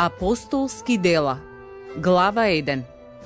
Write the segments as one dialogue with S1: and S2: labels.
S1: Апостолски дела, глава 1.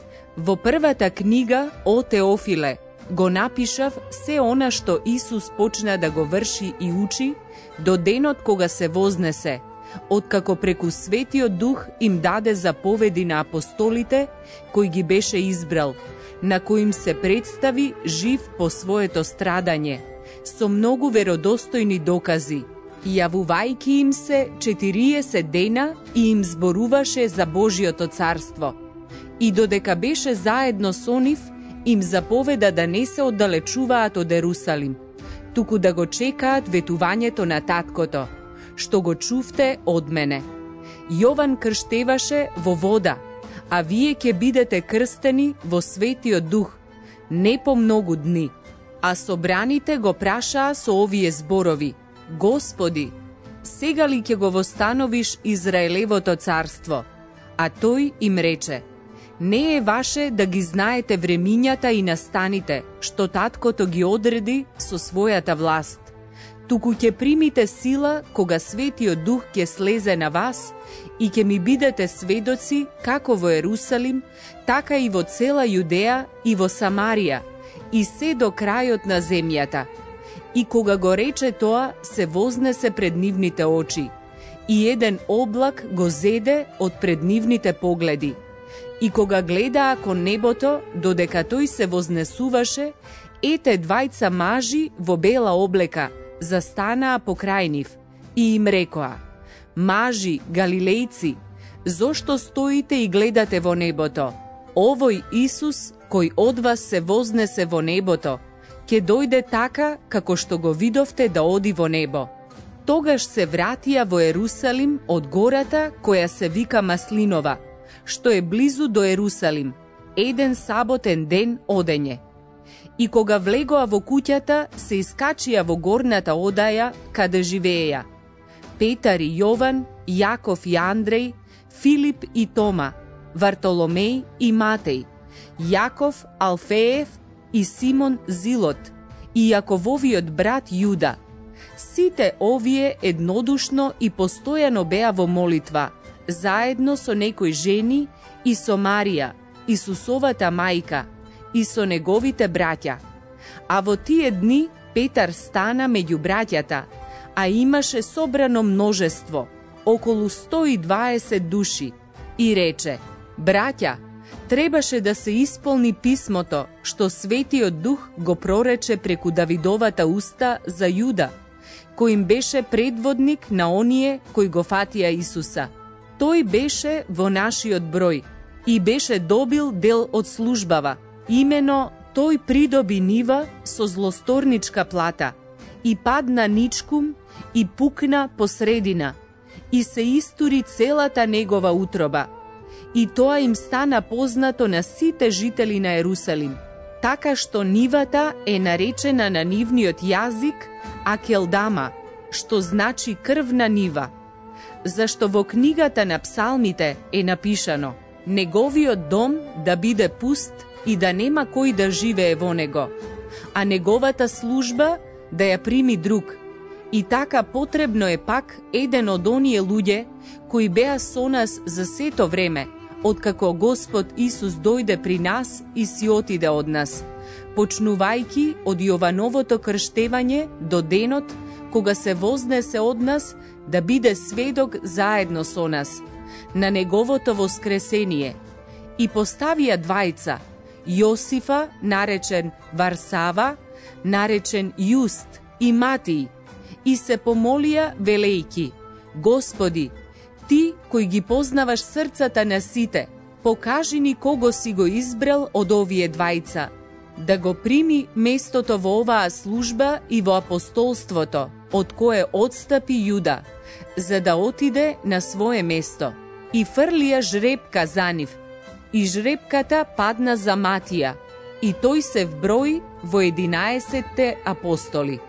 S1: Во првата книга, о Теофиле, го напишав се она што Исус почна да го врши и учи до денот кога се вознесе, откако преку Светиот Дух им даде заповеди на апостолите кои ги беше избрал, на кои им се представи жив по своето страдање, со многу веродостојни докази, јавувајќи им се 40 дена и им зборуваше за Божиото царство. И додека беше заедно со нив, им заповеда да не се оддалечуваат од Ерусалим, туку да го чекаат ветувањето на таткото, што го чувте од мене. Јован крштеваше во вода, а вие ќе бидете крстени во Светиот Дух, не по многу дни. А собраните го прашаа со овие зборови: Господи, сега ли ќе го востановиш Израелевото царство? А тој им рече: не е ваше да ги знаете времињата и настаните, што таткото ги одреди со својата власт. Туку ќе примите сила кога Светиот Дух ќе слезе на вас и ќе ми бидете сведоци како во Ерусалим, така и во цела Јудеја и во Самарија, и се до крајот на земјата. И кога го рече тоа, се вознесе пред нивните очи, и еден облак го зеде од пред нивните погледи. И кога гледаа кон небото, додека тој се вознесуваше, ете двајца мажи во бела облека застанаа покрај нив и им рекоа: мажи, галилејци, зошто стоите и гледате во небото? Овој Исус, кој од вас се вознесе во небото, ќе дојде така како што го видовте да оди во небо. Тогаш се вратија во Ерусалим од гората која се вика Маслинова, што е близу до Ерусалим, еден саботен ден одење. И кога влегоа во куќата, се искачија во горната одаја каде живееја Петар и Јован, Јаков и Андреј, Филип и Тома, Вартоломеј и Матеј, Јаков Алфеев и Симон Зилот и Јакововиот брат Јуда. Сите овие еднодушно и постојано беа во молитва, заедно со некои жени и со Марија, Исусовата мајка, и со неговите браќа. А во тие дни Петар стана меѓу браќата, а имаше собрано множество, околу 120 души, и рече: браќа, требаше да се исполни писмото што Светиот Дух го прорече преку Давидовата уста за Јуда, кој им беше предводник на оние кои го фатија Исуса. Тој беше во нашиот број и беше добил дел од службава. Имено тој придоби нива со злосторничка плата и падна ничкум и пукна посредина и се истури целата негова утроба. И тоа им стана познато на сите жители на Ерусалим, така што нивата е наречена на нивниот јазик Акелдама, што значи крвна нива. Зашто во книгата на псалмите е напишано: неговиот дом да биде пуст и да нема кој да живее во него, а неговата служба да ја прими друг. И така потребно е пак еден од оние луѓе кои беа со нас за сето време, откако Господ Исус дојде при нас и си отиде од нас, почнувајќи од Јовановото крштевање до денот кога се вознесе од нас да биде сведок заедно со нас на неговото воскресение. И поставија двајца: Јосифа, наречен Варсава, наречен Јуст, и Матиј, и се помолија велејки: Господи, Ти кој ги познаваш срцата на сите, покажи ни кого си го избрал од овие двајца, да го прими местото во оваа служба и во апостолството, од кое отстапи Јуда, за да отиде на свое место. И фрлија жребка за нив, и жребката падна за Матија, и тој се вброи во 11 апостоли.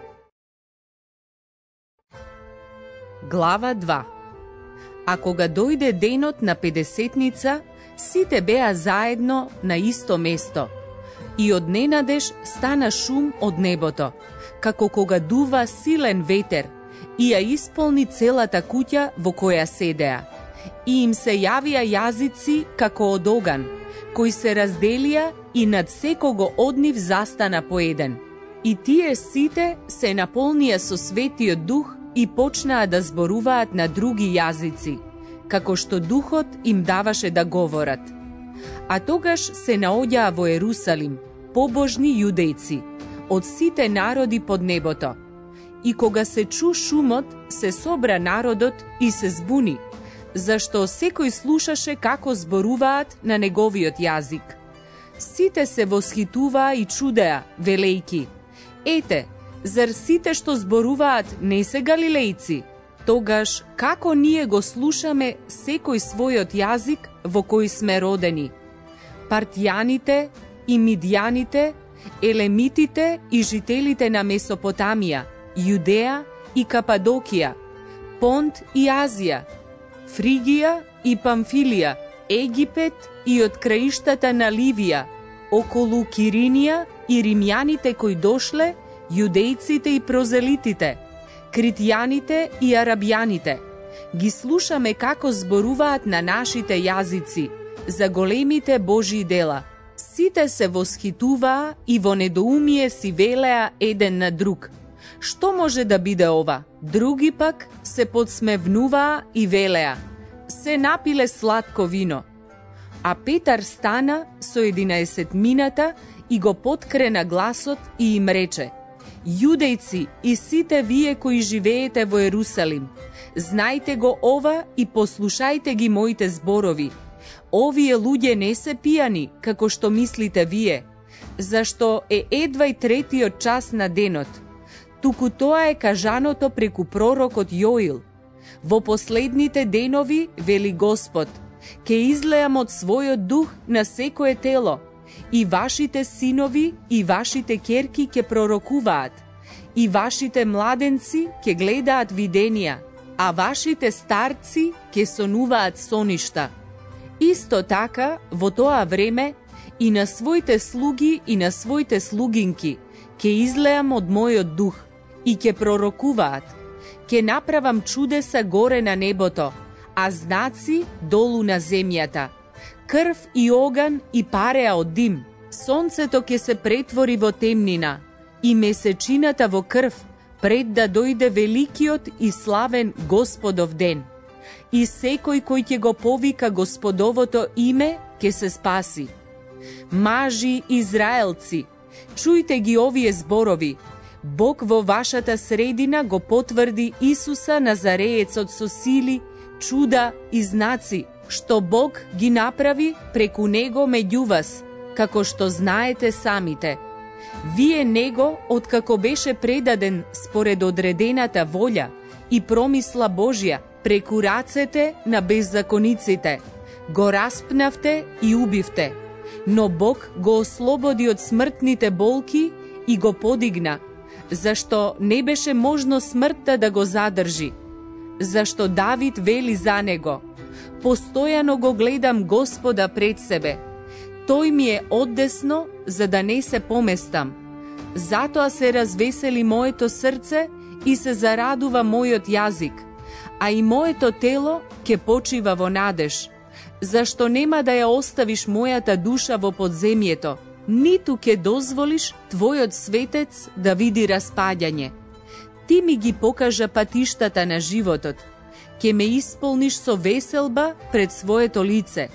S1: Глава 2. А кога дојде денот на Педесетница, сите беа заедно на исто место. И одненадеж стана шум од небото, како кога дува силен ветер, и ја исполни целата куќа во која седеа. И им се јавија јазици како од оган, кои се разделија и над секого од нив застана по еден. И тие сите се наполнија со Светиот Дух и почнаа да зборуваат на други јазици, како што Духот им даваше да говорат. А тогаш се наоѓаа во Ерусалим побожни јудејци од сите народи под небото. И кога се чу шумот, се собра народот и се збуни, зашто секој слушаше како зборуваат на неговиот јазик. Сите се восхитуваа и чудеа, велејки: ете, зар сите што зборуваат не се галилејци? Тогаш како ние го слушаме секој својот јазик во кој сме родени? Партијаните и мидјаните, елемитите и жителите на Месопотамија, Јудеја и Кападокија, Понт и Азија, Фригија и Памфилија, Египет и од краиштата на Ливија, околу Киринија и римјаните кои дошле, јудејците и прозелитите, критјаните и арабјаните. Ги слушаме како зборуваат на нашите јазици за големите Божји дела. Сите се восхитуваа и во недоумие си велеа еден на друг: што може да биде ова? Други пак се подсмевнуваа и велеа: се напиле сладко вино. А Петар стана со 11 и го подкрена гласот и им рече: јудејци и сите вие кои живеете во Ерусалим, знајте го ова и послушајте ги моите зборови. Овие луѓе не се пијани, како што мислите вие, зашто е едвај 3-тиот час на денот. Туку тоа е кажаното преку пророкот Јоил. Во последните денови, вели Господ, ке излеам од својот дух на секое тело, и вашите синови и вашите ќерки ке пророкуваат, и вашите младенци ке гледаат виденија, а вашите старци ке сонуваат соништа. Исто така, во тоа време, и на своите слуги и на своите слугинки ке излеам од мојот дух и ке пророкуваат. Ке направам чудеса горе на небото, а знаци долу на земјата. Крв и оган и пареа од дим. Сонцето ке се претвори во темнина и месечината во крв, пред да дојде великиот и славен Господов ден. И секој кој ќе го повика Господовото име, ке се спаси. Мажи Израелци, чујте ги овие зборови. Бог во вашата средина го потврди Исуса Назареецот со сили, чуда и знаци, што Бог ги направи преку Него меѓу вас, како што знаете самите. Вие Него, откако беше предаден според одредената волја и промисла Божја, преку рацете на беззакониците, го распнавте и убивте. Но Бог го ослободи од смртните болки и го подигна, зашто не беше можно смртта да го задржи. Зашто Давид вели за него: постојано го гледам Господа пред себе. Тој ми е оддесно, за да не се поместам. Затоа се развесели моето срце и се зарадува мојот јазик, а и моето тело ќе почива во надеж. Зашто нема да ја оставиш мојата душа во подземјето, ниту ќе дозволиш твојот светец да види распаѓање. Ти ми ги покажа патиштата на животот, ќе ме исполниш со веселба пред своето лице.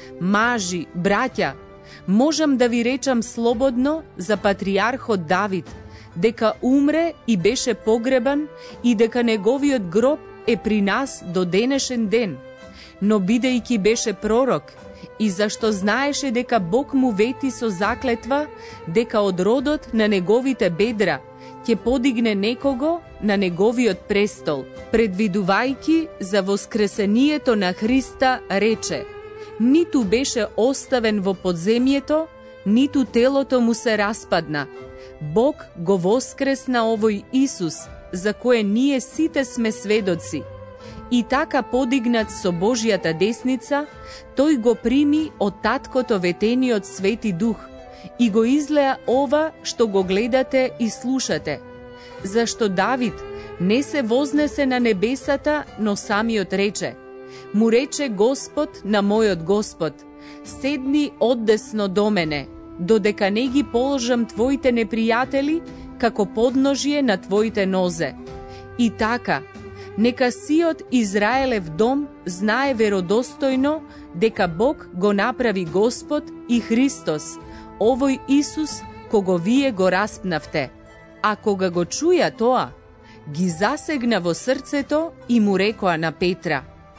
S1: Мажи, браќа, можам да ви речам слободно за патриархот Давид, дека умре и беше погребан и дека неговиот гроб е при нас до денешен ден. Но бидејќи беше пророк и зашто знаеше дека Бог му вети со заклетва дека од родот на неговите бедра ќе подигне некого на неговиот престол, предвидувајќи за воскресението на Христа, рече: ниту беше оставен во подземјето, ниту телото му се распадна. Бог го воскресна овој Исус, за кое ние сите сме сведоци. И така подигнат со Божјата десница, тој го прими од таткото ветениот Свети Дух и го излеа ова што го гледате и слушате. Зашто Давид не се вознесе на небесата, но самиот рече: Му рече Господ на мојот Господ: седни оддесно до мене, додека не ги положам твоите непријатели како подножие на твоите нозе. И така, нека сиот Израелев дом знае веродостојно дека Бог го направи Господ и Христос, овој Исус кого вие го распнавте. А кога го чуја тоа, ги засегна во срцето и му рекоа на Петра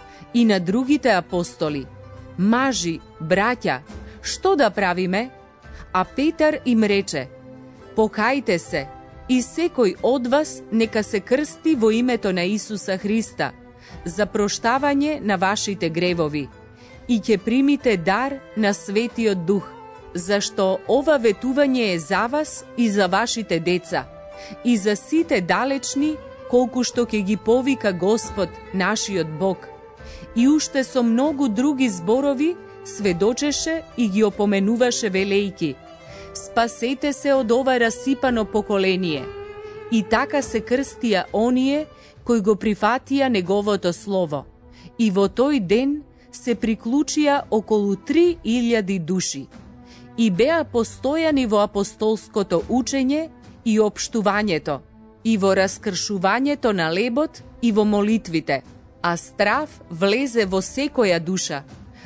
S1: и на другите апостоли: мажи, браќа, што да правиме? А Петар им рече: покајте се и секој од вас нека се крсти во името на Исуса Христа за проштавање на вашите гревови и ќе примите дар на Светиот Дух, зашто ова ветување е за вас и за вашите деца и за сите далечни, колку што ќе ги повика Господ, нашиот Бог. И уште со многу други зборови сведочеше и ги опоменуваше велејки: спасете се од ова расипано поколение. И така се крстија оние кои го прифатија неговото слово. И во тој ден се приклучија околу 3000 души. И беа постојани во апостолското учење и општувањето, и во раскршувањето на лебот и во молитвите, а страв влезе во секоја душа,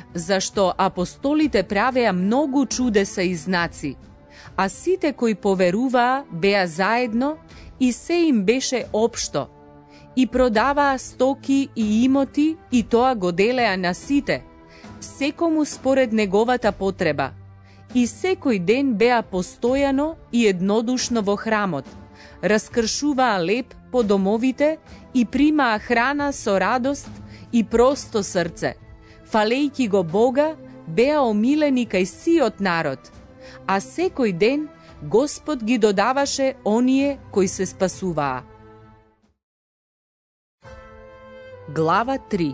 S1: зашто апостолите правеа многу чудеса и знаци, а сите кои поверуваа беа заедно и се им беше општо, и продаваа стоки и имоти и тоа го делеа на сите, секому според неговата потреба. И секој ден беа постојано и еднодушно во храмот, раскршуваа леб по домовите и примаа храна со радост и просто срце. Фалејќи го Бога, беа омилени кај сиот народ, а секој ден Господ ги додаваше оние кои се спасуваа. Глава 3.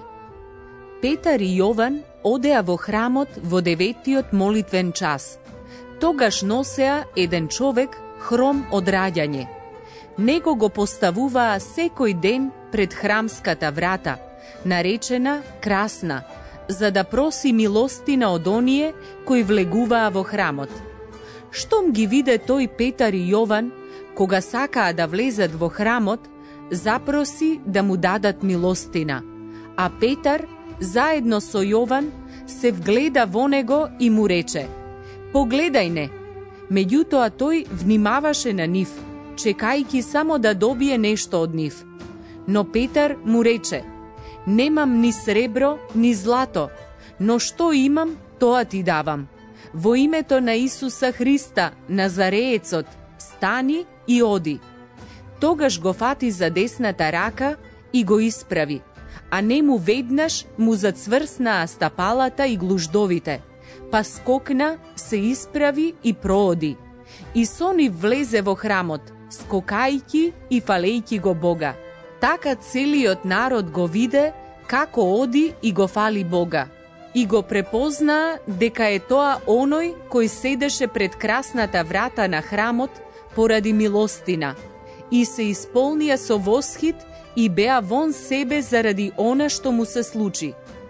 S1: Петар и Јован одеа во храмот во 9-тиот молитвен час. Тогаш носеа еден човек хром од раѓање. Него го поставуваа секој ден пред храмската врата, наречена Красна, за да проси милостина од оние кои влегуваа во храмот. Штом ги виде тој Петар и Јован, кога сакаа да влезат во храмот, запроси да му дадат милостина, а Петар заедно со Јован се вгледа во него и му рече: погледај не. Меѓутоа тој внимаваше на нив, чекајќи само да добие нешто од нив. Но Петар му рече: немам ни сребро, ни злато, но што имам, тоа ти давам. Во името на Исуса Христа, Назареецот, стани и оди. Тогаш го фати за десната рака и го исправи, а нему веднаш му зацврснаа стапалата и глуждовите, па скокна, се исправи и прооди. И со нив влезе во храмот, скокајќи и фалејќи го Бога. Така целиот народ го виде како оди и го фали Бога. И го препознаа дека е тоа оној кој седеше пред красната врата на храмот поради милостина. И се исполнија со восхит и беа вон себе заради она што му се случи.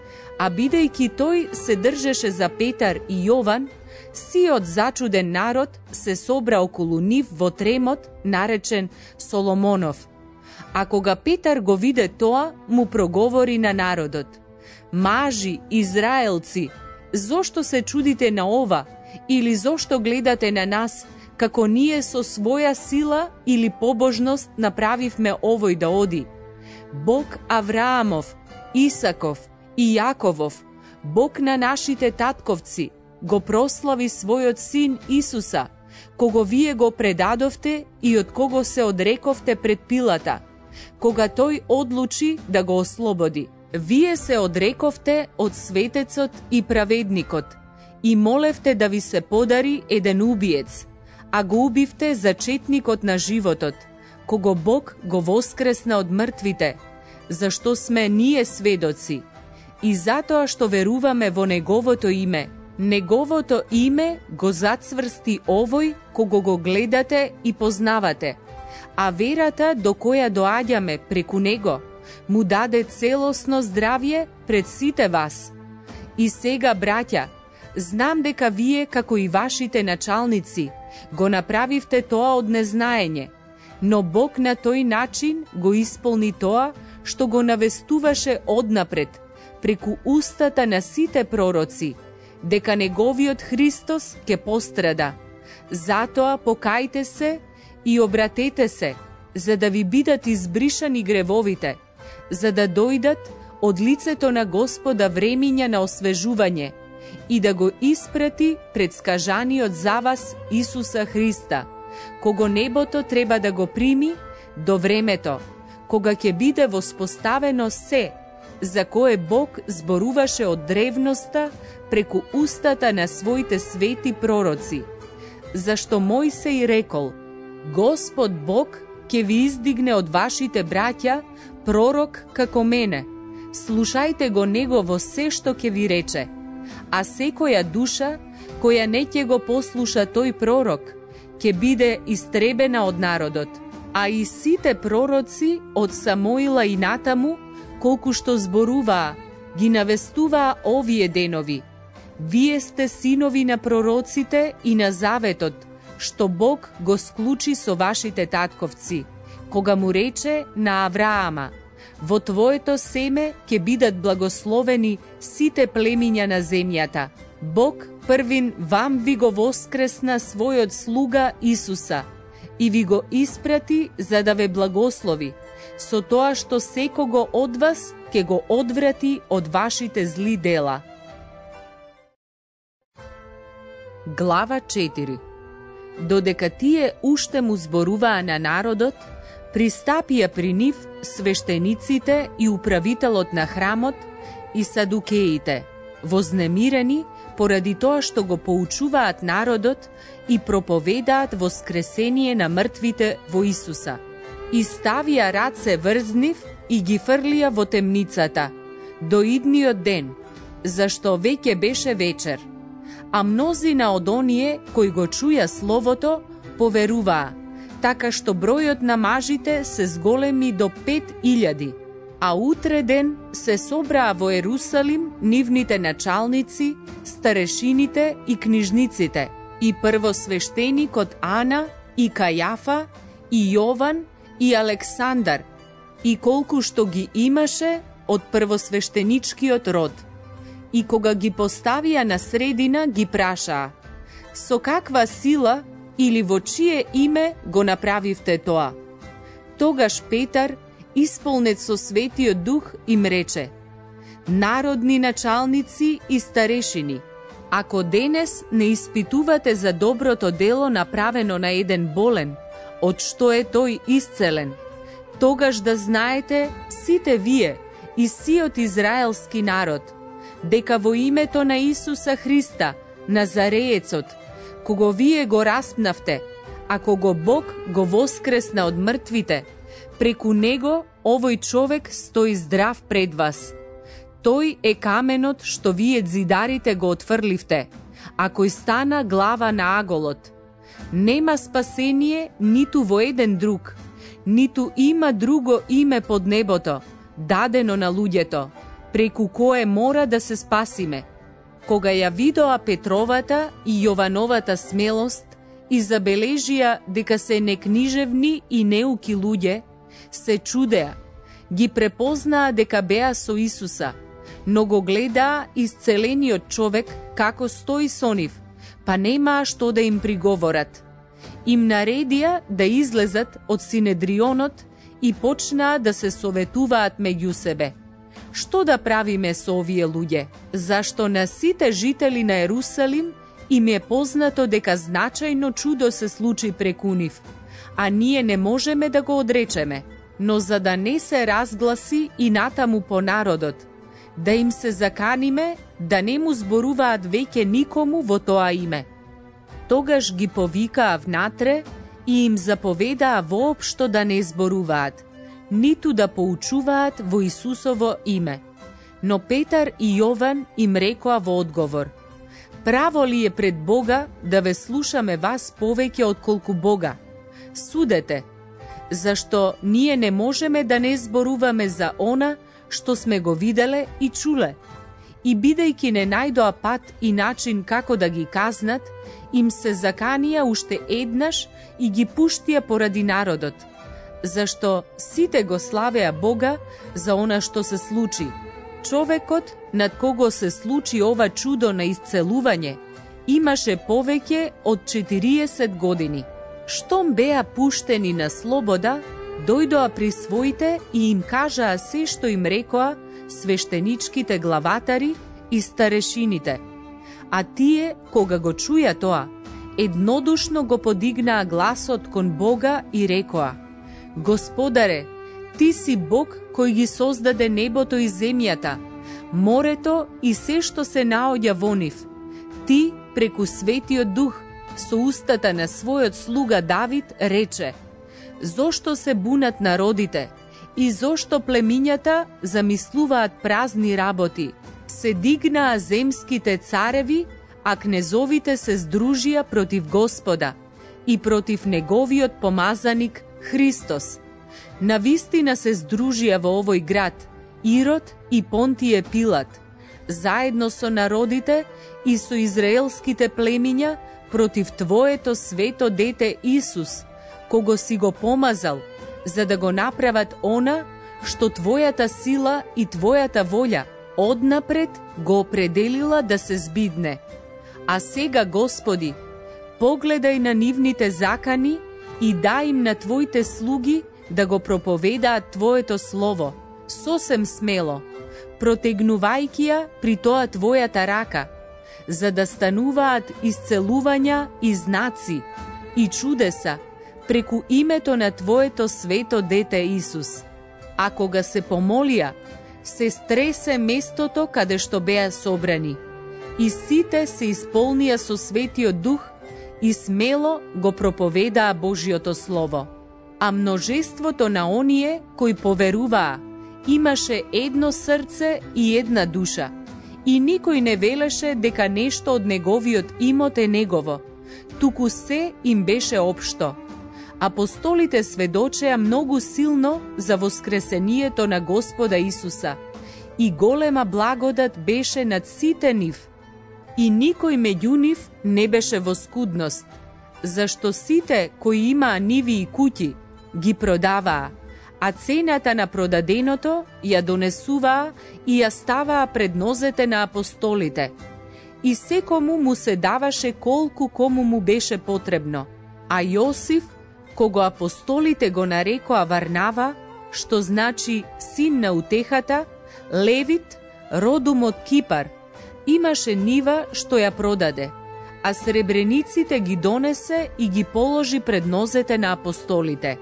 S1: А бидејќи тој се држеше за Петар и Јован, сиот зачуден народ се собра околу нив во тремот, наречен Соломонов. А кога Петар го виде тоа, му проговори на народот: мажи, израелци, зошто се чудите на ова, или зошто гледате на нас, како ние со своја сила или побожност направивме овој да оди? Бог Авраамов, Исаков и Јаковов, Бог на нашите татковци, го прослави својот син Исуса, кого вие го предадовте и од кого се одрековте пред Пилата, кога тој одлучи да го ослободи. Вие се одрековте од светецот и праведникот и молевте да ви се подари еден убиец, а го убивте зачетникот на животот, кого Бог го воскресна од мртвите, зашто сме ние сведоци. И затоа што веруваме во Неговото име, Неговото име го зацврсти овој кого го гледате и познавате, а верата до која доаѓаме преку Него му даде целосно здравје пред сите вас. И сега, браќа, знам дека вие, како и вашите началници, го направивте тоа од незнаење, но Бог на тој начин го исполни тоа што го навестуваше однапред, преку устата на сите пророци, дека неговиот Христос ќе пострада. Затоа покајте се и обратете се, за да ви бидат избришани гревовите, за да дојдат од лицето на Господа времиња на освежување и да го испрати предскажаниот за вас Исуса Христа, кого небото треба да го прими до времето, кога ќе биде воспоставено се, за кое Бог зборуваше од древноста преку устата на своите свети пророци. Зашто Мојсей рекол: Господ Бог ќе ви издигне од вашите браќа пророк како мене. Слушајте го него во се што ќе ви рече. А секоја душа која не ќе го послуша тој пророк, ќе биде истребена од народот. А и сите пророци од Самоила и натаму, колку што зборуваа, ги навестуваа овие денови. Вие сте синови на пророците и на заветот, што Бог го склучи со вашите татковци, кога му рече на Авраама: во твоето семе ќе бидат благословени сите племиња на земјата. Бог првин вам ви го воскресна својот слуга Исуса и ви го испрати за да ве благослови, со тоа што секого од вас ќе го одврати од вашите зли дела. Глава 4. Додека тие уште му зборуваа на народот, пристапија при нив свештениците и управителот на храмот и садукеите, вознемирени поради тоа што го поучуваат народот и проповедаат воскресение на мртвите во Исуса. И ставија раце врз нив и ги фрлија во темницата до идниот ден, зашто веќе беше вечер. А мнозина од оние кои го чуја словото поверуваа, така што бројот на мажите се зголеми до 5000. А утре ден се собраа во Ерусалим нивните началници, старешините и книжниците, и првосвештеникот Ана, и Кајафа, и Јован, и Александар, и колку што ги имаше од првосвештеничкиот род. И кога ги поставија на средина, ги прашаа: со каква сила или во чие име го направивте тоа? Тогаш Петар, исполнет со Светиот Дух, им рече: народни началници и старешини, ако денес не испитувате за доброто дело направено на еден болен, од што е тој исцелен, тогаш да знаете сите вие и сиот израелски народ, дека во името на Исуса Христа, Назареецот, кого вие го распнавте, а кого Бог го воскресна од мртвите, преку него овој човек стои здрав пред вас. Тој е каменот што вие зидарите го отфрливте, а кој стана глава на аголот. Нема спасение ниту во еден друг, ниту има друго име под небото, дадено на луѓето, преку кое мора да се спасиме. Кога ја видоа Петровата и Јовановата смелост и забележија дека се некнижевни и неуки луѓе, се чудеа, ги препознаа дека беа со Исуса, но го гледаа исцелениот човек како стои со нив, па немаа што да им приговорат. Им наредија да излезат од Синедрионот и почнаа да се советуваат меѓу себе. Што да правиме со овие луѓе? Зашто на сите жители на Ерусалим им е познато дека значајно чудо се случи преку нив, а ние не можеме да го одречеме. Но за да не се разгласи и натаму по народот, да им се заканиме да не му зборуваат веќе никому во тоа име. Тогаш ги повикаа внатре и им заповедаа воопшто да не зборуваат, ниту да поучуваат во Исусово име. Но Петар и Јован им рекоа во одговор: право ли е пред Бога да ве слушаме вас повеќе отколку Бога? Судете, зашто ние не можеме да не зборуваме за она што сме го виделе и чуле. И бидејќи не најдоа пат и начин како да ги казнат, им се заканија уште еднаш и ги пуштија поради народот, зашто сите го славеа Бога за она што се случи. Човекот над кого се случи ова чудо на исцелување имаше повеќе од 40 години. Штом беа пуштени на слобода, дојдоа при своите и им кажаа се што им рекоа свештеничките главатари и старешините. А тие, кога го чуја тоа, еднодушно го подигнаа гласот кон Бога и рекоа: Господаре, Ти си Бог кој ги создаде небото и земјата, морето и се што се наоѓа во нив. Ти, преку Светиот Дух, со устата на својот слуга Давид рече: Зошто се бунат народите и зошто племињата замислуваат празни работи? Се дигнаа земските цареви, а кнезовите се здружија против Господа и против неговиот помазаник Христос. Навистина се здружија во овој град Ирод и Понтије Пилат, заедно со народите и со израелските племиња против Твоето свето дете Исус, кого си го помазал, за да го направат она што Твојата сила и Твојата волја однапред го определила да се збидне. А сега, Господи, погледај на нивните закани и дај им на Твоите слуги да го проповедаат Твоето слово, сосем смело, протегнувајќи ја при тоа Твојата рака, за да стануваат исцелувања и знаци и чудеса преку името на Твоето свето дете Исус. А кога се помолија, се стресе местото каде што беа собрани, и сите се исполнија со Светиот Дух и смело го проповедаа Божиото Слово. А множеството на оние кои поверуваа имаше едно срце и една душа, и никој не велеше дека нешто од неговиот имот е негово, туку се им беше општо. Апостолите сведочеа многу силно за воскресението на Господа Исуса, и голема благодат беше над сите нив. И никој меѓу нив не беше во скудност, зашто сите кои имаа ниви и куќи ги продаваа, а цената на продаденото ја донесуваа и ја ставаа пред нозете на апостолите. И секому му се даваше колку кому му беше потребно. А Јосиф, кого апостолите го нарекоа Варнава, што значи син на утехата, левит, родом од Кипар, имаше нива што ја продаде, а сребрениците ги донесе и ги положи пред нозете на апостолите.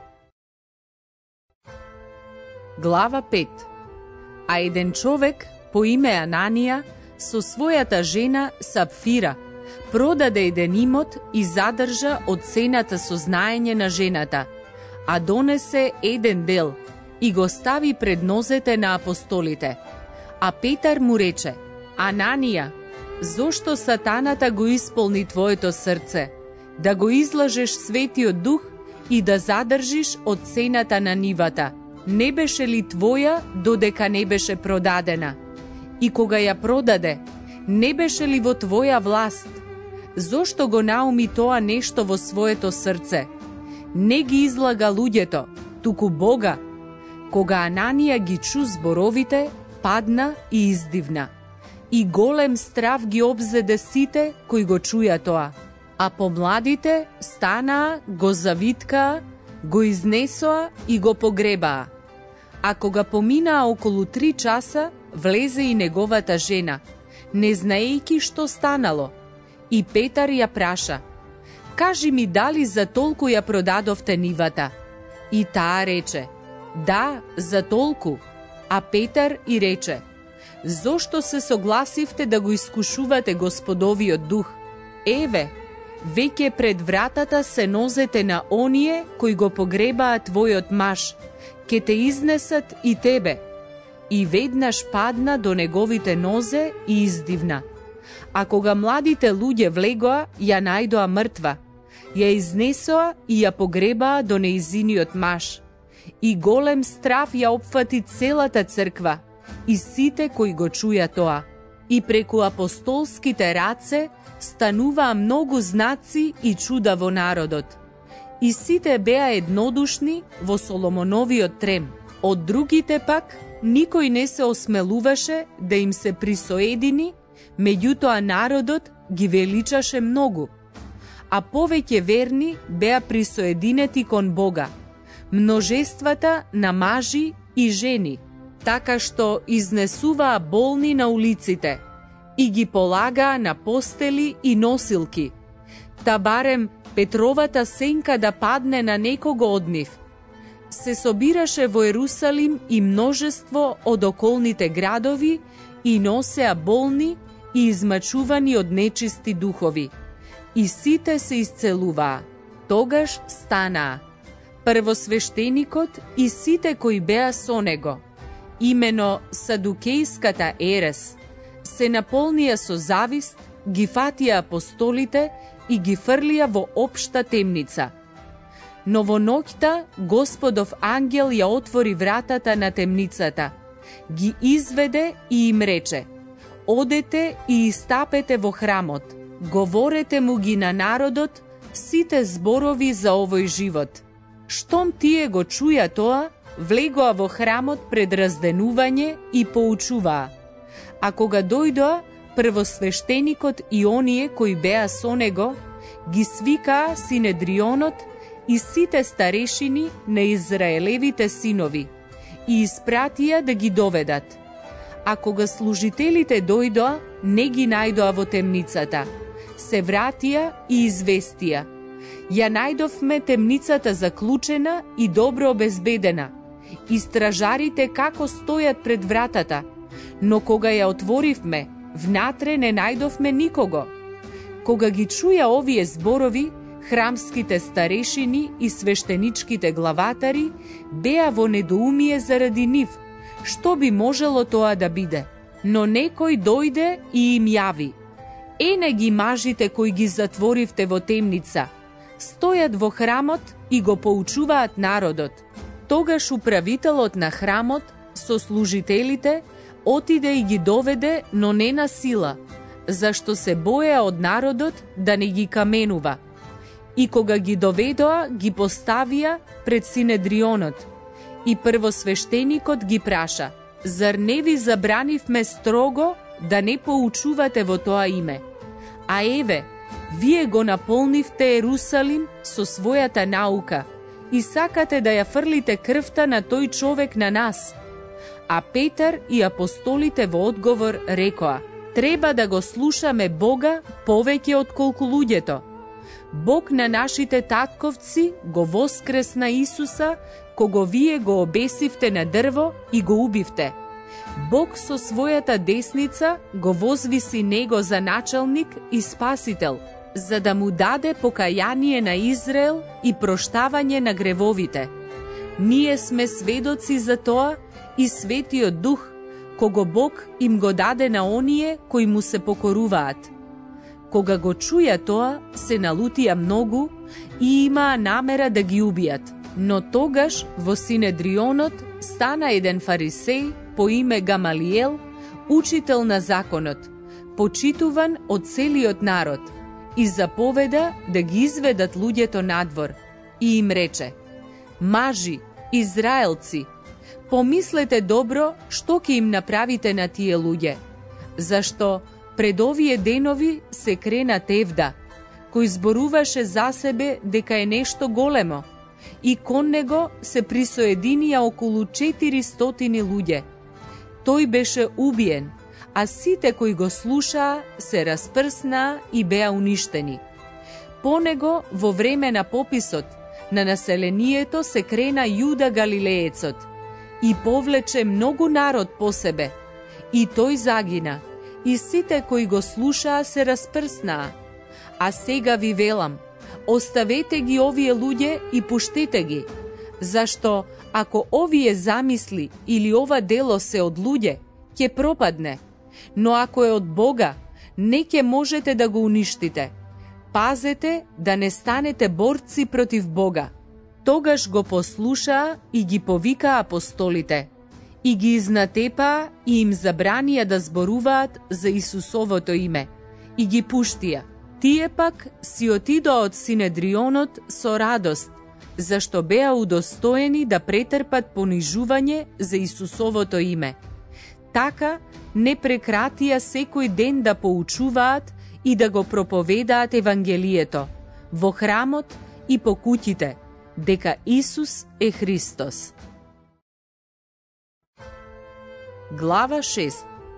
S1: Глава 5. А еден човек по име Ананија со својата жена Сапфира продаде еден имот и задржа од цената со знаење на жената, а донесе еден дел и го стави пред нозете на апостолите. А Петар му рече: Ананија, зошто сатаната го исполни твоето срце, да го излажеш Светиот Дух и да задржиш од цената на нивата? Не беше ли твоја додека не беше продадена? И кога ја продаде, не беше ли во твоја власт? Зошто го науми тоа нешто во своето срце? Не ги излага луѓето, туку Бога. Кога Ананија ги чу зборовите, падна и издивна. И голем страв ги обзеде сите кои го чуја тоа. А помладите станаа, го завиткаа, го изнесоа и го погребаа. А кога поминаа околу 3 часа, влезе и неговата жена, не знаејќи што станало. И Петар ја праша: Кажи ми дали за толку ја продадовте нивата? И таа рече: Да, за толку. А Петар и рече: Зошто се согласивте да го искушувате Господовиот Дух? Еве, веќе пред вратата се нозете на оние кои го погребаа твојот маж, ке те изнесат и тебе. И веднаш падна до неговите нозе и издивна. А кога младите луѓе влегоа, ја најдоа мртва. Ја изнесоа и ја погребаа до неизиниот маж. И голем страв ја опфати целата црква и сите кои го чуја тоа. И преку апостолските раце стануваа многу знаци и чуда во народот. И сите беа еднодушни во Соломоновиот трем. Од другите пак никој не се осмелуваше да им се присоедини, меѓутоа народот ги величаше многу. А повеќе верни беа присоединети кон Бога, множествата на мажи и жени, така што изнесуваа болни на улиците и ги полагаа на постели и носилки, та барем Петровата сенка да падне на некого од нив. Се собираше во Ерусалим и множество од околните градови и носеа болни и измачувани од нечисти духови. И сите се исцелуваа. Тогаш станаа првосвештеникот и сите кои беа со него, имено Садукејската ерес, се наполнија со завист, ги фатија апостолите и ги фрлија во општа темница. Но во ноќта Господов ангел ја отвори вратата на темницата, ги изведе и им рече: одете и истапете во храмот, говорете му ги на народот сите зборови за овој живот. Штом тие го чуја тоа, влегоа во храмот пред разденување и поучуваа. А кога дојдоа, првосвештеникот и оние кои беа со него, ги свикаа Синедрионот и сите старешини на Израелевите синови и испратија да ги доведат. А кога служителите дојдоа, не ги најдоа во темницата. Се вратија и известија: ја најдовме темницата заклучена и добро обезбедена, и стражарите како стојат пред вратата, но кога ја отворивме, внатре не најдовме никого. Кога ги чуја овие зборови, храмските старешини и свештеничките главатари беа во недоумие заради нив, што би можело тоа да биде. Но некој дојде и им јави: ене ги мажите кои ги затворивте во темница, стојат во храмот и го поучуваат народот. Тогаш управителот на храмот со служителите отиде и ги доведе, но не на сила, зашто се боја од народот да не ги каменува. И кога ги доведоа, ги поставија пред Синедрионот. И првосвештеникот ги праша: зар не ви забранивме строго да не поучувате во тоа име? А еве, вие го наполнивте Ерусалим со својата наука и сакате да ја фрлите крвта на тој човек на нас. А Петар и апостолите во одговор рекоа: треба да го слушаме Бога повеќе отколку луѓето. Бог на нашите татковци го воскресна Исуса, кого вие го обесивте на дрво и го убивте. Бог со својата десница го возвиси него за началник и спасител, за да му даде покаяние на Израел и проштавање на гревовите. Ние сме сведоци за тоа и Светиот Дух, кого Бог им го даде на оние кои му се покоруваат. Кога го чуја тоа, се налутија многу и имаа намера да ги убијат. Но тогаш во Синедрионот стана еден фарисеј по име Гамалиел, учител на законот, почитуван од целиот народ, и заповеда да ги изведат луѓето надвор, и им рече: мажи, израелци, помислете добро што ќе им направите на тие луѓе, зашто пред овие денови се крена Тевда, кој зборуваше за себе дека е нешто големо, и кон него се присоединија околу 400 луѓе. Тој беше убиен, а сите кои го слушаа се распрснаа и беа уништени. По него, во време на пописот на населението, се крена Јуда Галилеецот и повлече многу народ по себе, и тој загина, и сите кои го слушаа се распрснаа. А сега ви велам, оставете ги овие луѓе и пуштете ги, зашто ако овие замисли или ова дело се од луѓе, ќе пропадне, но ако е од Бога, не ќе можете да го уништите. пазете да не станете борци против Бога. Тогаш го послушаа и ги повикаа апостолите, и ги изнатепаа и им забранија да зборуваат за Исусовото име, и ги пуштија. Тие пак си отидоа од Синедрионот со радост, зашто беа удостоени да претрпат понижување за Исусовото име. Така не прекратија секој ден да поучуваат и да го проповедаат Евангелието во храмот и по куќите, дека Исус е Христос. Глава 6.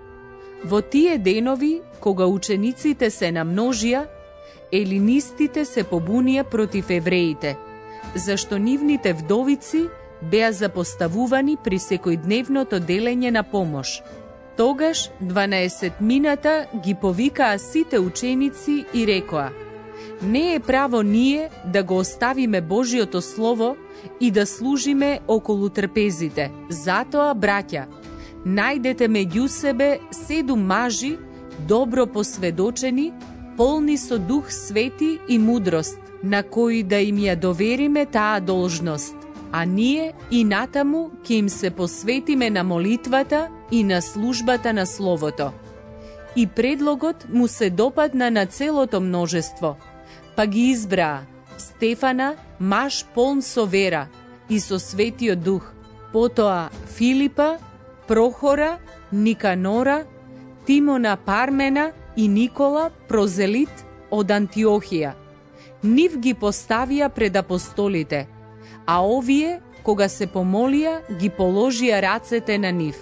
S1: Во тие денови, кога учениците се намножија, елинистите се побунија против евреите, зашто нивните вдовици беа запоставувани при секојдневното делење на помош. Тогаш 12-мината ги повикаа сите ученици и рекоа: не е право ние да го оставиме Божиото Слово и да служиме околу трпезите. Затоа, браќа, најдете меѓу себе 7 мажи, добро посведочени, полни со Дух Свети и мудрост, на кои да им ја довериме таа должност, а ние и натаму ќе им се посветиме на молитвата и на службата на Словото. И предлогот му се допадна на целото множество, па ги избраа Стефана, маж полн со вера и со Светиот Дух, потоа Филипа, Прохора, Никанора, Тимона Пармена и Никола, прозелит од Антиохија. Нив ги поставија пред апостолите, а овие, кога се помолија, ги положија рацете на нив.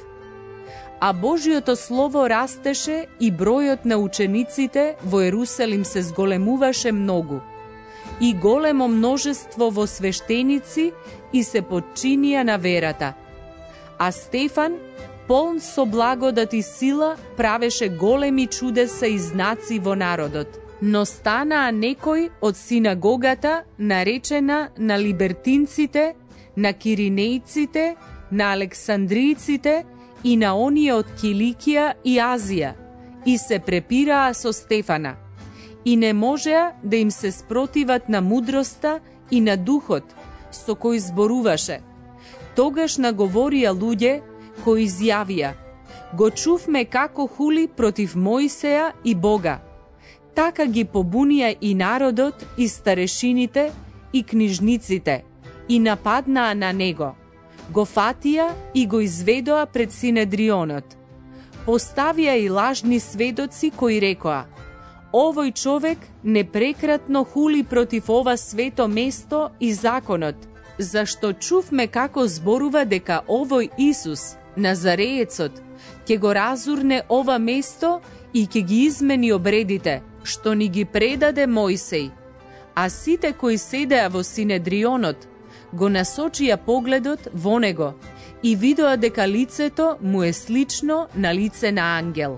S1: А Божиото Слово растеше и бројот на учениците во Ерусалим се зголемуваше многу. И големо множество во свештеници и се подчинија на верата. А Стефан, полн со благодат и сила, правеше големи чудеса и знаци во народот. Но станаа некои од синагогата, наречена на либертинците, на киринејците, на александриците и на оние од Киликија и Азија, и се препираа со Стефана. И не можеа да им се спротиват на мудроста и на духот со кој зборуваше. Тогаш наговорија луѓе кои изјавија: го чувме како хули против Мојсеја и Бога. Така ги побунија и народот, и старешините, и книжниците, и нападнаа на него. Го фатија и го изведоа пред Синедрионот. Поставија и лажни сведоци кои рекоа: овој човек непрекратно хули против ова свето место и законот, зашто чувме како зборува дека овој Исус, Назареецот, ќе го разурне ова место и ќе ги измени обредите, што ни ги предаде Мојсеј. А сите кои седеа во Синедрионот го насочија погледот во него и видоа дека лицето му е слично на лице на ангел.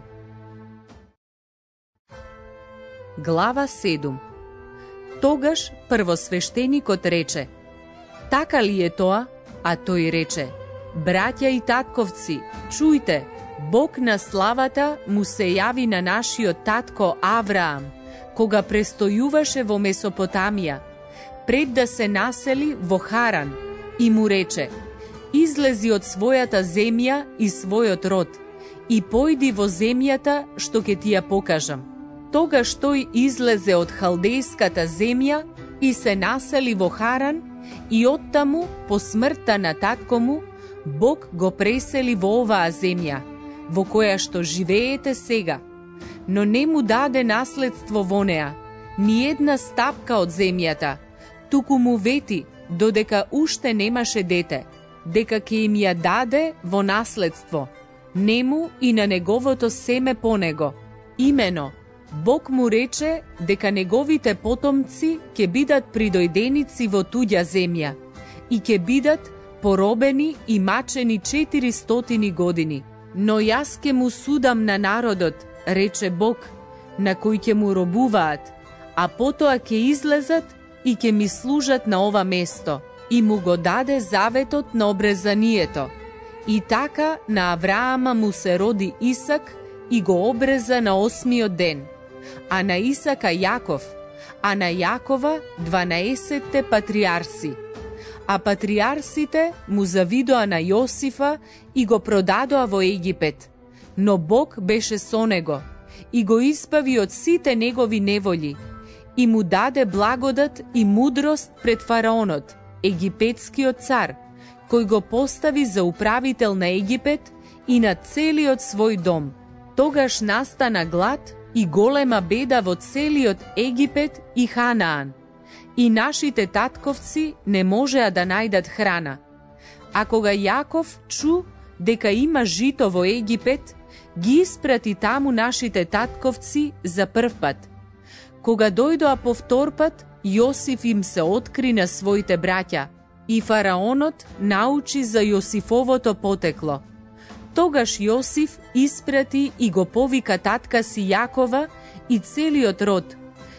S1: Глава 7. Тогаш првосвештеникот рече: така ли е тоа? А тој рече: браќа и татковци, чујте, Бог на славата му се јави на нашиот татко Авраам, кога престојуваше во Месопотамија, пред да се насели во Харан, и му рече: излези од својата земја и својот род, и појди во земјата што ќе ти ја покажам. Тогаш тој излезе од халдејската земја и се насели во Харан, и оттаму, по смртта на татко му, Бог го пресели во оваа земја, во која што живеете сега, но не му даде наследство во неа, ни една стапка од земјата, туку му вети, додека уште немаше дете, дека ќе им ја даде во наследство, нему и на неговото семе по него. Имено, Бог му рече дека неговите потомци ќе бидат придојденици во туѓа земја и ќе бидат поробени и мачени 400 години. Но јас ќе му судам на народот, рече Бог, на кој ќе му робуваат, а потоа ќе излезат и ќе ми служат на ова место. И му го даде заветот на обрезанието. И така на Авраама му се роди Исак и го обреза на 8-миот ден, а на Исака Јаков, а на Јакова 12 патриарси. А патриарсите му завидоа на Јосифа и го продадоа во Египет. Но Бог беше со него и го избави од сите негови неволи и му даде благодат и мудрост пред фараонот, египетскиот цар, кој го постави за управител на Египет и на целиот свој дом. Тогаш настана глад и голема беда во целиот Египет и Ханаан. И нашите татковци не можеа да најдат храна. А кога Јаков чу дека има жито во Египет, ги испрати таму нашите татковци за прв пат. Кога дојдоа повтор пат, Јосиф им се откри на своите браќа и фараонот научи за Јосифовото потекло. Тогаш Јосиф испрати и го повика татка си Јакова и целиот род,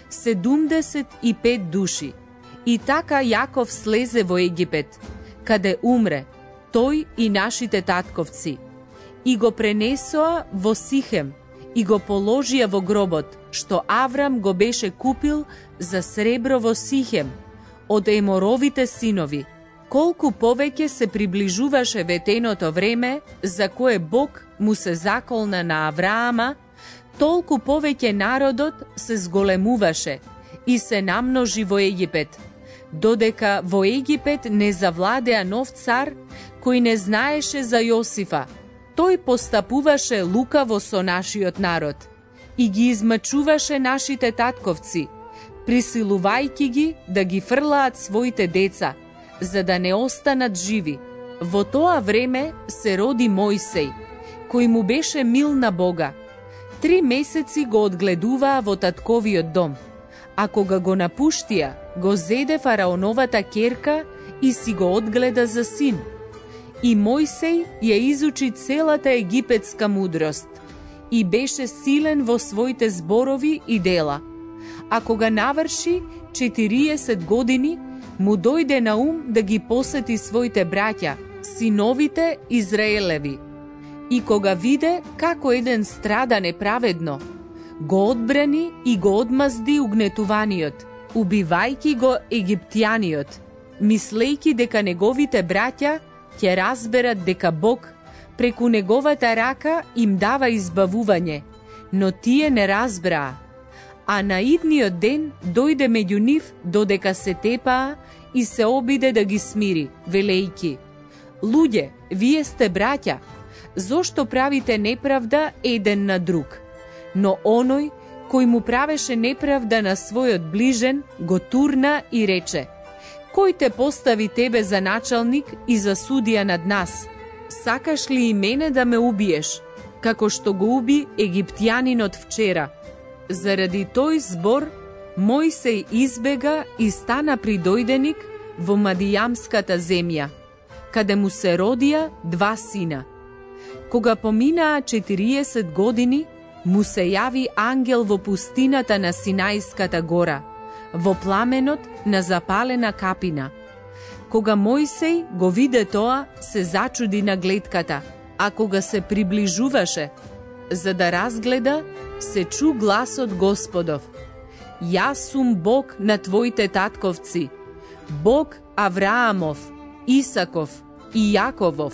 S1: 75 души. И така Јаков слезе во Египет, каде умре, тој и нашите татковци. И го пренесоа во Сихем и го положија во гробот, што Аврам го беше купил за сребро во Сихем, од Еморовите синови. Колку повеќе се приближуваше ветеното време, за кое Бог му се заколна на Авраама, толку повеќе народот се зголемуваше и се намножи во Египет, додека во Египет не завладеа нов цар кој не знаеше за Јосифа. Тој постапуваше лукаво со нашиот народ и ги измачуваше нашите татковци, присилувајќи ги да ги фрлаат своите деца, за да не останат живи. Во тоа време се роди Мојсей, кој му беше мил на Бога. 3 месеци го одгледуваа во татковиот дом, а кога го напуштија, го зеде фараоновата ќерка и си го одгледа за син. И Мојсей ја изучи целата египетска мудрост и беше силен во своите зборови и дела. А кога наврши 40 години, му дојде на ум да ги посети своите браќа, синовите Израелеви. И кога виде како еден страда неправедно, го одбрани и го одмазди угнетуваниот, убивајќи го египтјаниот, мислејќи дека неговите браќа ќе разберат дека Бог преку неговата рака им дава избавување, но тие не разбраа. А на идниот ден дојде меѓу нив додека се тепаа и се обиде да ги смири, велејќи: Луѓе, вие сте браќа, зошто правите неправда еден на друг? Но оној кој му правеше неправда на својот ближен, го турна и рече: Кој те постави тебе за началник и за судија над нас? Сакаш ли и мене да ме убиеш, како што го уби египтјанинот вчера? Заради тој збор, Мојсей избега и стана придојденик во Мадијамската земја, каде му се родија 2 сина. Кога поминаа 40 години, му се јави ангел во пустината на Синајската гора, во пламенот на запалена капина. Кога Мојсей го виде тоа, се зачуди на гледката, а кога се приближуваше, за да разгледа, се чу гласот Господов: Јас сум Бог на твоите татковци, Бог Авраамов, Исаков и Јаковов.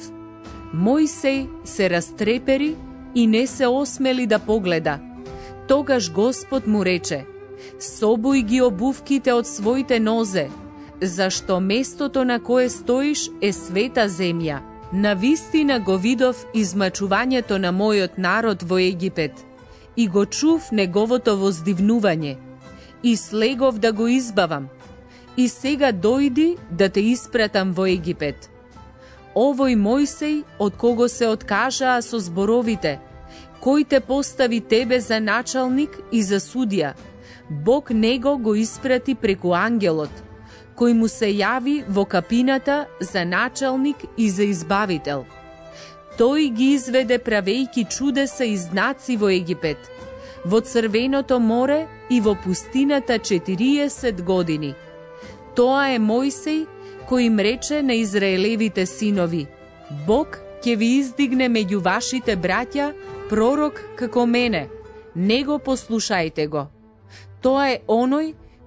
S1: Мојсей се растрепери и не се осмели да погледа. Тогаш Господ му рече: Собој ги обувките од своите нозе, зашто местото на кое стоиш е света земја. Навистина го видов измачувањето на мојот народ во Египет и го чув неговото воздивнување и слегов да го избавам. И сега дојди да те испратам во Египет. Овој Мојсей, од кого се откажаа со зборовите: Кој те постави тебе за началник и за судија? Бог него го испрати преку ангелот, кој му се јави во капината за началник и за избавител. Тој ги изведе правејќи чудеса и знаци во Египет, во Црвеното море и во пустината 40 години. Тоа е Мојсей кој им рече на Израелевите синови: Бог ќе ви издигне меѓу вашите браќа пророк како мене, него послушајте го. Тоа е оној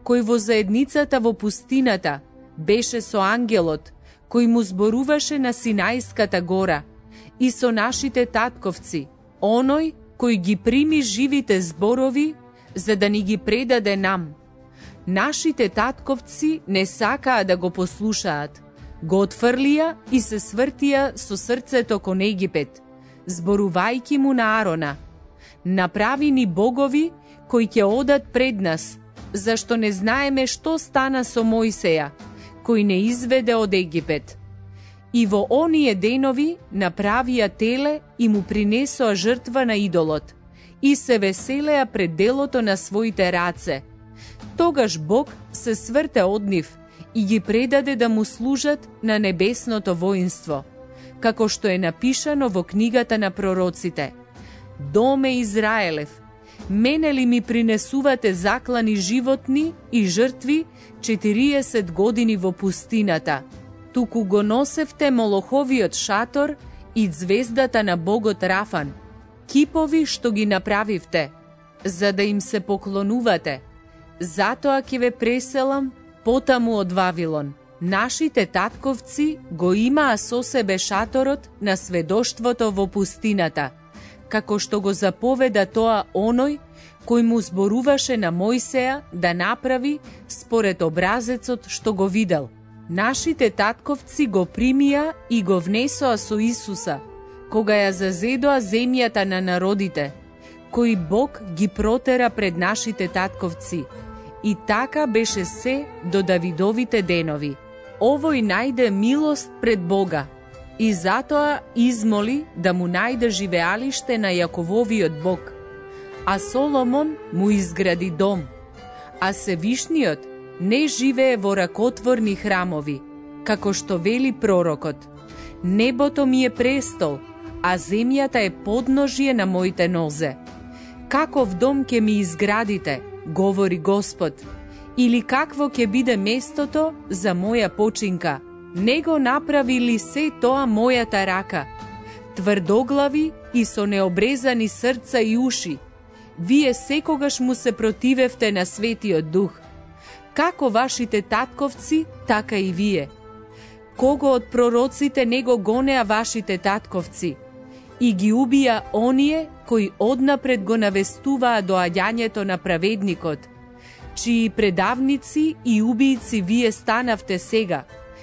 S1: кој во заедницата во пустината беше со ангелот, кој му зборуваше на Синајската гора, и со нашите татковци, оној кој ги прими живите зборови, за да ни ги предаде нам. Нашите татковци не сакаа да го послушаат, го отфрлија и се свртија со срцето кон Египет, зборувајќи му на Арона: направи ни богови кои ќе одат пред нас, зашто не знаеме што стана со Мојсеја, кој не изведе од Египет. И во оние денови направија теле и му принесоа жртва на идолот, и се веселеа пред делото на своите раце. Тогаш Бог се сврте од нив и ги предаде да му служат на небесното воинство, како што е напишано во книгата на пророците: Доме Израелев, мене ли ми принесувате заклани животни и жртви 40 години во пустината? Туку го носевте молоховиот шатор и звездата на богот Рафан, кипови што ги направивте, за да им се поклонувате. Затоа ќе ве преселам потаму од Вавилон. Нашите татковци го имаа со себе шаторот на сведоштвото во пустината, како што го заповеда тоа оној кој му зборуваше на Мојсеја да направи според образецот што го видел. Нашите татковци го примија и го внесоа со Исуса, кога ја зазедоа земјата на народите, кој Бог ги протера пред нашите татковци. И така беше се до Давидовите денови. Овој најде милост пред Бога и затоа измоли да му најде живеалиште на Јакововиот Бог. А Соломон му изгради дом, а Севишниот не живее во ракотворни храмови, како што вели пророкот: Небото ми е престол, а земјата е подножие на моите нозе. Каков дом ќе ми изградите, говори Господ, или какво ќе биде местото за моја починка? Не го направи ли се тоа мојата рака? Тврдоглави и со необрезани срца и уши, вие секогаш му се противевте на Светиот Дух. Како вашите татковци, така и вие. Кого од пророците не го гонеа вашите татковци? И ги убија оние кои однапред го навестуваа доаѓањето на праведникот, чии предавници и убијци вие станавте сега,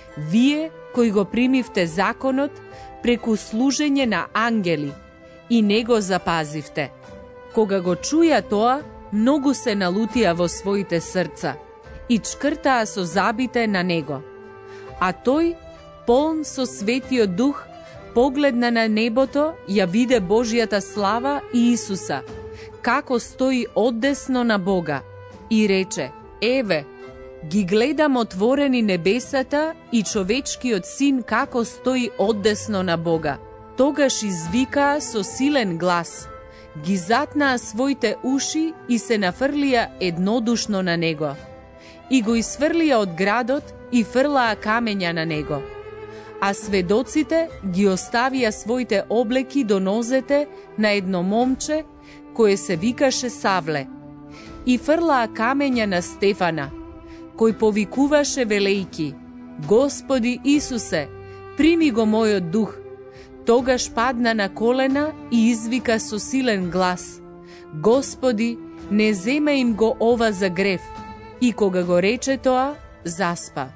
S1: вие кои го примивте законот преку служење на ангели и не го запазивте. Кога го чуја тоа, многу се налутија во своите срца и чкртаа со забите на него. А тој, полн со Светиот Дух, погледна на небото, ја виде Божјата слава и Исуса, како стои одесно на Бога, и рече: Еве, ги гледам отворени небесата и човечкиот син како стои одесно на Бога. Тогаш извикаа со силен глас, ги затнаа своите уши и се нафрлија еднодушно на него. И го изфрлија од градот и фрлаа камења на него. А сведоците ги оставија своите облеки до нозете на едно момче кое се викаше Савле. И фрлаа камења на Стефана, кој повикуваше велејки: Господи Исусе, прими го мојот дух. Тогаш падна на колена и извика со силен глас: Господи, не зема им го ова за грев. И кога го рече тоа, заспа.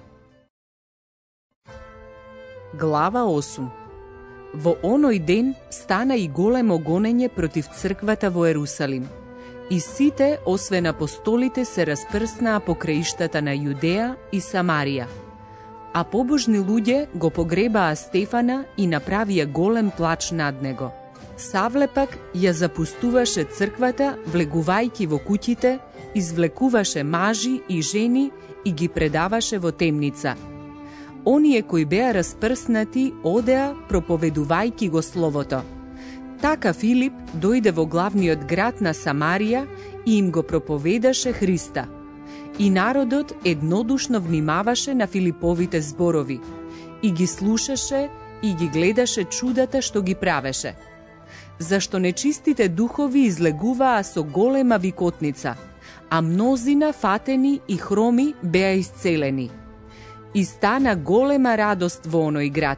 S1: Глава 8. Во оној ден стана и големо гонење против црквата во Ерусалим. И сите, освен апостолите, се распрснаа по краиштата на Јудеја и Самарија. А побожни луѓе го погребаа Стефана и направија голем плач над него. Савле пак ја запустуваше црквата, влегувајќи во куќите, извлекуваше мажи и жени и ги предаваше во темница. Оние кои беа распрснати одеа проповедувајќи го словото. Така Филип дојде во главниот град на Самарија и им го проповедаше Христа. И народот еднодушно внимаваше на Филиповите зборови и ги слушаше и ги гледаше чудата што ги правеше. Зашто нечистите духови излегуваа со голема викотница, а мнозина фатени и хроми беа исцелени. И стана голема радост во оној град.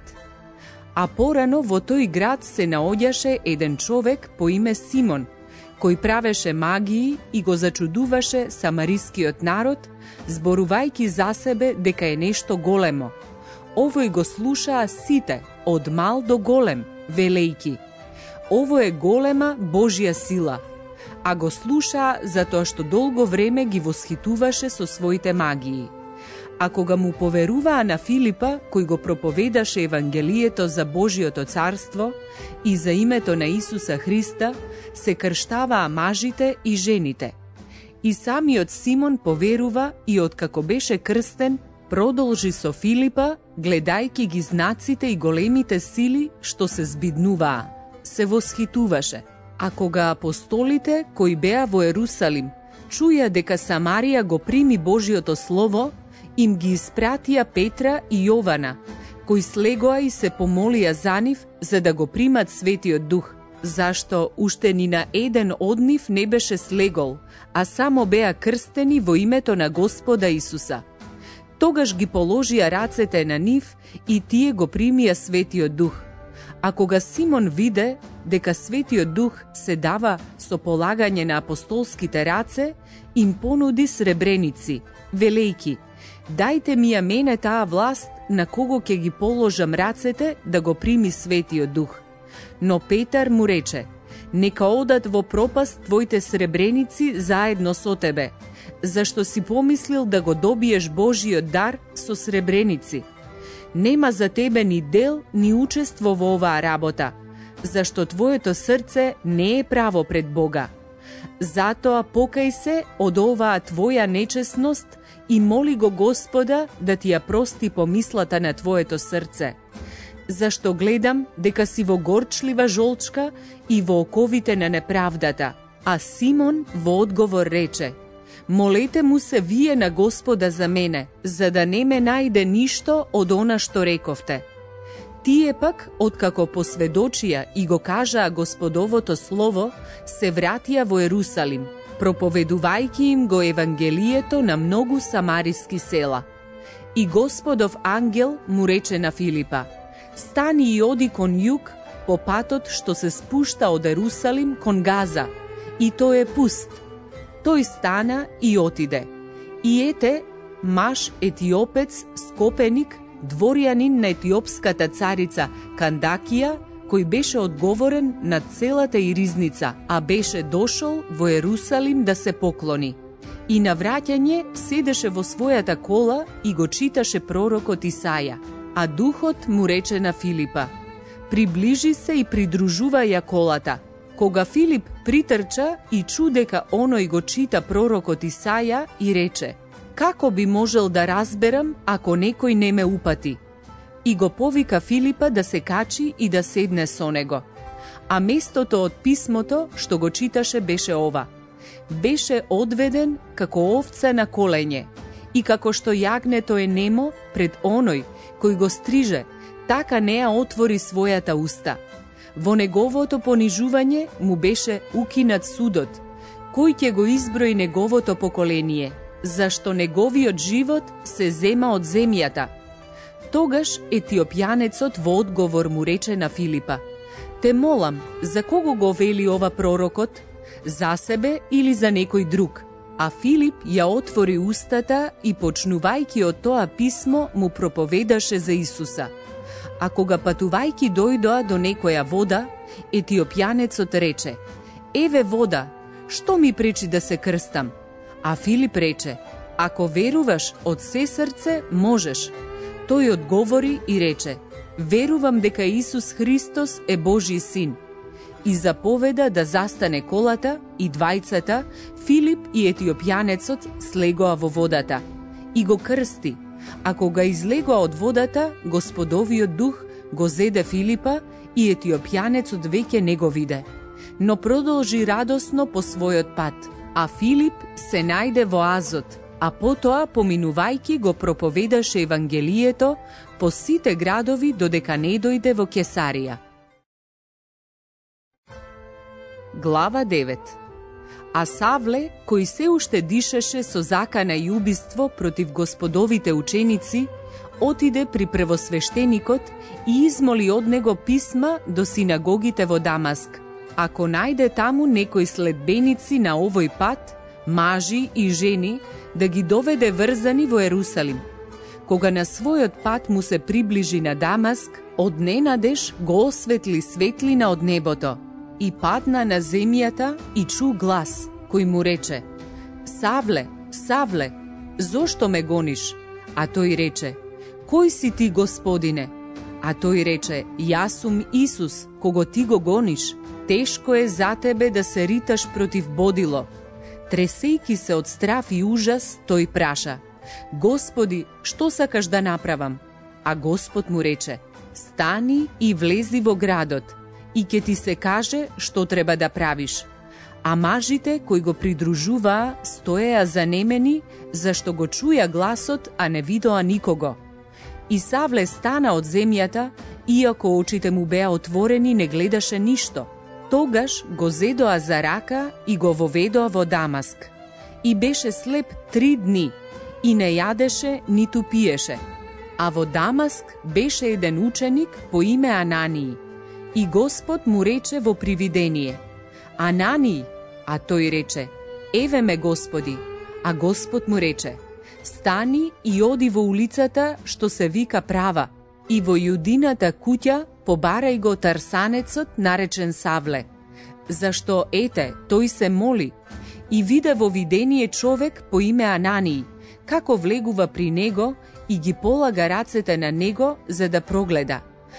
S1: А порано во тој град се наоѓаше еден човек по име Симон, кој правеше магии и го зачудуваше самарискиот народ, зборувајќи за себе дека е нешто големо. Овој го слушаа сите, од мал до голем, велејки: ово е голема Божја сила. А го слушаа затоа што долго време ги восхитуваше со своите магии. А кога му поверуваа на Филипа, кој го проповедаше Евангелието за Божиото царство и за името на Исуса Христа, се крштаваа мажите и жените. И самиот Симон поверува и откако беше крстен, продолжи со Филипа, гледајќи ги знаците и големите сили што се збиднуваа. Се восхитуваше. А кога апостолите кои беа во Ерусалим чуја дека Самарија го прими Божиото слово, им ги испратија Петра и Јована, кои слегоа и се помолија за нив за да го примат Светиот Дух, зашто уште ни на еден од нив не беше слегол, а само беа крстени во името на Господа Исуса. Тогаш ги положија рацете на нив и тие го примија Светиот Дух. А кога Симон виде дека Светиот Дух се дава со полагање на апостолските раце, им понуди сребреници, велејки: дајте ми ја мене таа власт на кого ќе ги положам рацете да го прими Светиот Дух. Но Петар му рече: нека одат во пропаст твоите сребреници заедно со тебе, зашто си помислил да го добиеш Божиот дар со сребреници. Нема за тебе ни дел, ни учество во оваа работа, зашто твоето срце не е право пред Бога. Затоа покај се од оваа твоја нечесност и моли го Господа да ти ја прости помислата на твоето срце. Зашто гледам дека си во горчлива жолчка и во оковите на неправдата. А Симон во одговор рече: молете му се вие на Господа за мене, за да не ме најде ништо од она што рековте. Тие пак, откако посведочија и го кажаа Господовото слово, се вратија во Ерусалим, проповедувајќи им го Евангелието на многу самариски села. И Господов ангел му рече на Филипа: стани и оди кон југ по патот што се спушта од Ерусалим кон Газа, и тој е пуст. Тој стана и отиде. И ете, маж етиопец, скопеник, дворјанин на етиопската царица Кандакија, кој беше одговорен на целата и ризница, а беше дошол во Ерусалим да се поклони. И на враќање седеше во својата кола и го читаше пророкот Исаја. А духот му рече на Филипа: приближи се и придружувај ја колата. Кога Филип притрча и чу дека оној го чита пророкот Исаја и рече: како би можел да разберам ако некој не ме упати? И го повика Филипа да се качи и да седне со него. А местото од писмото што го читаше беше ова: беше одведен како овца на коленје, и како што јагнето е немо пред оној кој го стриже, така не ја отвори својата уста. Во неговото понижување му беше укинат судот, кој ќе го изброи неговото поколение, зашто неговиот живот се зема од земјата. Тогаш етиопјанецот во одговор му рече на Филипа: те молам, за кого го вели ова пророкот? За себе или за некој друг? А Филип ја отвори устата и почнувајќи од тоа писмо му проповедаше за Исуса. А кога патувајќи дојдоа до некоја вода, етиопјанецот рече: еве вода, што ми пречи да се крстам? А Филип рече: ако веруваш од се срце, можеш. Тој одговори и рече: верувам дека Исус Христос е Божји син. И заповеда да застане колата, и двајцата, Филип и етиопјанецот, слегоа во водата и го крсти. А кога излегоа од водата, Господовиот дух го зеде Филипа и етиопјанецот веќе не го виде, но продолжи радосно по својот пат. А Филип се најде во Азот, а потоа, поминувајќи, го проповедаше Евангелието по сите градови додека не дојде во Кесарија. Глава 9. А Савле, кој се уште дишеше со закана и убиство против господовите ученици, отиде при првосвештеникот и измоли од него писма до синагогите во Дамаск. Ако најде таму некои следбеници на овој пат, мажи и жени, да ги доведе врзани во Ерусалим. Кога на својот пат му се приближи на Дамаск, одненадеж го осветли светлина од небото и падна на земјата и чу глас кој му рече: Савле, Савле, зошто ме гониш? А тој рече: Кој си ти, Господине? А тој рече: Јас сум Исус, кого ти го гониш. Тешко е за тебе да се риташ против бодило. Тресејки се од страф и ужас, тој праша: Господи, што сакаш да направам? А Господ му рече: Стани и влези во градот, и ќе ти се каже што треба да правиш. А мажите кои го придружуваа стоеа занемени, зашто го чуја гласот, а не видоа никого. И Савле стана од земјата, иако очите му беа отворени, не гледаше ништо. Тогаш го зедоа за рака и го воведоа во Дамаск. И беше слеп 3 дни, и не јадеше ниту пиеше. А во Дамаск беше еден ученик по име Анании. И Господ му рече во привидение: Анании, а тој рече: Еве ме, Господи. А Господ му рече: Стани и оди во улицата што се вика Права, и во Јудината куќа побарај го тарсанецот наречен Савле. Зашто ете, тој се моли и виде во видение човек по име Анании, како влегува при него и ги полага рацете на него за да прогледа.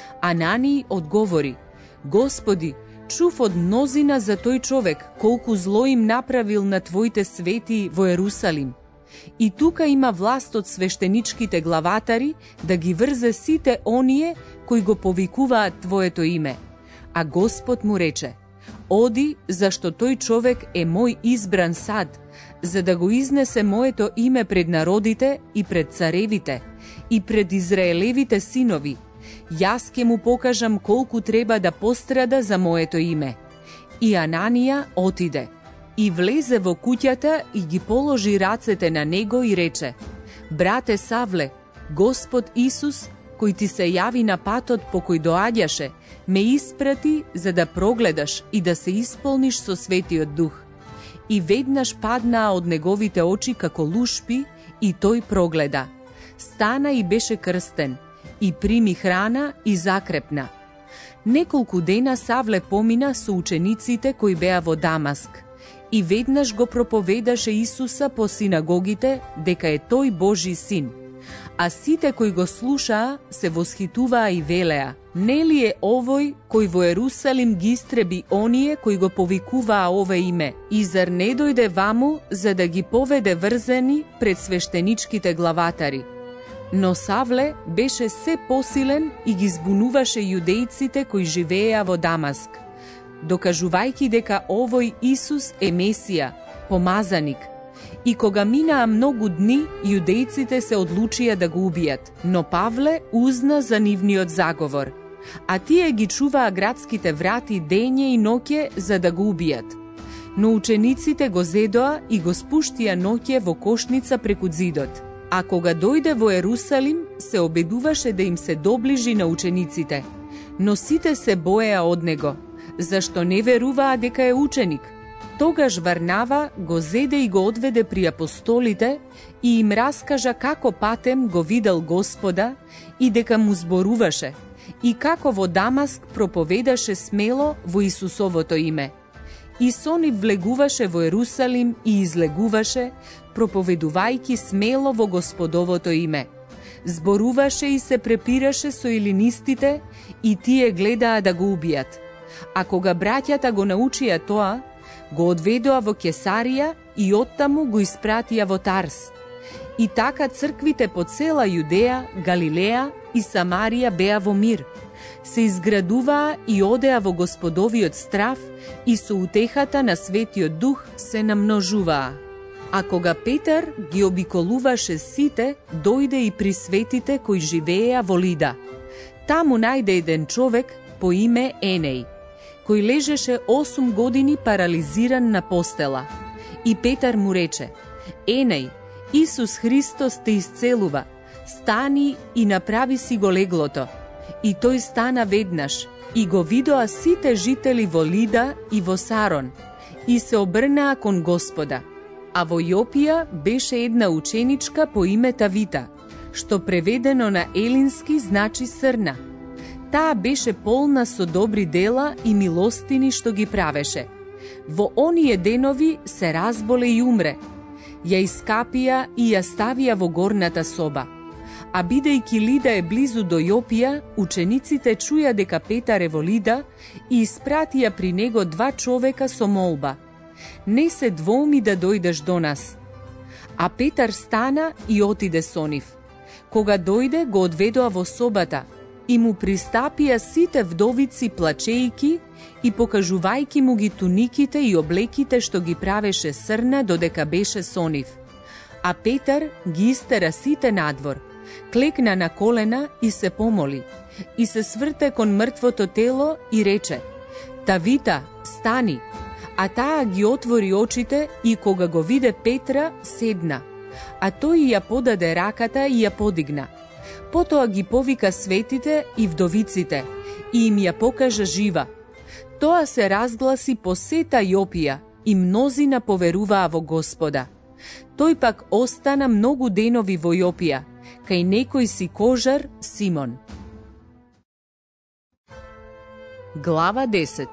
S1: Анании одговори: Господи, чув од мнозина за тој човек, колку зло им направил на Твоите свети во Ерусалим. И тука има власт од свештеничките главатари да ги врзе сите оние кои го повикуваат Твоето име. А Господ му рече: Оди, зашто тој човек е мој избран сад, за да го изнесе моето име пред народите и пред царевите и пред Израелевите синови. Јас ќе му покажам колку треба да пострада за моето име. И Ананија отиде и влезе во куќата и ги положи рацете на него и рече: Брате Савле, Господ Исус, кој ти се јави на патот по кој доаѓаше, ме испрати за да прогледаш и да се исполниш со Светиот Дух. И веднаш паднаа од неговите очи како лушпи и тој прогледа. Стана и беше крстен, и прими храна и закрепна. Неколку дена Савле помина со учениците кои беа во Дамаск и веднаш го проповедаше Исуса по синагогите дека е тој Божи син. А сите кои го слушаа се восхитуваа и велеа: Нели е овој кој во Ерусалим ги истреби оние кои го повикуваа ове име, и зар не дојде ваму за да ги поведе врзени пред свештеничките главатари? Но Савле беше се посилен и ги збунуваше јудејците кои живееа во Дамаск, докажувајќи дека овој Исус е Месија, помазаник. И кога минаа многу дни, јудејците се одлучија да го убијат, но Павле узна за нивниот заговор, а тие ги чуваа градските врати дење и ноќе за да го убијат. Но учениците го зедоа и го спуштија ноќе во кошница преку зидот. А кога дојде во Ерусалим, се обидуваше да им се доближи на учениците, но сите се боеа од него, зашто не веруваа дека е ученик. Тогаш Варнава го зеде и го одведе при апостолите и им раскажа како патем го видел Господа и дека му зборуваше, и како во Дамаск проповедаше смело во Исусовото име. И со нив влегуваше во Ерусалим и излегуваше, проповедувајќи смело во Господовото име. Зборуваше и се препираше со елинистите и тие гледаа да го убијат. А кога браќата го научија тоа, го одведоа во Кесарија и оттаму го испратија во Тарс. И така црквите по цела Јудеја, Галилеја и Самарија беа во мир. Се изградуваа и одеа во Господовиот страв и со утехата на Светиот Дух се намножуваа. А кога Петар ги обиколуваше сите, дојде и при светите кои живееа во Лида. Таму најде еден човек по име Енеј, кој лежеше 8 години парализиран на постела. И Петар му рече: Енеј, Исус Христос те исцелува, стани и направи си го леглото. И тој стана веднаш, и го видоа сите жители во Лида и во Сарон, и се обрнаа кон Господа. А во Јопија беше една ученичка по име Тавита, што преведено на елински значи срна. Таа беше полна со добри дела и милостини што ги правеше. Во оние денови се разболе и умре. Ја искапија и ја ставија во горната соба. А бидејќи Лида е близу до Јопија, учениците чуја дека Петар е во Лида и испратија при него 2 човека со молба: Не се двоуми да дојдеш до нас. А Петар стана и отиде со нив. Кога дојде, го одведоа во собата и му пристапија сите вдовици плачејки и покажувајки му ги туниките и облеките што ги правеше срна додека беше со нив. А Петар ги истера сите надвор, клекна на колена и се помоли, и се сврте кон мртвото тело и рече: Тавита, стани! А таа ги отвори очите и кога го виде Петра, седна, а тој ја подаде раката и ја подигна. Потоа ги повика светите и вдовиците и им ја покажа жива. Тоа се разгласи по сета Јопија и мнозина поверуваа во Господа. Тој пак остана многу денови во Јопија, кај некој си кожар Симон. Глава 10.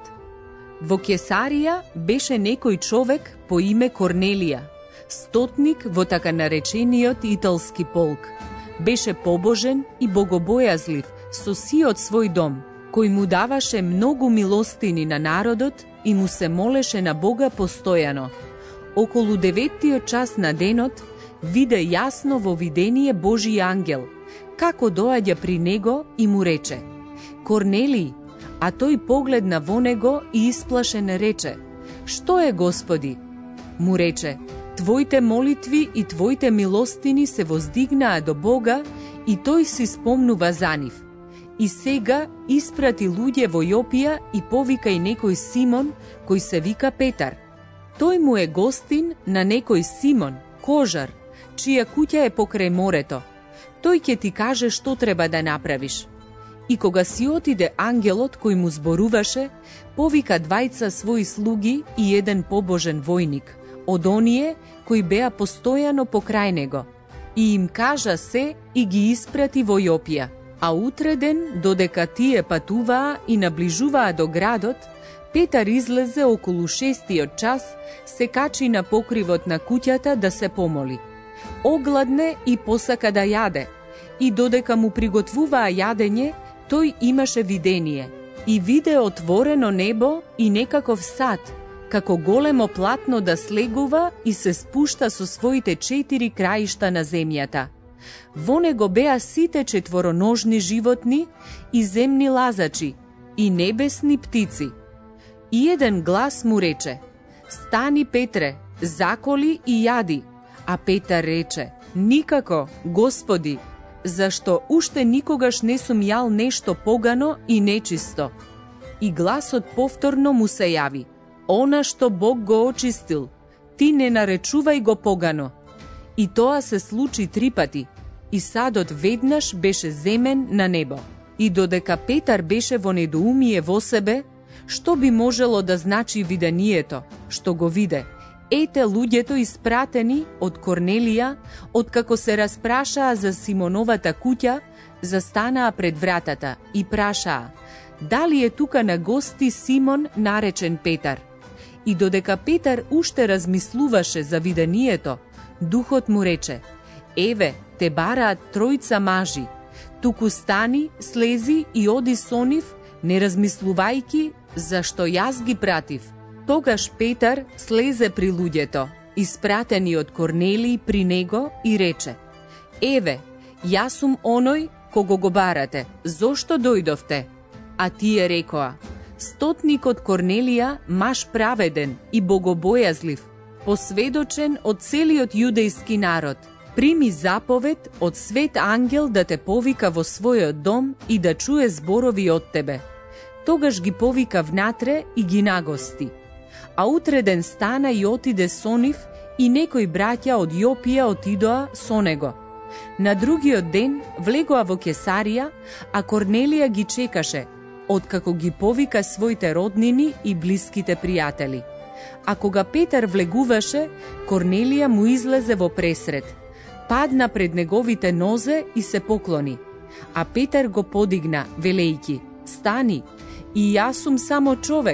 S1: Во Кесарија беше некој човек по име Корнелија, стотник во така наречениот италски полк. Беше побожен и богобојазлив со сиот свој дом, кој му даваше многу милостини на народот и му се молеше на Бога постојано. Околу 9-тиот час на денот виде јасно во видение Божи ангел, како доаѓа при него и му рече: Корнелиј, а тој погледна во него и исплашен рече: Што е, Господи? Му рече: Твоите молитви и Твоите милостини се воздигнаа до Бога и тој си спомнува за нив. И сега испрати луѓе во Јопија и повика и некој Симон, кој се вика Петар. Тој му е гостин на некој Симон, кожар, чија куќа е покрај морето. Тој ќе ти каже што треба да направиш. И кога си отиде ангелот кој му зборуваше, повика 2 своји слуги и еден побожен војник, од оние кои беа постојано покрај него, и им кажа се и ги испрати во Јопија. А утреден, додека тие патуваа и наближуваа до градот, Петар излезе околу 6-тиот час, се качи на покривот на куќата да се помоли. Огладне и посака да јаде, и додека му приготвуваа јадење, тој имаше видение и виде отворено небо и некаков сад, како големо платно да слегува и се спушта со своите 4 краишта на земјата. Во него беа сите четвороножни животни и земни лазачи и небесни птици. И еден глас му рече: Стани, Петре, заколи и јади. А Петар рече: Никако, Господи, зашто уште никогаш не сум јал нешто погано и нечисто. И гласот повторно му се јави: Она што Бог го очистил, ти не наречувај го погано. И тоа се случи 3 пати, и садот веднаш беше земен на небо. И додека Петар беше во недоумие во себе, што би можело да значи видението, што го виде, ете луѓето испратени од Корнелија, откако се распрашаа за Симоновата куќа, застанаа пред вратата и прашаа: Дали е тука на гости Симон наречен Петар? И додека Петар уште размислуваше за видението, Духот му рече: Еве, те бараат 3 мажи. Туку стани, слези и оди со нив, не размислувајки зашто јас ги пратив. Тогаш Петар слезе при луѓето, испратени од Корнелиј при него, и рече: Еве, јас сум оној кого го барате, зошто дојдовте? А тие рекоа: Стотникот Корнелија, маж праведен и богобојазлив, посведочен од целиот јудејски народ, прими заповед од свет ангел да те повика во својот дом и да чуе зборови од тебе. Тогаш ги повика внатре и ги нагости. А утре ден стана и отиде со нив, и некои браќа од Јопија отидоа со него. На другиот ден влегоа во Кесарија, а Корнелија ги чекаше, откако ги повика своите роднини и блиските пријатели. А кога Петар влегуваше, Корнелија му излезе во пресред, падна пред неговите нозе и се поклони. А Петар го подигна, велејки: стани, и јас сум само човек.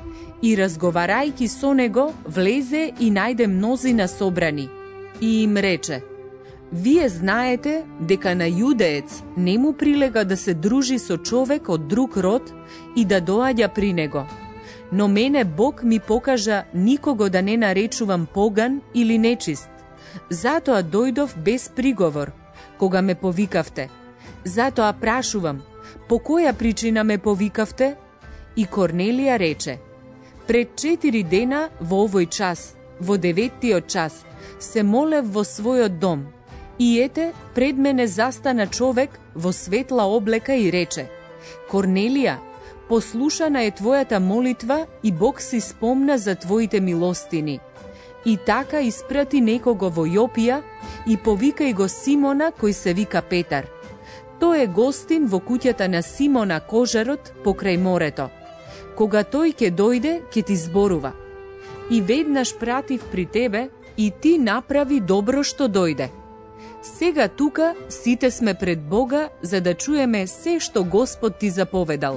S1: И разговарајќи со него, влезе и најде мнозина собрани. И им рече: вие знаете дека на јудеец не му прилега да се дружи со човек од друг род и да доаѓа при него. Но мене Бог ми покажа никого да не наречувам поган или нечист. Затоа дојдов без приговор, кога ме повикавте. Затоа прашувам: по која причина ме повикавте? И Корнелија рече: пред 4 дена во овој час, во 9-тиот час, се молев во својот дом, и ете, пред мене застана човек во светла облека и рече: Корнелија, послушана е твојата молитва и Бог си спомна за твоите милостини. И така испрати некого во Јопија и повикај го Симона, кој се вика Петар. Тој е гостин во куќата на Симона Кожарот покрај морето. Кога тој ќе дојде, ќе ти зборува. И веднаш пратив при тебе, и ти направи добро што дојде. Сега тука сите сме пред Бога за да чуеме се што Господ ти заповедал.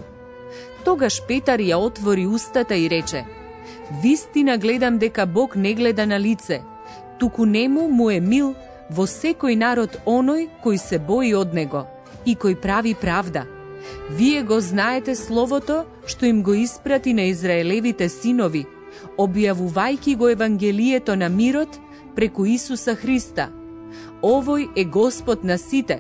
S1: Тогаш Петар ја отвори устата и рече: вистина гледам дека Бог не гледа на лице, туку нему му е мил во секој народ оној кој се бои од него и кој прави правда. Вие го знаете словото што им го испрати на израелевите синови, објавувајќи го Евангелието на мирот преку Исуса Христа. Овој е Господ на сите.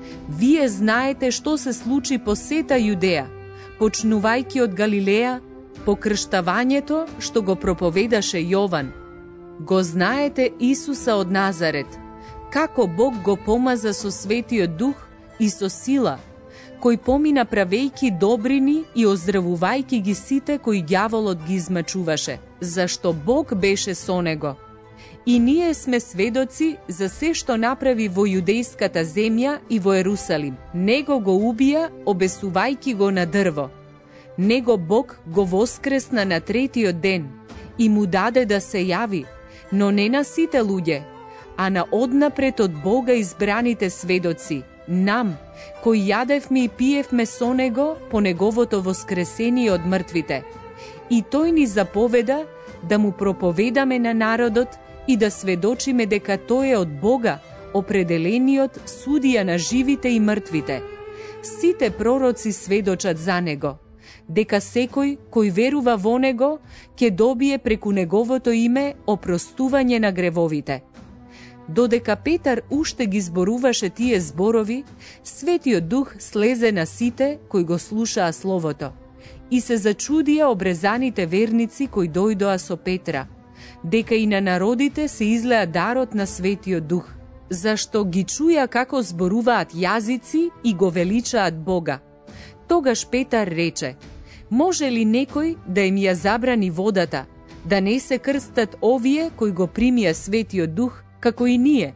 S1: Вие знаете што се случи по сета Јудеја, почнувајќи од Галилеја, по крштавањето што го проповедаше Јован. Го знаете Исуса од Назарет, како Бог го помаза со Светиот Дух и со сила, кој помина правејќи добрини и оздравувајќи ги сите кои ѓаволот ги измачуваше, зашто Бог беше со него. И ние сме сведоци за се што направи во јудејската земја и во Ерусалим. Него го убија, обесувајќи го на дрво. Него Бог го воскресна на 3-тиот ден и му даде да се јави, но не на сите луѓе, а на однапред од Бога избраните сведоци, нам, кои јадевме и пиевме со него по неговото воскресение од мртвите. И тој ни заповеда да му проповедаме на народот и да сведочиме дека тој е од Бога, определениот судија на живите и мртвите. Сите пророци сведочат за него, дека секој кој верува во него ќе добие преку неговото име опростување на гревовите. Додека Петар уште ги зборуваше тие зборови, Светиот Дух слезе на сите кои го слушаа словото и се зачудија обрезаните верници кои дојдоа со Петра, дека и на народите се излеа дарот на Светиот Дух, зашто ги чуја како зборуваат јазици и го величаат Бога. Тогаш Петар рече: може ли некој да им ја забрани водата, да не се крстат овие кои го примија Светиот Дух, како и ние?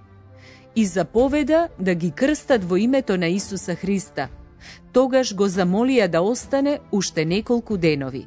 S1: И заповеда да ги крстат во името на Исуса Христа. Тогаш го замолија да остане уште неколку денови.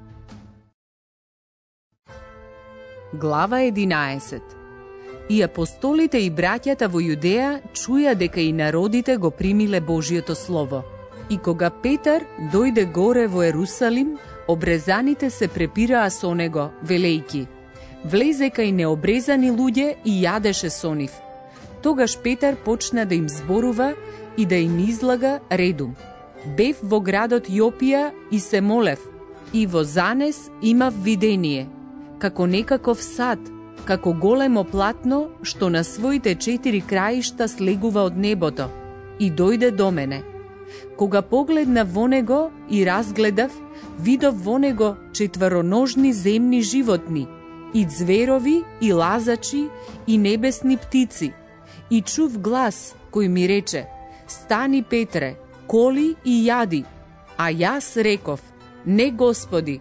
S1: Глава 11. И апостолите и браќата во Јудеја чуја дека и народите го примиле Божиото Слово. И кога Петар дојде горе во Ерусалим, обрезаните се препираа со него, велејки: влезе кај необрезани луѓе и јадеше со нив. Тогаш Петар почна да им зборува и да им излага редум. Бев во градот Јопија и се молев, и во занес имав видение, како некаков сад, како големо платно, што на своите 4 краишта слегува од небото, и дојде до мене. Кога погледнав во него и разгледав, видов во него 4ножни земни животни, и зверови, и лазачи, и небесни птици. И чув глас кој ми рече: стани, Петре, коли и јади. А јас реков: не, Господи,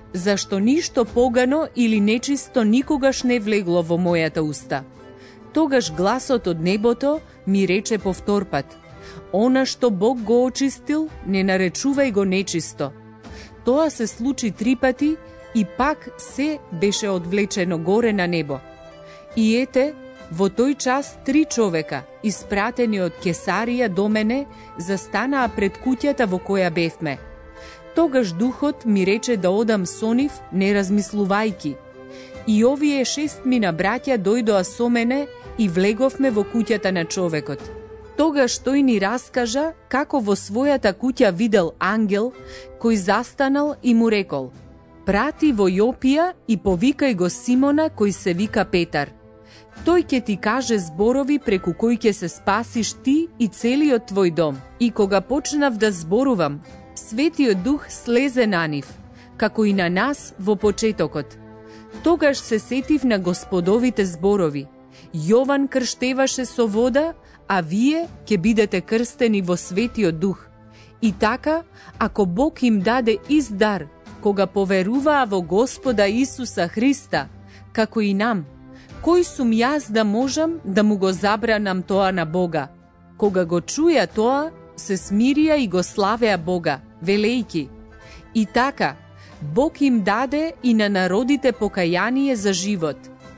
S1: зашто ништо погано или нечисто никогаш не влегло во мојата уста. Тогаш гласот од небото ми рече повторпат: она што Бог го очистил, не наречувај го нечисто. Тоа се случи 3 пати и пак се беше одвлечено горе на небо. И ете, во тој час 3 човека, испратени од Кесарија до мене, застанаа пред куќата во која бевме. Тогаш духот ми рече да одам со нив, не размислувајки. И овие 6 браќа дојдоа со мене и влеговме во куќата на човекот. Тогаш тој ни раскажа како во својата куќа видел ангел кој застанал и му рекол: прати во Јопија и повикај го Симона кој се вика Петар. Тој ќе ти каже зборови преку кои ќе се спасиш ти и целиот твој дом. И кога почнав да зборувам, Светиот Дух слезе на нив, како и на нас во почетокот. Тогаш се сетив на Господовите зборови: Јован крштеваше со вода, а вие ќе бидете крстени во Светиот Дух. И така, ако Бог им даде ист дар, кога поверуваа во Господа Исуса Христа, како и нам, кој сум јас да можам да му го забранам тоа на Бога? Кога го чуја тоа, се смирија и го славеа Бога, велејки: и така, Бог им даде и на народите покаяние за живот.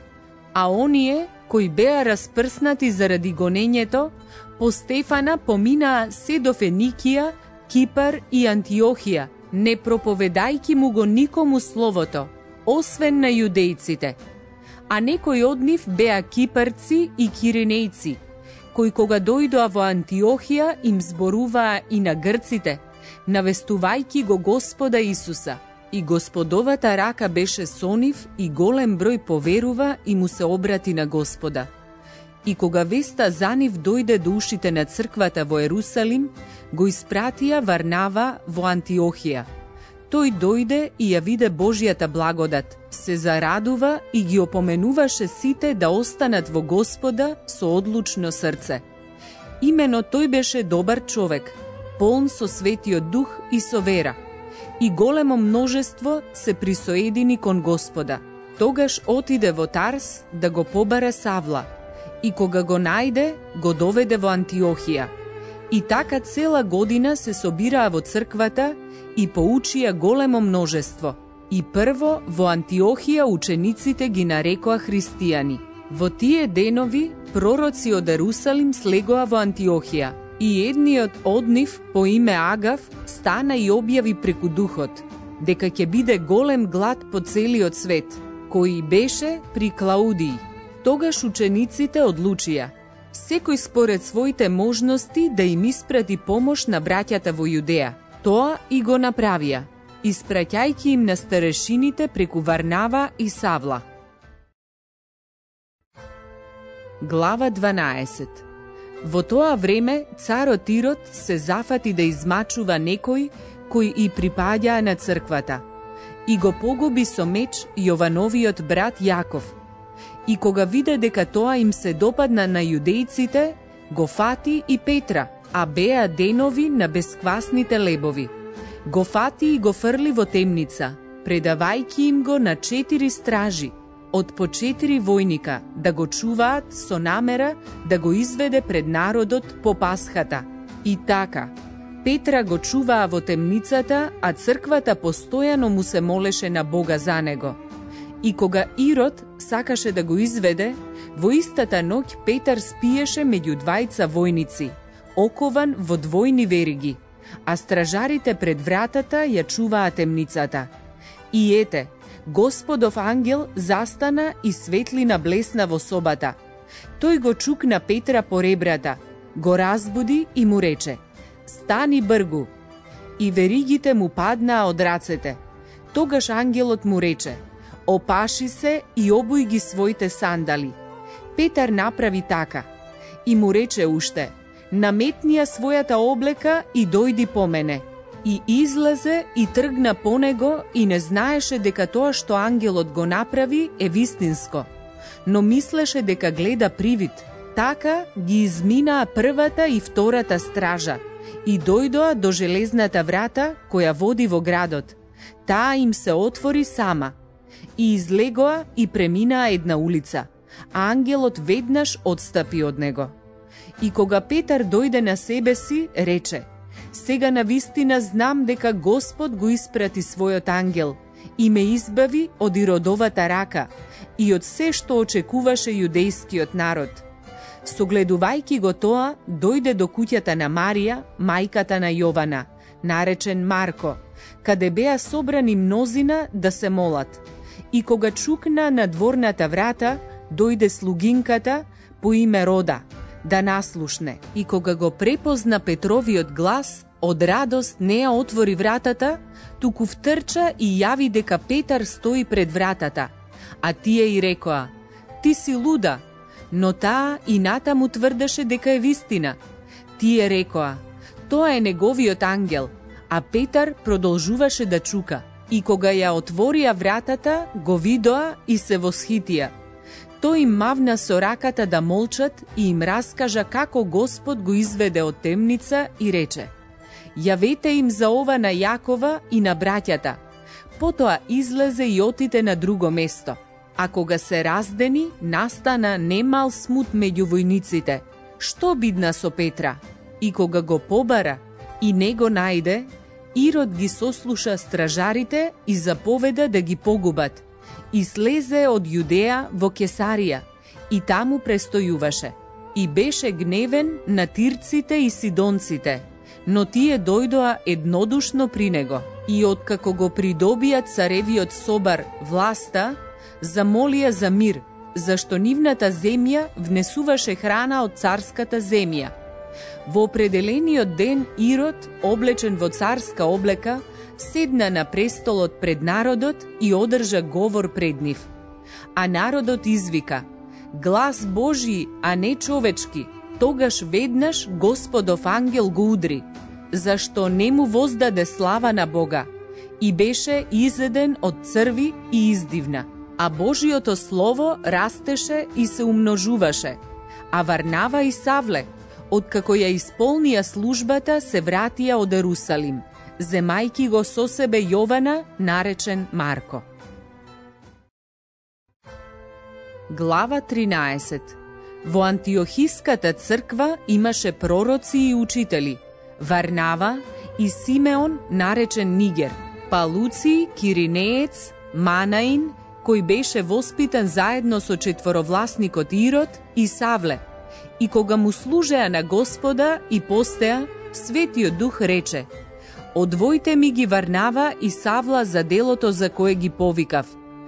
S1: А оние, кои беа распрснати заради гонењето, по Стефана поминаа се до Феникија, Кипар и Антиохија, не проповедајки му го никому словото, освен на јудејците. А некои од нив беа кипарци и киренејци, кои кога дојдоа во Антиохија им зборуваа и на грците, навестувајки го Господа Исуса. И Господовата рака беше со нив и голем број поверува и му се обрати на Господа. И кога веста за нив дојде до ушите на црквата во Ерусалим, го испратија Варнава во Антиохија. Тој дојде и ја виде Божјата благодат, се зарадува и ги опоменуваше сите да останат во Господа со одлучно срце. Имено тој беше добар човек, полн со Светиот Дух и со вера. И големо множество се присоедини кон Господа. Тогаш отиде во Тарс да го побара Савла, и кога го најде, го доведе во Антиохија. И така цела година се собираа во црквата и поучија големо множество. И прво во Антиохија учениците ги нарекоа христијани. Во тие денови пророци од Ерусалим слегоа во Антиохија. И едниот од нив, по име Агав, стана и објави преку Духот, дека ќе биде голем глад по целиот свет, кој беше при Клаудиј. Тогаш учениците одлучија, секој според своите можности да им испрати помош на браќата во Јудеја. Тоа и го направија, испраќајќи им на старешините преку Варнава и Савла. Глава 12. Во тоа време царот Ирод се зафати да измачува некој кој и припаѓаа на црквата и го погуби со меч Јовановиот брат Јаков. И кога виде дека тоа им се допадна на јудејците, го фати и Петра, а беа денови на бесквасните лебови. Го фати и го фрли во темница, предавајќи им го на 4 стражи, од по 4 војника, да го чуваат со намера да го изведе пред народот по Пасхата. И така, Петра го чуваа во темницата, а црквата постојано му се молеше на Бога за него. И кога Ирод сакаше да го изведе, во истата ноќ Петар спиеше меѓу двајца војници, окован во двојни вериги, а стражарите пред вратата ја чуваа темницата. И ете, Господов ангел застана и светлина блесна во собата. Тој го чукна Петра по ребрата, го разбуди и му рече: стани бргу. И веригите му паднаа од рацете. Тогаш ангелот му рече: опаши се и обуј ги своите сандали. Петар направи така. И му рече уште: наметни ја својата облека и дојди по мене. И излезе и тргна по него и не знаеше дека тоа што ангелот го направи е вистинско, но мислеше дека гледа привид. Така ги изминаа првата и втората стража и дојдоа до железната врата која води во градот, Таа им се отвори сама. И излегоа и преминаа една улица. А ангелот веднаш отстапи од него. И кога Петар дојде на себе си, рече: сега навистина знам дека Господ го испрати својот ангел и ме избави од Иродовата рака и од се што очекуваше јудејскиот народ. Согледувајќи го тоа, дојде до куќата на Марија, мајката на Јована, наречен Марко, каде беа собрани мнозина да се молат. И кога чукна на дворната врата, дојде слугинката по име Рода, да наслушне. И кога го препозна Петровиот глас, од радост не ја отвори вратата, туку втрча и јави дека Петар стои пред вратата. А тие и рекоа: ти си луда. Но таа и натаму тврдеше дека е вистина. Тие рекоа: тоа е неговиот ангел. А Петар продолжуваше да чука. И кога ја отворија вратата, го видоа и се восхитија. Тој им мавна со раката да молчат и им раскажа како Господ го изведе од темница и рече: јавете им за ова на Јакова и на браќата. Потоа излезе и отиде на друго место. А кога се раздени, настана немал смут меѓу војниците. Што бидна со Петра? И кога го побара и не го најде, Ирод ги сослуша стражарите и заповеда да ги погубат. И слезе од Јудеја во Кесарија и таму престојуваше. И беше гневен на тирците и сидонците, но тие дојдоа еднодушно при него. И откако го придобија царевиот Собар власта, замолија за мир, зашто нивната земја внесуваше храна од царската земја. Во определениот ден Ирод, облечен во царска облека, седна на престолот пред народот и одржа говор пред нив. А народот извика: глас Божи, а не човечки. Тогаш веднаш Господов ангел го удри, зашто не му воздаде слава на Бога, и беше изеден од црви и издивна. А Божиото слово растеше и се умножуваше. А Варнава и Савле, откако ја исполнија службата, се вратија од Ерусалим, земајки го со себе Јована, наречен Марко. Глава 13. Во Антиохиската црква имаше пророци и учители: Варнава и Симеон, наречен Нигер, па Луци, Киринеец, Манаин, кој беше воспитан заедно со четворовласникот Ирод, и Савле. И кога му служеа на Господа и постеа, Светиот Дух рече: одвојте ми ги Варнава и Савла за делото за кое ги повикав.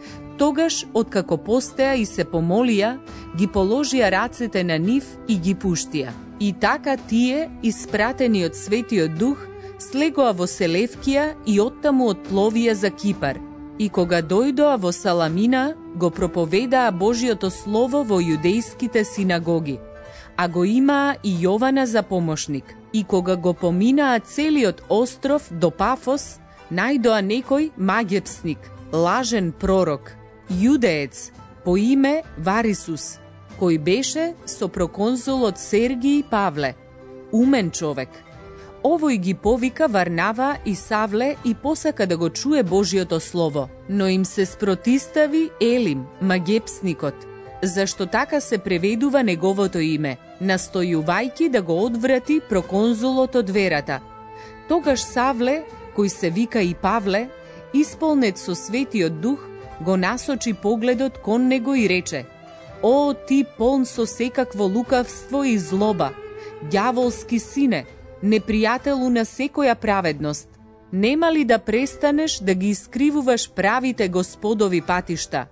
S1: Тогаш, откако постеа и се помолија, ги положија рацете на нив и ги пуштија. И така тие, испратени од Светиот Дух, слегоа во Селевкија и оттаму отпловија за Кипар. И кога дојдоа во Саламина, го проповедаа Божиото Слово во јудејските синагоги, а го имаа и Јована за помошник. И кога го поминаа целиот остров до Пафос, најдоа некој магепсник, лажен пророк, јудеец, по име Варисус, кој беше со проконзулот Сергиј Павле, умен човек. Овој ги повика Варнава и Савле и посака да го чуе Божиото Слово, но им се спротистави Елим, магепсникот, зашто така се преведува неговото име, настојувајќи да го одврати проконзулот од верата. Тогаш Савле, кој се вика и Павле, исполнет со Светиот Дух, го насочи погледот кон него и рече: О, ти полн со секакво лукавство и злоба, ѓаволски сине, непријателу на секоја праведност, нема ли да престанеш да ги искривуваш правите Господови патишта?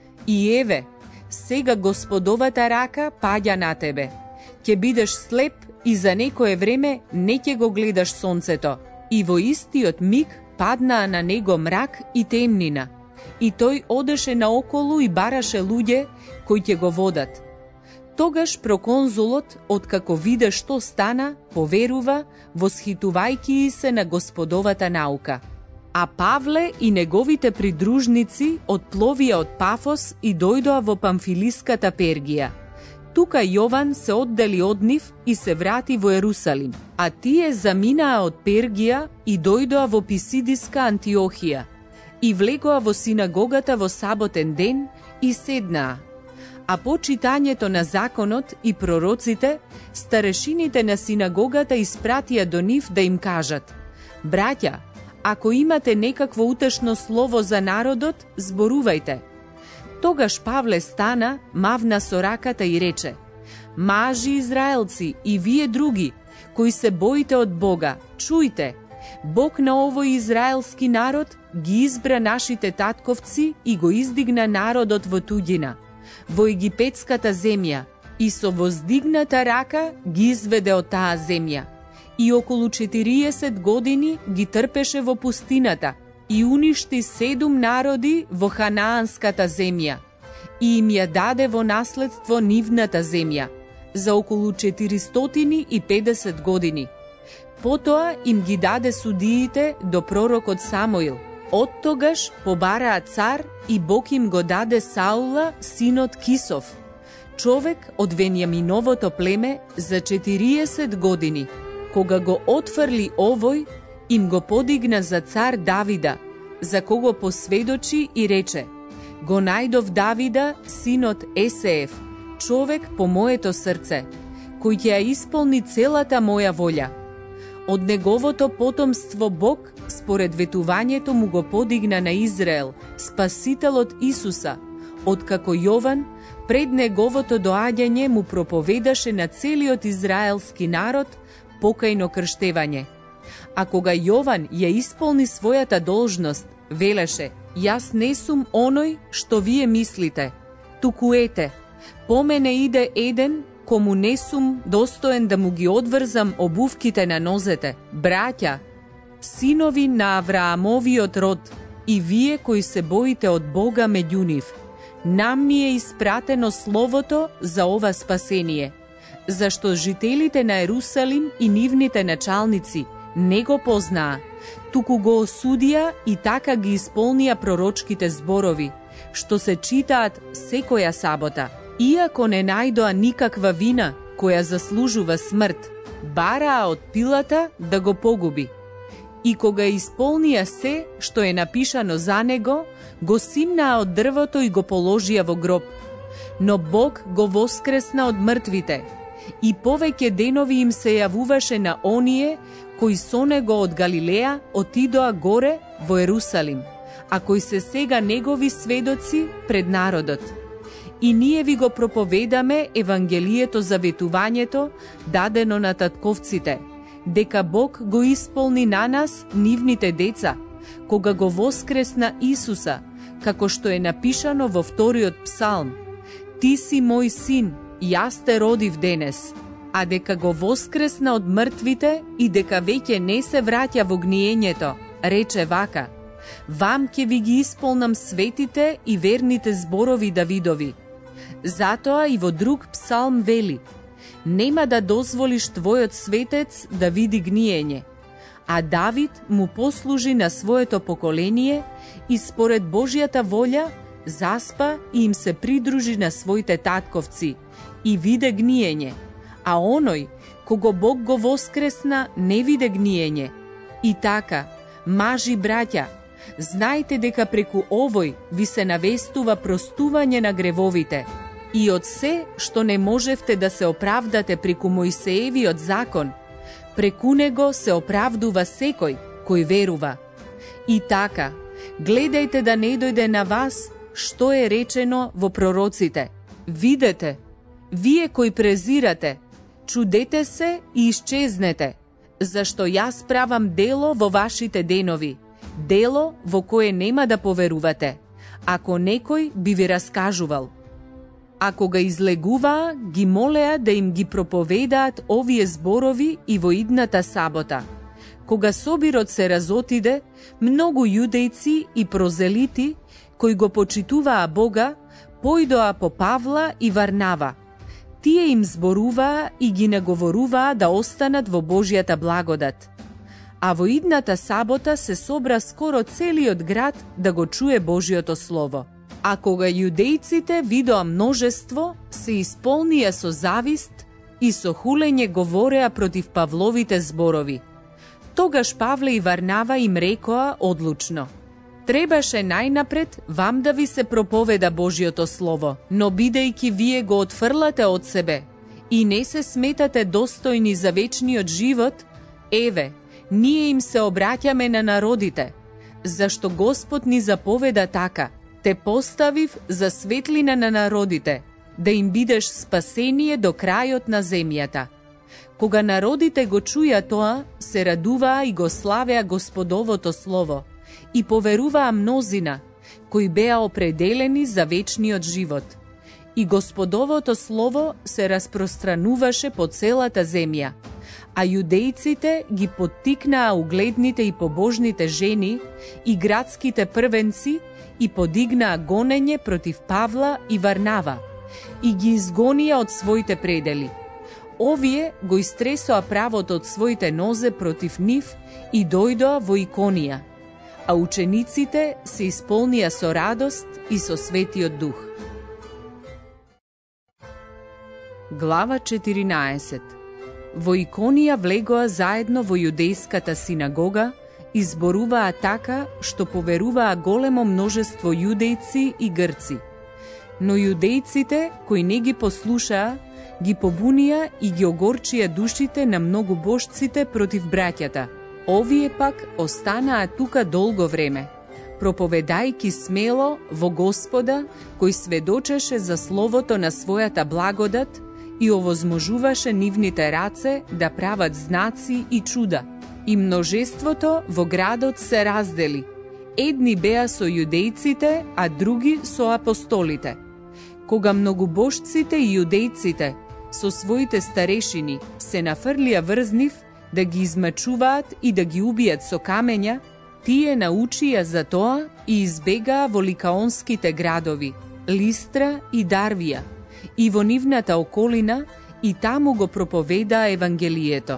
S1: И еве, сега Господовата рака паѓа на тебе. Ќе бидеш слеп и за некое време не ќе го гледаш сонцето. И во истиот миг паднаа на него мрак и темнина. И тој одеше наоколу и бараше луѓе кои ќе го водат. Тогаш проконзулот, откако виде што стана, поверува, восхитувајќи се на Господовата наука. А Павле и неговите придружници отпловија од Пафос и дојдоа во Памфилиската Пергија. Тука Јован се оддели од нив и се врати во Ерусалим, а тие заминаа од Пергија и дојдоа во Писидиска Антиохија. И влегоа во синагогата во саботен ден и седнаа. А по читањето на законот и пророците, старешините на синагогата испратија до нив да им кажат: браќа, ако имате некакво утешно слово за народот, зборувајте. Тогаш Павле стана, мавна со раката и рече: мажи израелци и вие други, кои се боите од Бога, чујте, Бог на овој израелски народ ги избра нашите татковци и го издигна народот во туѓина, во египетската земја, и со воздигната рака ги изведе од таа земја. И околу 40 години ги трпеше во пустината и уништи 7 народи во ханаанската земја и им ја даде во наследство нивната земја за околу 450 години. Потоа им ги даде судиите до пророкот Самуил. Оттогаш побараа цар и Бог им го даде Саула, синот Кисов, човек од Венијаминовото племе, за 40 години. Кога го отфрли овој, им го подигна за цар Давида, за кого посведочи и рече: го најдов Давида, синот Есеев, човек по моето срце, кој ќе ја исполни целата моја волја. Од неговото потомство Бог, според ветувањето му го подигна на Израел, Спасителот Исуса, откако Јован, пред неговото доаѓање, му проповедаше на целиот израелски народ покајно крштевање. А кога Јован ја исполни својата должност, велеше: јас не сум оној што вие мислите, туку ете, по мене иде еден кому не сум достоен да му ги одврзам обувките на нозете. Браќа, синови на Авраамовиот род, и вие кои се боите од Бога меѓу нив, нам ни е испратено словото за ова спасение, зашто жителите на Ерусалим и нивните началници не го познаа, туку го осудија и така ги исполнија пророчките зборови, што се читаат секоја сабота. Иако не најдоа никаква вина која заслужува смрт, бараа од Пилата да го погуби. И кога исполнија се што е напишано за него, го симнаа од дрвото и го положија во гроб. Но Бог го воскресна од мртвите, и повеќе денови им се јавуваше на оние кои со него од Галилеја отидоа горе во Ерусалим, а кои се сега негови сведоци пред народот. И ние ви го проповедаме Евангелието за ветувањето дадено на татковците, дека Бог го исполни на нас, нивните деца, кога го воскресна Исуса, како што е напишано во вториот псалм: ти си мој син, јас те родив денес. А дека го воскресна од мртвите и дека веќе не се враќа во гниењето, рече вака: вам ќе ви ги исполнам светите и верните зборови Давидови. Затоа и во друг псалм вели: нема да дозволиш твојот светец да види гниење. А Давид му послужи на своето поколение и според Божјата волја заспа и им се придружи на своите татковци и виде гниење. А оној кого Бог го воскресна не виде гниење. И така, мажи браќа, знајте дека преку овој ви се навестува простување на гревовите. И од се што не можевте да се оправдате преку Мојсеевиот закон, преку него се оправдува секој кој верува. И така, гледајте да не дојде на вас што е речено во пророците. Видете, вие кои презирате, чудете се и исчезнете, зашто јас правам дело во вашите денови, дело во кое нема да поверувате, ако некој би ви раскажувал. А кога излегуваа, ги молеа да им ги проповедаат овие зборови и во идната сабота. Кога собирот се разотиде, многу јудејци и прозелити, кои го почитуваа Бога, појдоа по Павла и Варнава. Тие им зборуваа и ги наговоруваа да останат во Божјата благодат. А во идната сабота се собра скоро целиот град да го чуе Божјото слово. А кога јудејците видоа множество, се исполнија со завист и со хулење говореа против Павловите зборови. Тогаш Павле и Варнава им рекоа одлучно: Требаше најнапред вам да ви се проповеда Божјото Слово, но бидејќи вие го отфрлате од себе и не се сметате достојни за вечниот живот, еве, ние им се обраќаме на народите, зашто Господ ни заповеда така: те поставив за светлина на народите, да им бидеш спасение до крајот на земјата. Кога народите го чуја тоа, се радуваа и го славеа Господовото Слово и поверуваа мнозина, кои беа определени за вечниот живот. И Господовото Слово се распространуваше по целата земја, а јудејците ги поттикнаа угледните и побожните жени и градските првенци и подигнаа гонење против Павла и Варнава и ги изгонија од своите предели. Овие го истресоа правото од своите нозе против нив и дојдоа во Иконија, а учениците се исполнија со радост и со Светиот Дух. Глава 14. Во Иконија влегоа заедно во јудејската синагога и зборуваа така што поверуваа големо множество јудејци и грци. Но јудејците, кои не ги послушаа, ги побунија и ги огорчија душите на многу божците против браќата. Овие пак останаа тука долго време, проповедајки смело во Господа, кој сведочеше за словото на својата благодат и овозможуваше нивните раце да прават знаци и чуда. И множеството во градот се раздели. Едни беа со јудејците, а други со апостолите. Кога многобожците и јудејците со своите старешини се нафрлија врз нив да ги измачуваат и да ги убијат со камења, тие научија за тоа и избегаа во ликаонските градови, Листра и Дарвија, и во нивната околина, и таму го проповедаа Евангелието.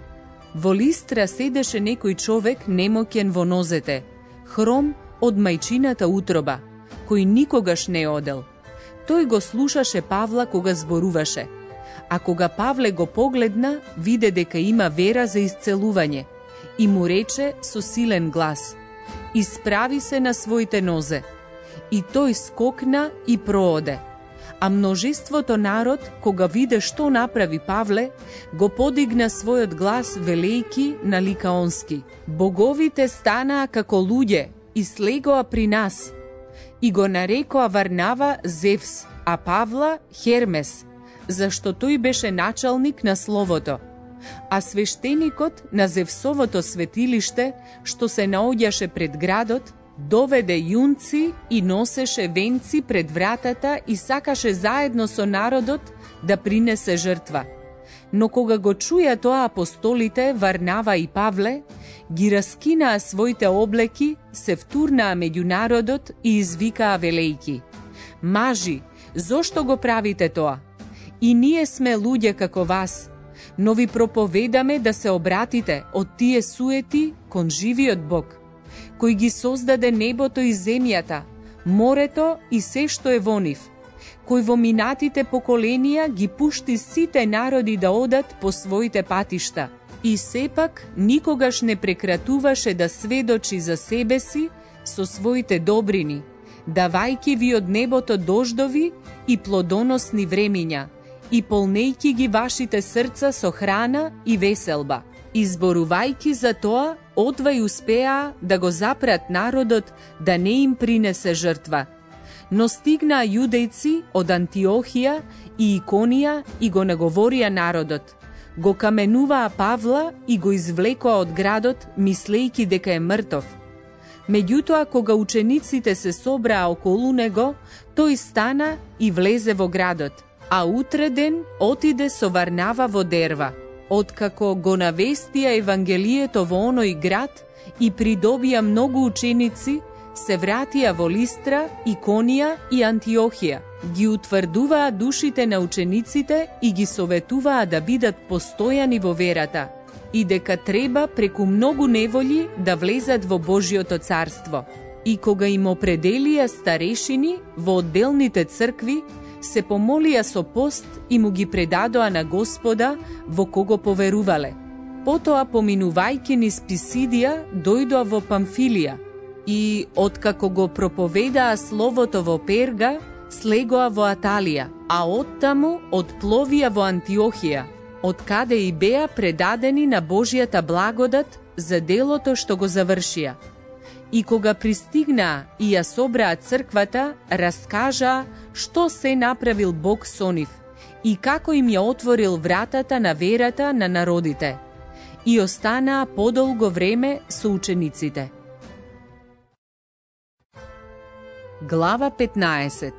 S1: Во Листра седеше некој човек немоќен во нозете, хром од мајчината утроба, кој никогаш не одел. Тој го слушаше Павла кога зборуваше, а кога Павле го погледна, виде дека има вера за исцелување и му рече со силен глас: исправи се на своите нозе. И тој скокна и прооде. А множеството народ, кога виде што направи Павле, го подигна својот глас велејки на ликаонски: боговите станаа како луѓе и слегоа при нас. И го нарекоа Варнава Зевс, а Павла Хермес, зашто тој беше началник на словото. А свештеникот на Зевсовото светилиште, што се наоѓаше пред градот, доведе јунци и носеше венци пред вратата и сакаше заедно со народот да принесе жртва. Но кога го чуја тоа апостолите Варнава и Павле, ги раскинаа своите облеки, се втурнаа меѓу народот и извикаа велејки: мажи, зошто го правите тоа? И ние сме луѓе како вас, но ви проповедаме да се обратите од тие суети кон живиот Бог, кој ги создаде небото и земјата, морето и се што е во нив, кој во минатите поколенија ги пушти сите народи да одат по своите патишта, и сепак никогаш не прекратуваше да сведочи за себе си со своите добрини, давајки ви од небото дождови и плодоносни времиња, и полнејки ги вашите срца со храна и веселба. Изборувајки за тоа, одвај успеа да го запрат народот да не им принесе жртва. Но стигнаа јудејци од Антиохија и Иконија и го наговорија народот. Го каменуваа Павла и го извлекоа од градот, мислејки дека е мртов. Меѓутоа, кога учениците се собраа околу него, тој стана и влезе во градот, а утреден отиде со Варнава во Дерва. Откако го навестија Евангелието во оној град и придобија многу ученици, се вратија во Листра, Иконија и Антиохија. Ги утврдуваа душите на учениците и ги советуваа да бидат постојани во верата и дека треба преку многу неволји да влезат во Божјото царство. И кога им определија старешини во одделните цркви, се помолија со пост и му ги предадоа на Господа во кого поверувале. Потоа, поминувајќи низ Писидија, дојдоа во Памфилија, И откако го проповедаа словото во Перга, слегоа во Аталија, а оттаму отпловија во Антиохија, од каде и беа предадени на Божјата благодат за делото што го завршија. И кога пристигнаа и ја собраа црквата, раскажаа што се направил Бог со нив и како им ја отворил вратата на верата на народите. И останаа подолго време со учениците. Глава 15.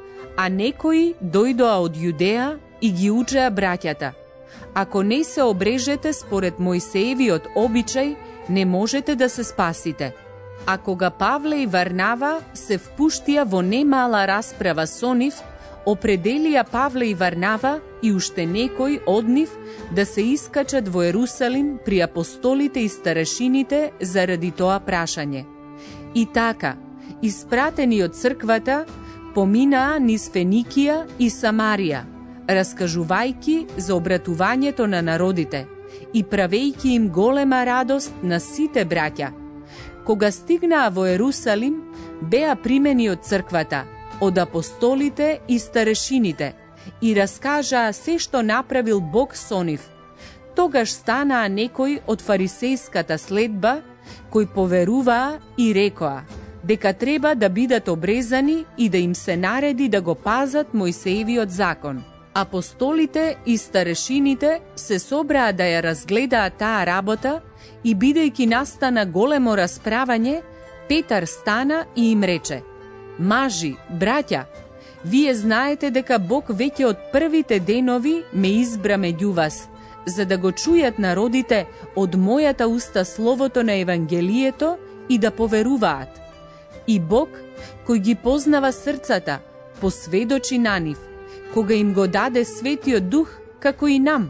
S1: А некои дојдоа од Јудеја и ги учеа браќата: ако не се обрежете според Мојсеевиот обичај, не можете да се спасите. А кога Павле и Варнава се впуштија во немала расправа со нив, определија Павле и Варнава и уште некои од нив да се искачат во Ерусалим при апостолите и старешините заради тоа прашање. И така, испратени од црквата, поминаа низ Феникија и Самарија, раскажувајќи за обратувањето на народите и правејќи им голема радост на сите браќа. Кога стигнаа во Ерусалим, беа примени од црквата, од апостолите и старешините, и раскажаа се што направил Бог со нив. Тогаш станаа некои од фарисејската следба, кои поверуваа и рекоа дека треба да бидат обрезани и да им се нареди да го пазат Мојсеевиот закон. Апостолите и старешините се собраа да ја разгледаат таа работа и бидејќи настана големо расправање, Петар стана и им рече: мажи, браќа, вие знаете дека Бог веќе од првите денови ме избра меѓу вас, за да го чујат народите од мојата уста словото на Евангелието и да поверуваат. И Бог, кој ги познава срцата, посведочи на нив, кога им го даде Светиот Дух, како и нам,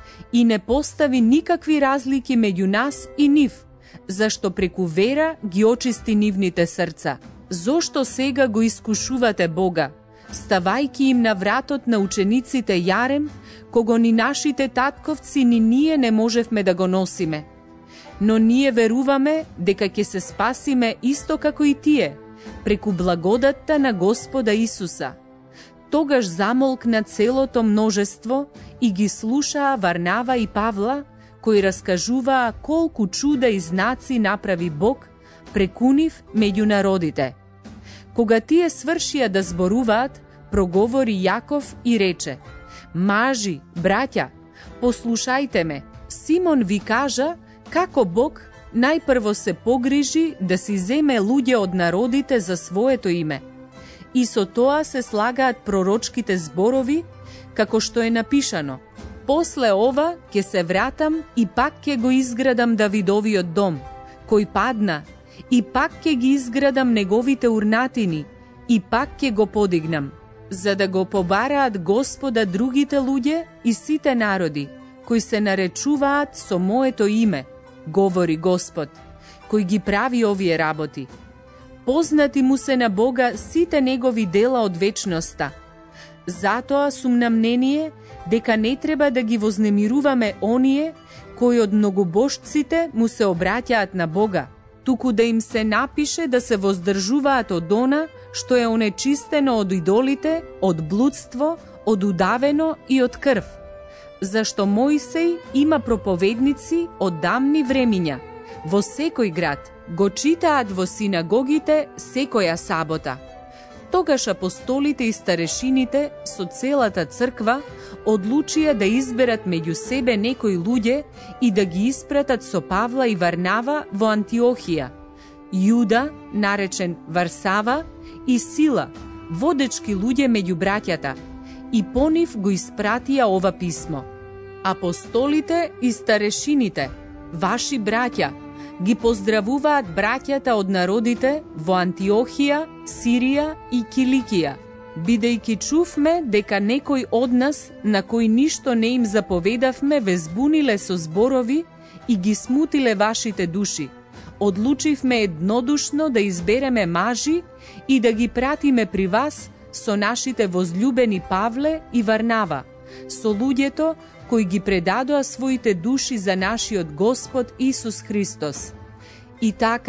S1: и не постави никакви разлики меѓу нас и нив, зашто преку вера ги очисти нивните срца. Зошто сега го искушувате Бога, ставајќи им на вратот на учениците јарем, кого ни нашите татковци ни ние не можевме да го носиме? Но ние веруваме дека ќе се спасиме исто како и тие, преку благодатта на Господа Исуса. Тогаш замолкна целото множество и ги слушаа Варнава и Павла, кои раскажуваа колку чуда и знаци направи Бог преку нив меѓу народите. Кога тие свршија да зборуваат, проговори Јаков и рече: мажи, браќа, послушајте ме, Симон ви кажа како Бог најпрво се погрижи да си земе луѓе од народите за своето име. И со тоа се слагаат пророчките зборови, како што е напишано: после ова ќе се вратам и пак ќе го изградам Давидовиот дом, кој падна, и пак ќе ги изградам неговите урнатини, и пак ќе го подигнам, за да го побараат Господа другите луѓе и сите народи, кои се наречуваат со моето име, говори Господ, кој ги прави овие работи. Познати му се на Бога сите негови дела од вечноста. Затоа сум на мнение дека не треба да ги вознемируваме оние кои од многобожците му се обраќаат на Бога, туку да им се напише да се воздржуваат од она што е онечистено од идолите, од блудство, од удавено и од крв. Зашто Мојсей има проповедници од давни времиња, во секој град, го читаат во синагогите секоја сабота. Тогаш апостолите и старешините со целата црква одлучија да изберат меѓу себе некои луѓе и да ги испратат со Павла и Варнава во Антиохија. Јуда, наречен Варсава, и Сила, водечки луѓе меѓу браќата, и по нив го испратија ова писмо: апостолите и старешините, ваши браќа, ги поздравуваат браќата од народите во Антиохија, Сирија и Киликија, бидејќи чувме дека некој од нас, на кој ништо не им заповедавме, ве збуниле со зборови и ги смутиле вашите души. Одлучивме еднодушно да избереме мажи и да ги пратиме при вас со нашите возлюбени Павле и Варнава, со луѓето кои ги предадоа своите души за нашиот Господ Исус Христос. И така,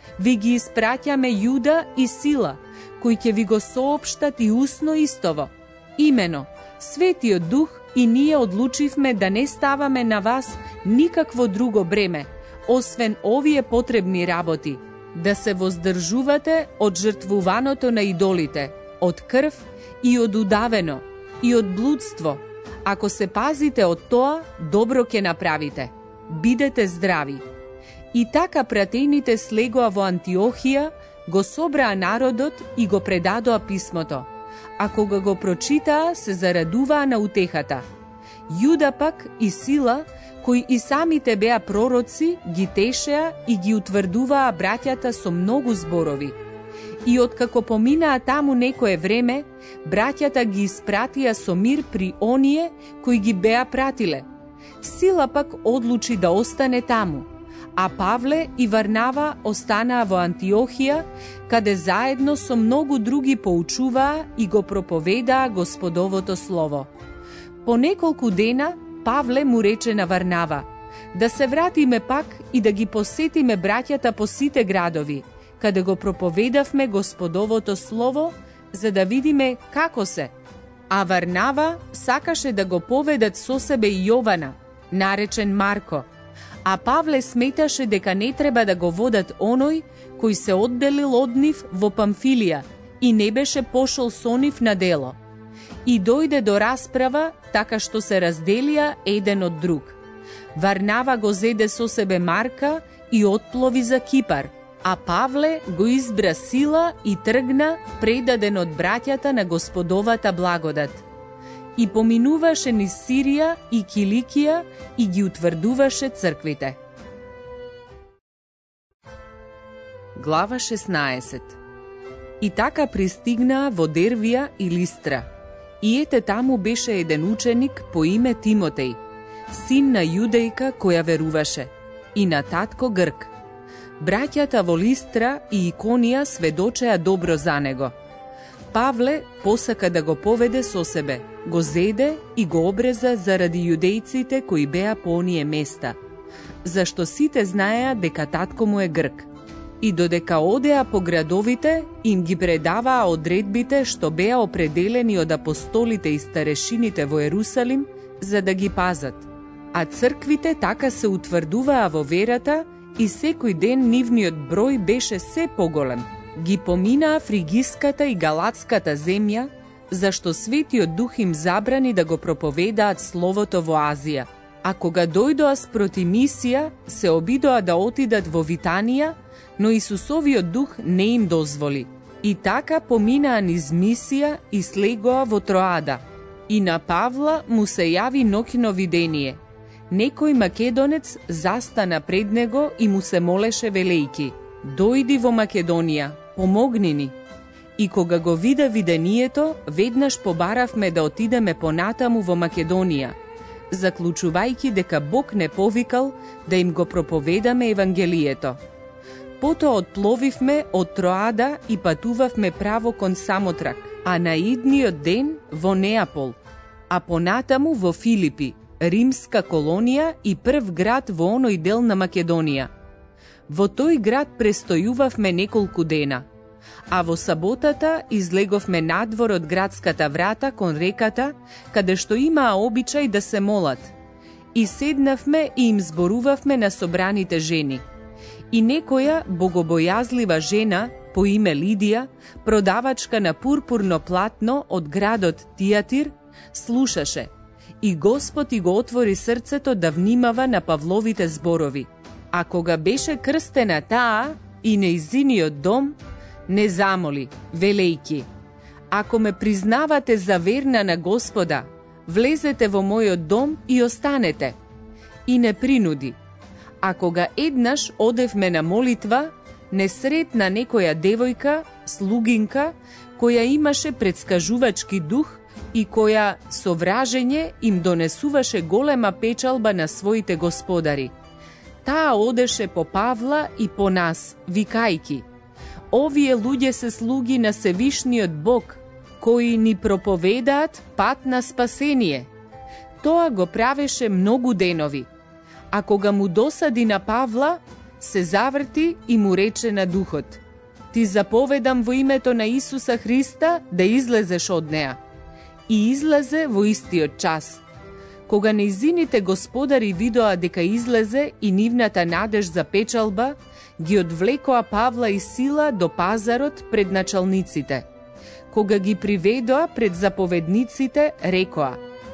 S1: Ви ги испраќаме Јуда и Сила, кои ќе ви го соопштат и усно истово. Имено, Светиот Дух и ние одлучивме да не ставаме на вас никакво друго бреме, освен овие потребни работи, да се воздржувате од жртвуваното на идолите, од крв и од удавено, и од блудство. Ако се пазите од тоа, добро ќе направите. Бидете здрави. И така пратените слегоа во Антиохија, го собраа народот и го предадоа писмото. А кога го прочитаа, се зарадуваа на утехата. Јуда пак и Сила, кои и самите беа пророци, ги тешеа и ги утврдуваа браќата со многу зборови. И откако поминаа таму некое време, браќата ги испратија со мир при оние кои ги беа пратиле. Сила пак одлучи да остане таму, а Павле и Варнава останаа во Антиохија, каде заедно со многу други поучуваа и го проповедаа Господовото слово. По неколку дена Павле му рече на Варнава: да се вратиме пак и да ги посетиме браќата по сите градови, каде го проповедавме Господовото слово, за да видиме како се. А Варнава сакаше да го поведат со себе и Јована, наречен Марко, а Павле сметаше дека не треба да го водат оној кој се одделил од нив во Памфилија и не беше пошол со нив на дело. И дојде до расправа, така што се разделија еден од друг. Варнава го зеде со себе Марка и отплови за Кипар, а Павле го избра Сила и тргна предаден од браќата на Господовата благодат. И поминуваше низ Сирија и Киликија и ги утврдуваше црквите. Глава 16. И така пристигнаа во Дервија и Листра. И ете таму беше еден ученик по име Тимотеј, син на јудејка која веруваше, и на татко Грк. Браќата во Листра и Иконија сведочеа добро за него. Павле посака да го поведе со себе, го зеде и го обреза заради јудејците кои беа по оние места, зашто сите знаеа дека татко му е Грк. И додека одеа по градовите, им ги предаваа одредбите што беа определени од апостолите и старешините во Ерусалим, за да ги пазат. А црквите така се утврдуваа во верата и секој ден нивниот број беше се поголем. Ги поминаа фригиската и галатската земја, зашто Светиот Дух им забрани да го проповедаат словото во Азија. А кога дојдоа спроти Мисија, се обидоа да отидат во Витанија, но Исусовиот Дух не им дозволи. И така поминаа низ Мисија и слегоа во Троада. И на Павла му се јави ноќно видение. Некој македонец застана пред него и му се молеше велејки: дојди во Македонија, помогни ни. И кога го вида видението, веднаш побаравме да отидеме понатаму во Македонија, заклучувајќи дека Бог не повикал да им го проповедаме Евангелието. Потоа отпловивме од Троада и патувавме право кон Самотрак, а на идниот ден во Неапол, а понатаму во Филипи, римска колонија и прв град во оној дел на Македонија. Во тој град престојувавме неколку дена, а во саботата излеговме надвор од градската врата кон реката, каде што имаа обичај да се молат. И седнавме и им зборувавме на собраните жени. И некоја богобојазлива жена по име Лидија, продавачка на пурпурно платно од градот Тијатир, слушаше, и Господ и го отвори срцето да внимава на Павловите зборови. А кога беше крстена таа и нејзиниот дом, не замоли, велејки: ако ме признавате за верна на Господа, влезете во мојот дом и останете. И не принуди. А кога еднаш одевме на молитва, не сретна некоја девојка, слугинка, која имаше предскажувачки дух и која со вражење им донесуваше голема печалба на своите господари. Таа одеше по Павла и по нас, викајки: овие луѓе се слуги на Севишниот Бог, кои ни проповедаат пат на спасение. Тоа го правеше многу денови. А кога му досади на Павла, се заврти и му рече на духот: Ти заповедам во името на Исуса Христа да излезеш од неа. И излезе во истиот час. Кога нејзините господари видоа дека излезе и нивната надеж за печалба, ги одвлекоа Павла и Сила до пазарот пред началниците. Кога ги приведоа пред заповедниците, рекоа: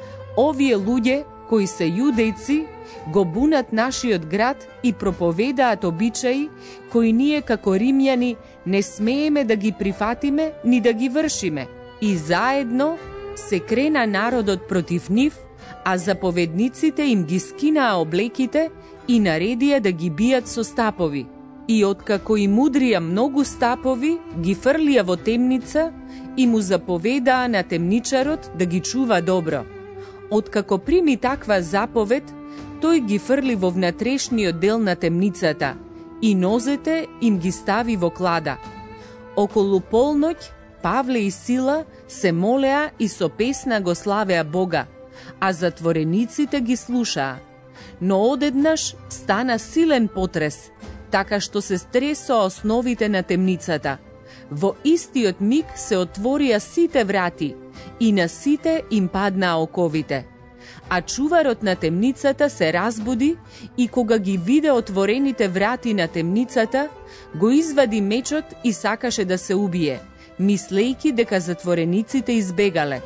S1: Овие луѓе, кои се јудејци, го бунат нашиот град и проповедаат обичаи, кои ние како римјани не смееме да ги прифатиме ни да ги вршиме. И заедно се крена народот против нив, а заповедниците им ги скинаа облеките и наредија да ги бијат со стапови. И откако им удрија многу стапови, ги фрлија во темница и му заповедаа на темничарот да ги чува добро. Откако прими таква заповед, тој ги фрли во внатрешниот дел на темницата и нозете им ги стави во клада. Околу полноќ Павле и Сила се молеа и со песна го славеа Бога, а затворениците ги слушаа. Но одеднаш стана силен потрес, така што се стресоа основите на темницата. Во истиот миг се отворија сите врати и на сите им паднаа оковите. А чуварот на темницата се разбуди и кога ги виде отворените врати на темницата, го извади мечот и сакаше да се убие, мислејќи дека затворениците избегале.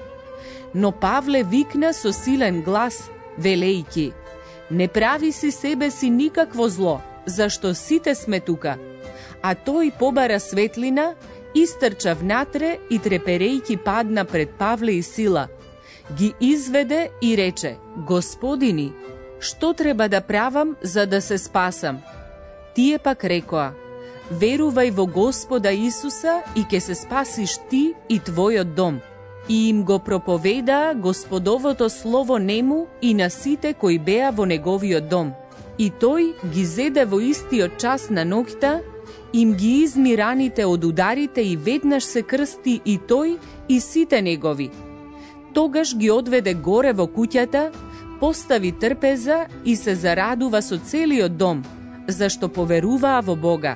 S1: Но Павле викна со силен глас, велејќи: Не прави си себе си никакво зло, зашто сите сме тука. А тој побара светлина, истрча внатре и треперејќи падна пред Павле и Сила. Ги изведе и рече: Господини, што треба да правам за да се спасам? Тие пак рекоа: Верувај во Господа Исуса и ќе се спасиш ти и твојот дом. И им го проповедаа Господовото слово нему и на сите кои беа во неговиот дом. И тој ги зеде во истиот час на ноќта, им ги изми раните од ударите и веднаш се крсти и тој и сите негови. Тогаш ги одведе горе во куќата, постави трпеза и се зарадува со целиот дом, зашто поверуваа во Бога.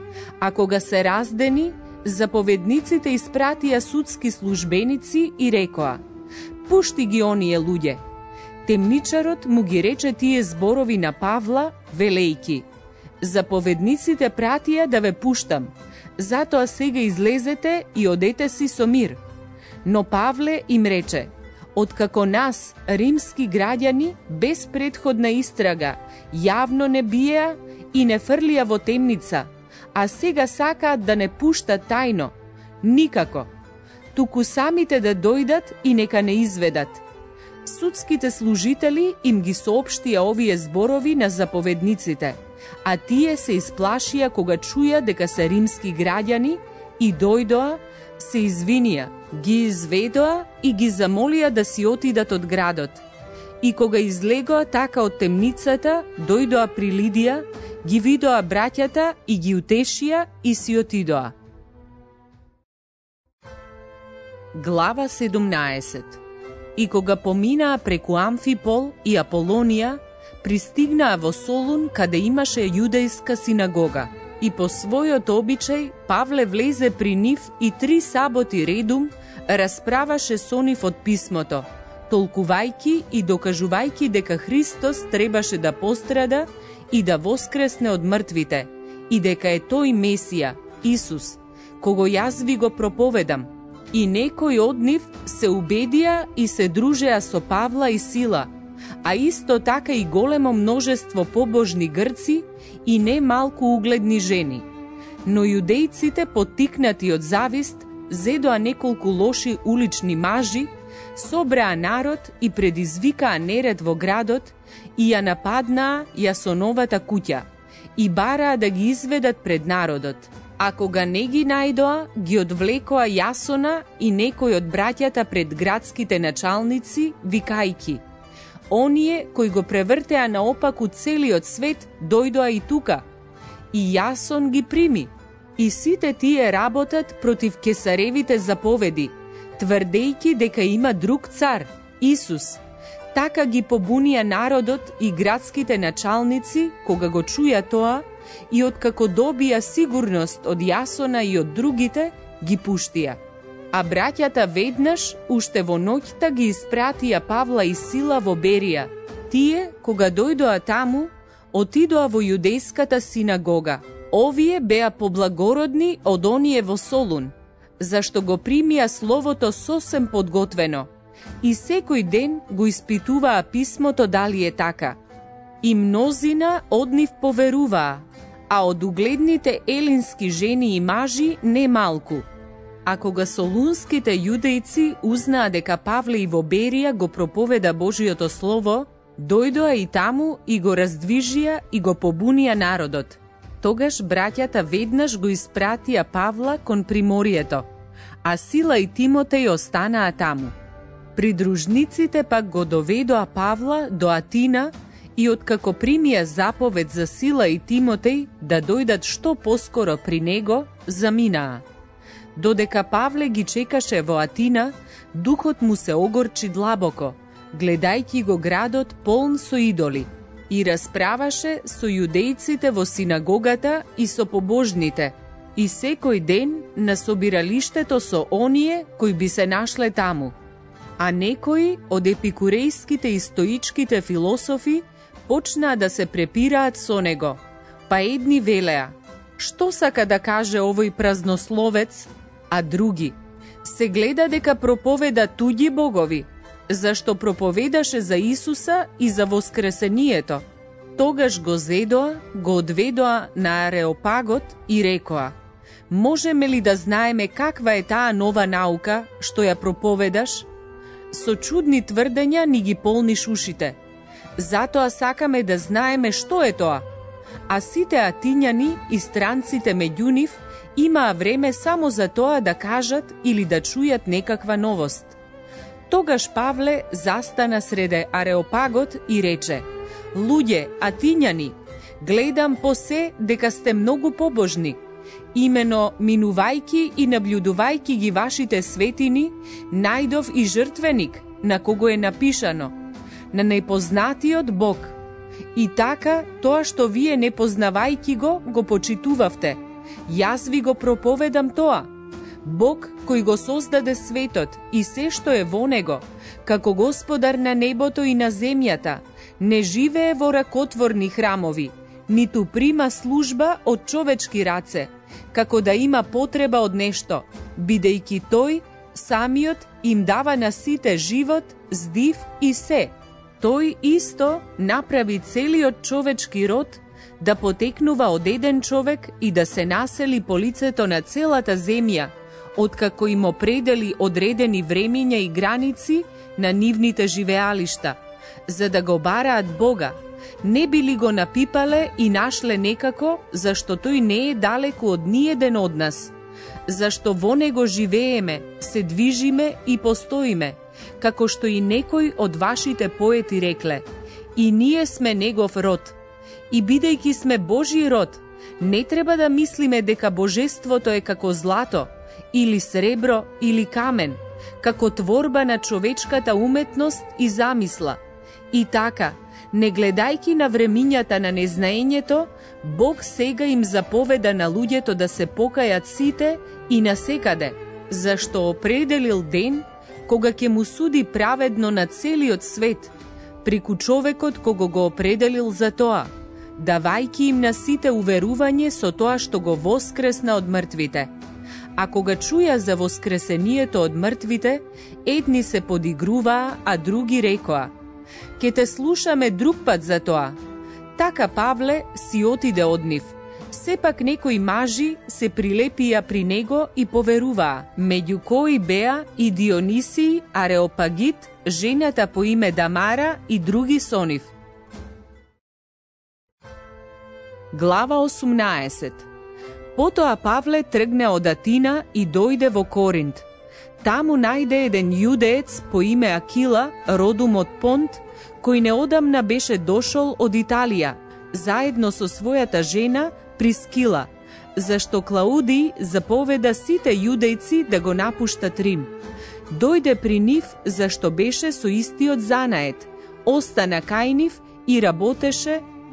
S1: А кога се раздени, заповедниците испратија судски службеници и рекоа: Пушти ги оние луѓе. Темничарот му ги рече тие зборови на Павла, велејќи: Заповедниците пратија да ве пуштам, затоа сега излезете и одете си со мир. Но Павле им рече: Откако нас, римски граѓани, без претходна истрага, јавно не биеа и не фрлија во темница, а сега сакаат да не пуштат тајно, никако, туку самите да дојдат и нека не изведат. Судските служители им ги соопштија овие зборови на заповедниците, а тие се исплашија кога чуја дека се римски граѓани и дојдоа, се извинија, ги изведоа и ги замолија да си отидат од градот. И кога излегоа така од темницата, дојдоа при Лидија, ги видоа браќата и ги утешија и си отидоа. Глава 17. И кога поминаа преку Амфипол и Аполонија, пристигнаа во Солун, каде имаше јудејска синагога. И по својот обичај, Павле влезе при нив и 3 саботи редум расправаше со нив од писмото, толкувајќи и докажувајќи дека Христос требаше да пострада и да воскресне од мртвите, и дека е тој Месија, Исус, кого јас ви го проповедам. И некои од нив се убедија и се дружеа со Павла и Сила, а исто така и големо множество побожни грци и не малку угледни жени. Но јудејците, поттикнати од завист, зедоа неколку лоши улични мажи, собраа народ и предизвикаа неред во градот и ја нападнаа Јасоновата куќа и бараа да ги изведат пред народот. А кога не ги најдоа, ги одвлекоа Јасона и некој од браќата пред градските началници, викајки: Оние кои го превртеа наопаку целиот свет, дојдоа и тука. И Јасон ги прими. И сите тие работат против кесаревите заповеди, тврдејќи дека има друг цар, Исус. Така ги побунија народот и градските началници, кога го чуја тоа, и откако добија сигурност од Јасона и од другите, ги пуштија. А браќата веднаш, уште во ноќта, ги испратија Павла и Сила во Берија. Тие, кога дојдоа таму, отидоа во јудејската синагога. Овие беа поблагородни од оние во Солун, зашто го примија словото сосем подготвено, и секој ден го испитуваа писмото дали е така. И мнозина од нив поверуваа, а од угледните елински жени и мажи не малку. А кога солунските јудејци узнаа дека Павле и во Берија го проповеда Божиото слово, дојдоа и таму и го раздвижија и го побунија народот. Тогаш браќата веднаш го испратија Павла кон приморието, а Сила и Тимотеј останаа таму. Придружниците пак го доведоа Павла до Атина и откако примија заповед за Сила и Тимотеј да дојдат што поскоро при него, заминаа. Додека Павле ги чекаше во Атина, духот му се огорчи длабоко, гледајќи го градот полн со идоли, и расправаше со јудејците во синагогата и со побожните, и секој ден на собиралиштето со оние кои би се нашле таму. А некои од епикурејските и стоичките философи почнаа да се препираат со него, па едни велеа: што сака да каже овој празнословец? А други: се гледа дека проповеда туѓи богови, зашто проповедаше за Исуса и за воскресението. Тогаш го зедоа, го одведоа на Ареопагот и рекоа: можеме ли да знаеме каква е таа нова наука што ја проповедаш? Со чудни тврдења ни ги полниш ушите. Затоа сакаме да знаеме што е тоа. А сите атињани и странците меѓу нив имаа време само за тоа да кажат или да чујат некаква новост. Тогаш Павле застана среде Ареопагот и рече: луѓе, атињани, гледам по се дека сте многу побожни. Имено, минувајки и наблюдувајки ги вашите светини, најдов и жртвеник, на кого е напишано: на непознатиот Бог. И така, тоа што вие непознавајки го почитувавте, јас ви го проповедам тоа. Бог кој го создаде светот и се што е во него, како Господар на небото и на земјата, не живее во ракотворни храмови, ниту прима служба од човечки раце, како да има потреба од нешто, бидејќи тој самиот им дава на сите живот, здив и се. Тој исто направи целиот човечки род да потекнува од еден човек и да се насели по лицето на целата земја, откако им определи одредени времиња и граници на нивните живеалишта, за да го бараат Бога, не били го напипале и нашле некако, зашто тој не е далеку од ниеден од нас, зашто во него живееме, се движиме и постоиме, како што и некој од вашите поети рекле: и ние сме негов род. И бидејќи сме Божји род, не треба да мислиме дека божеството е како злато, или сребро, или камен, како творба на човечката уметност и замисла. И така, не гледајки на времињата на незнаењето, Бог сега им заповеда на луѓето да се покајат сите и насекаде, зашто определил ден кога ќе му суди праведно на целиот свет, преку човекот кого го определил за тоа, давајки им на сите уверување со тоа што го воскресна од мртвите. А кога чуја за воскресението од мртвите, едни се подигруваа, а други рекоа: ке те слушаме друг пат за тоа. Така Павле си отиде од нив. Сепак некои мажи се прилепија при него и поверуваа, меѓу кои беа и Дионисий, Ареопагит, жената по име Дамара и други со нив. Глава 18. Потоа Павле тргне од Атина и дојде во Коринт. Таму најде еден јудеец по име Акила, родум од Понт, кој неодамна беше дошол од Италија, заедно со својата жена Прискила, зашто Клаудиј заповеда сите јудејци да го напуштат Рим. Дојде при нив зашто беше со истиот занает, остана кај нив и работеше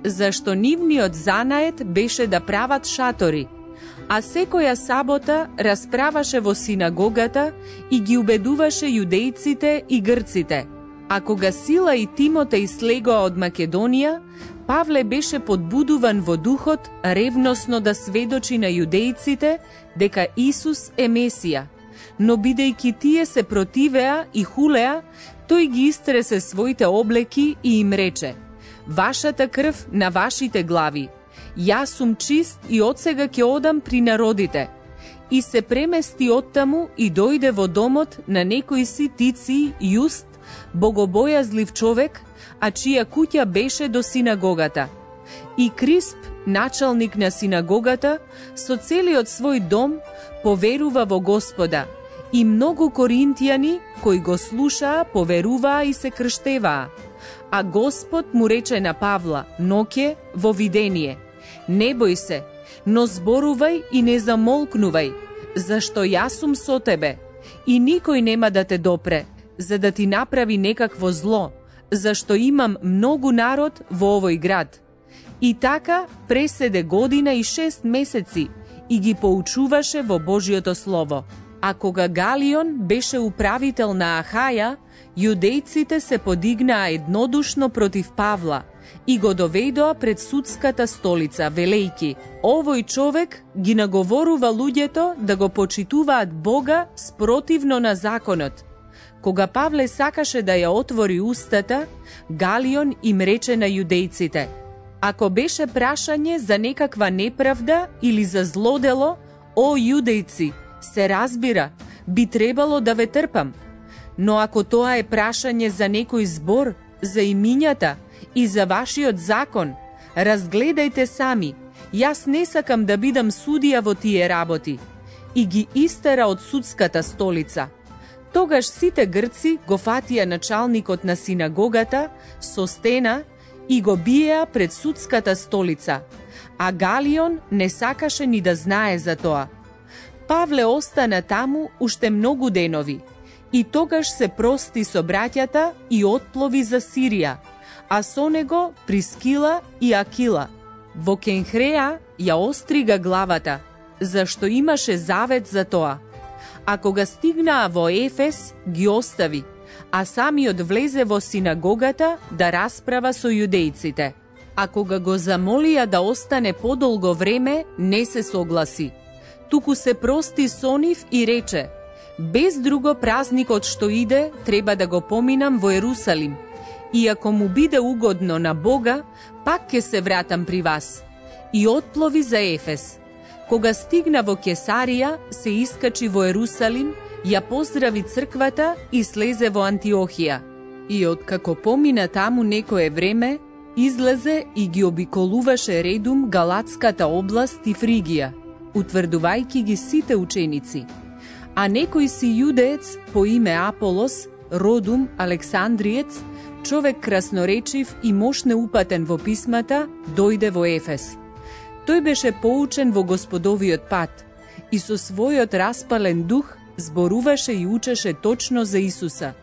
S1: зашто нивниот занает беше да прават шатори, а секоја сабота расправаше во синагогата и ги убедуваше јудејците и грците. А кога Сила и Тимотеј слегоа од Македонија, Павле беше подбудуван во духот ревносно да сведочи на јудејците дека Исус е Месија, но бидејќи тие се противеа и хулеа, тој ги истресе своите облеки и им рече: "Вашата крв на вашите глави. Јас сум чист и одсега ќе одам при народите." И се премести оттаму и дојде во домот на некој си Тици Јуст, богобојазлив човек, а чија куќа беше до синагогата. И Крисп, началник на синагогата, со целиот свој дом поверува во Господа, и многу коринтијани кои го слушаа поверуваа и се крштеваа. А Господ му рече на Павла ноќе во видение: "Не бој се, но зборувај и не замолкнувај, зашто јас сум со тебе и никој нема да те допре, за да ти направи некакво зло, зашто имам многу народ во овој град." И така преседе година и 6 месеци и ги поучуваше во Божјото Слово. А кога Галион беше управител на Ахаја, јудејците се подигнаа еднодушно против Павла и го доведоа пред судската столица, велејки: "Овој човек ги наговорува луѓето да го почитуваат Бога спротивно на законот." Кога Павле сакаше да ја отвори устата, Галион им рече на јудејците: "Ако беше прашање за некаква неправда или за злодело, о јудејци, се разбира, би требало да ве трпам. Но ако тоа е прашање за некој збор, за имињата и за вашиот закон, разгледајте сами, јас не сакам да бидам судија во тие работи." И ги истера од судската столица. Тогаш сите грци го фатија началникот на синагогата со стена и го биеа пред судската столица, а Галион не сакаше ни да знае за тоа. Павле остана таму уште многу денови, и тогаш се прости со браќата и отплови за Сирија, а со него Прискила и Акила. Во Кенхреа ја острига главата, зашто имаше завет за тоа. А кога стигнаа во Ефес, ги остави, а самиот влезе во синагогата да расправа со јудејците. А кога го замолија да остане подолго време, не се согласи. Туку се прости со нив и рече: "Без друго празникот што иде, треба да го поминам во Ерусалим. И ако му биде угодно на Бога, пак ќе се вратам при вас." И отплови за Ефес. Кога стигна во Кесарија, се искачи во Ерусалим, ја поздрави црквата и слезе во Антиохија. И откако помина таму некое време, излезе и ги обиколуваше редум Галатската област и Фригија, утврдувајќи ги сите ученици. А некој си јудеец по име Аполос, родум Александриец, човек красноречив и мошне упатен во писмата, дојде во Ефес. Тој беше поучен во Господовиот пат и со својот распален дух зборуваше и учеше точно за Исуса.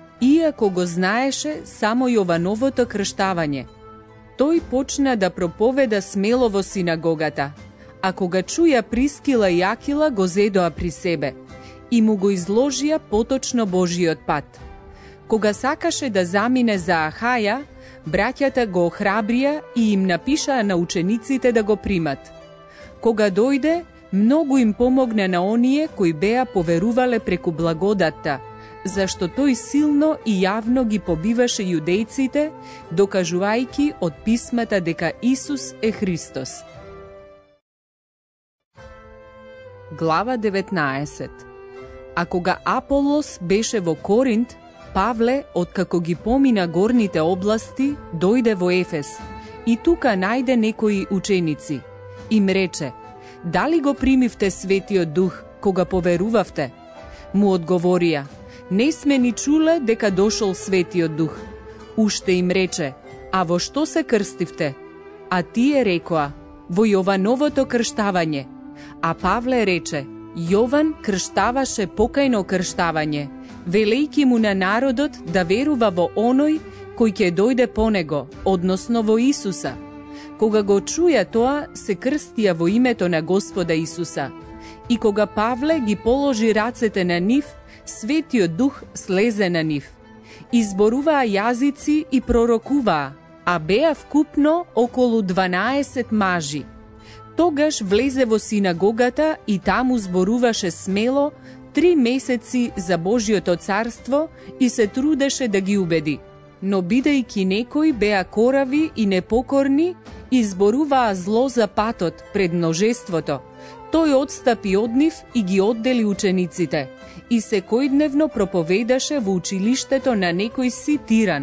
S1: Иако го знаеше само Јовановото крштавање, тој почна да проповеда смело во синагогата, а кога чуја Прискила и Акила, го зедоа при себе и му го изложија поточно Божиот пат. Кога сакаше да замине за Ахаја, браќата го охрабрија и им напишаа на учениците да го примат. Кога дојде, многу им помогна на оние кои беа поверувале преку благодатта, зашто тој силно и јавно ги побиваше јудејците, докажувајќи од писмата дека Исус е Христос. Глава 19. А кога Аполос беше во Коринт, Павле, откако ги помина горните области, дојде во Ефес и тука најде некои ученици. Им рече: "Дали го примивте Светиот Дух кога поверувавте?" Му одговорија: "Не сме ни чуле дека дошол Светиот Дух." Уште им рече: "А во што се крстивте?" А тие рекоа: "Во Јовановото крштавање." А Павле рече: "Јован крштаваше покајно крштавање, велејќи му на народот да верува во оној кој ќе дојде по него, односно во Исуса. Кога го чуја тоа, се крстија во името на Господа Исуса. И кога Павле ги положи рацете на нив, Светиот Дух слезе на нив. Изборуваа јазици и пророкуваа, а беа вкупно околу 12 мажи. Тогаш влезе во синагогата и таму зборуваше смело 3 месеци за Божјото царство и се трудеше да ги убеди. Но бидејќи некои беа корави и непокорни, изборуваа зло за патот пред множеството, тој отстапи од нив и ги оддели учениците и секојдневно проповедаше во училиштето на некој си тиран.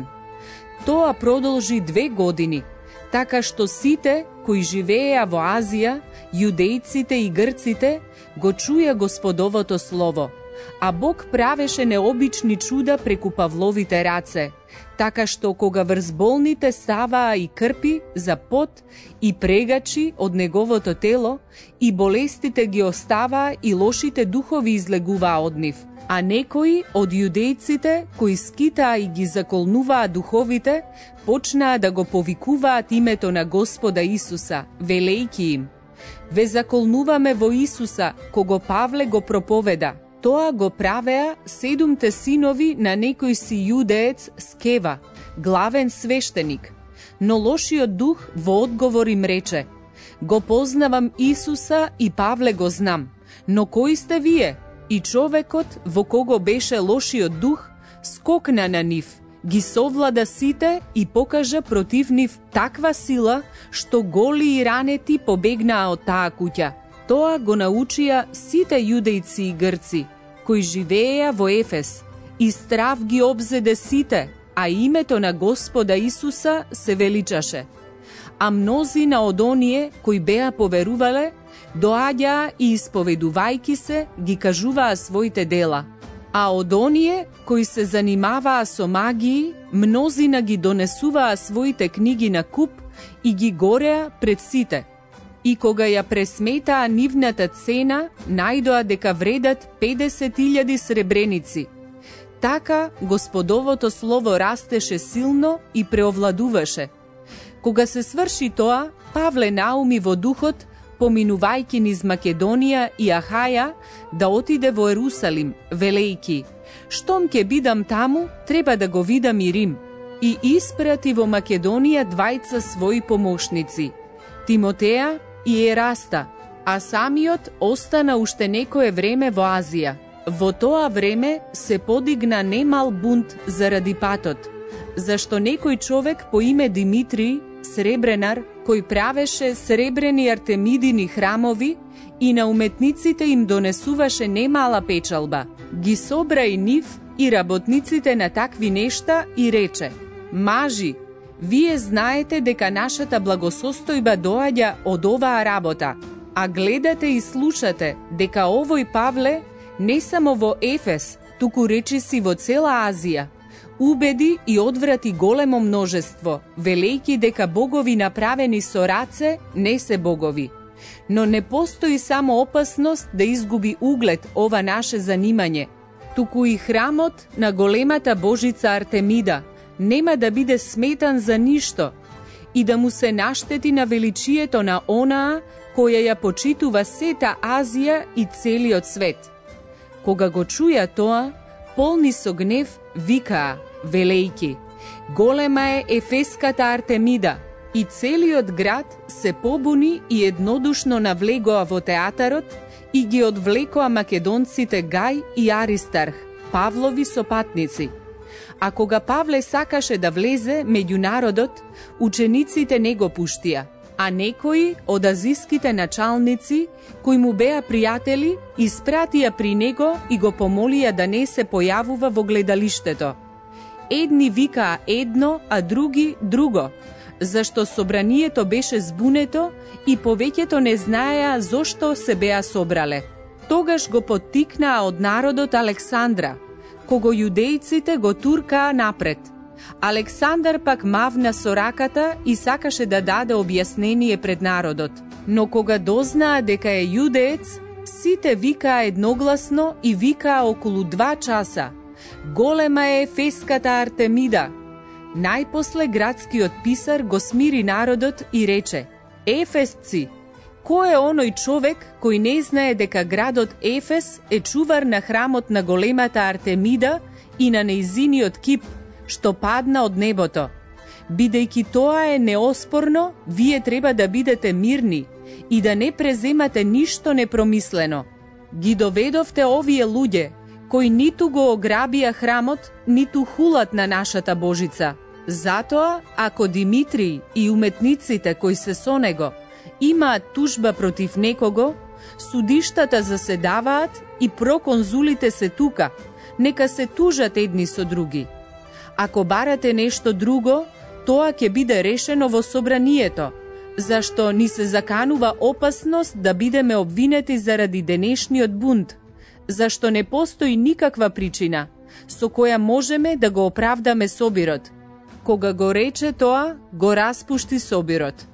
S1: Тоа продолжи 2 години, така што сите кои живееа во Азија, јудејците и грците, го чуја Господовото слово, а Бог правеше необични чуда преку Павловите раце, така што кога врз болните ставаа и крпи за пот и прегачи од неговото тело, и болестите ги оставаа и лошите духови излегуваа од нив. А некои од јудејците кои скитаа и ги заколнуваа духовите, почнаа да го повикуваат името на Господа Исуса, велејќи им: ве заколнуваме во Исуса, кого Павле го проповеда. Тоа го правеа 7 синови на некој си јудеец Скева, главен свештеник. Но лошиот дух во одговор им рече: го познавам Исуса и Павле го знам, но кои сте вие? И човекот во кого беше лошиот дух скокна на нив, ги совлада сите и покажа против нив таква сила, што голи и ранети побегнаа од таа куќа. Тоа го научија сите јудејци и грци, кои живееа во Ефес, и страв ги обзеде сите, а името на Господа Исуса се величаше. А мнозина од оние кои беа поверувале, доаѓаа и исповедувајќи се, ги кажуваа своите дела. А од оние кои се занимаваа со магии, мнозина ги донесуваа своите книги на куп и ги гореа пред сите. И кога ја пресметаа нивната цена, најдоа дека вредат 50.000 сребреници. Така Господовото слово растеше силно и преовладуваше. Кога се сврши тоа, Павле науми во духот, поминувајќи низ Македонија и Ахаја, да отиде во Ерусалим, велејќи: штом ќе бидам таму, треба да го видам и Рим. И испрати во Македонија 2 своји помошници, Тимотеја и Ераста, а самиот остана уште некое време во Азија. Во тоа време се подигна немал бунт заради патот, зашто некој човек по име Димитрий, сребренар, кој правеше сребрени артемидини храмови и на уметниците им донесуваше немала печалба, ги собра и нив и работниците на такви нешта и рече: мажи, вие знаете дека нашата благосостојба доаѓа од оваа работа, а гледате и слушате дека овој Павле не само во Ефес, туку речиси во цела Азија, убеди и одврати големо множество, велејќи дека богови направени со раце не се богови. Но не постои само опасност да изгуби углед ова наше занимање, туку и храмот на големата божица Артемида нема да биде сметан за ништо и да му се наштети на величието на онаа која ја почитува сета Азија и целиот свет. Кога го чуја тоа, полни со гнев, викаа, велејќи: голема е Ефеската Артемида. И целиот град се побуни и еднодушно навлегоа во театарот и ги одвлекоа македонците Гај и Аристарх, Павлови сопатници. А кога Павле сакаше да влезе меѓу народот, учениците не го пуштија, а некои од азиските началници, кои му беа пријатели, испратија при него и го помолија да не се појавува во гледалиштето. Едни викаа едно, а други друго, зашто собранието беше збунето и повеќето не знаеа зошто се беа собрале. Тогаш го поттикнаа од народот Александра, кого јудејците го туркаа напред. Александар пак мавна со раката и сакаше да даде објаснение пред народот. Но кога дознаа дека е јудеец, сите викаа едногласно и викаа околу 2 часа: голема е Ефеската Артемида. Најпосле градскиот писар го смири народот и рече: Ефесци, кој е оној човек кој не знае дека градот Ефес е чувар на храмот на големата Артемида и на нејзиниот кип, што падна од небото? Бидејќи тоа е неоспорно, вие треба да бидете мирни и да не преземате ништо непромислено. Ги доведовте овие луѓе, кои ниту го ограбија храмот, ниту хулат на нашата Божица. Затоа, ако Димитрий и уметниците кои се со него имаат тужба против некого, судиштата заседаваат и проконзулите се тука, нека се тужат едни со други. Ако барате нешто друго, тоа ќе биде решено во собранието, зашто ни се заканува опасност да бидеме обвинети заради денешниот бунт, зашто не постои никаква причина со која можеме да го оправдаме собирот. Кога го рече тоа, го распушти собирот.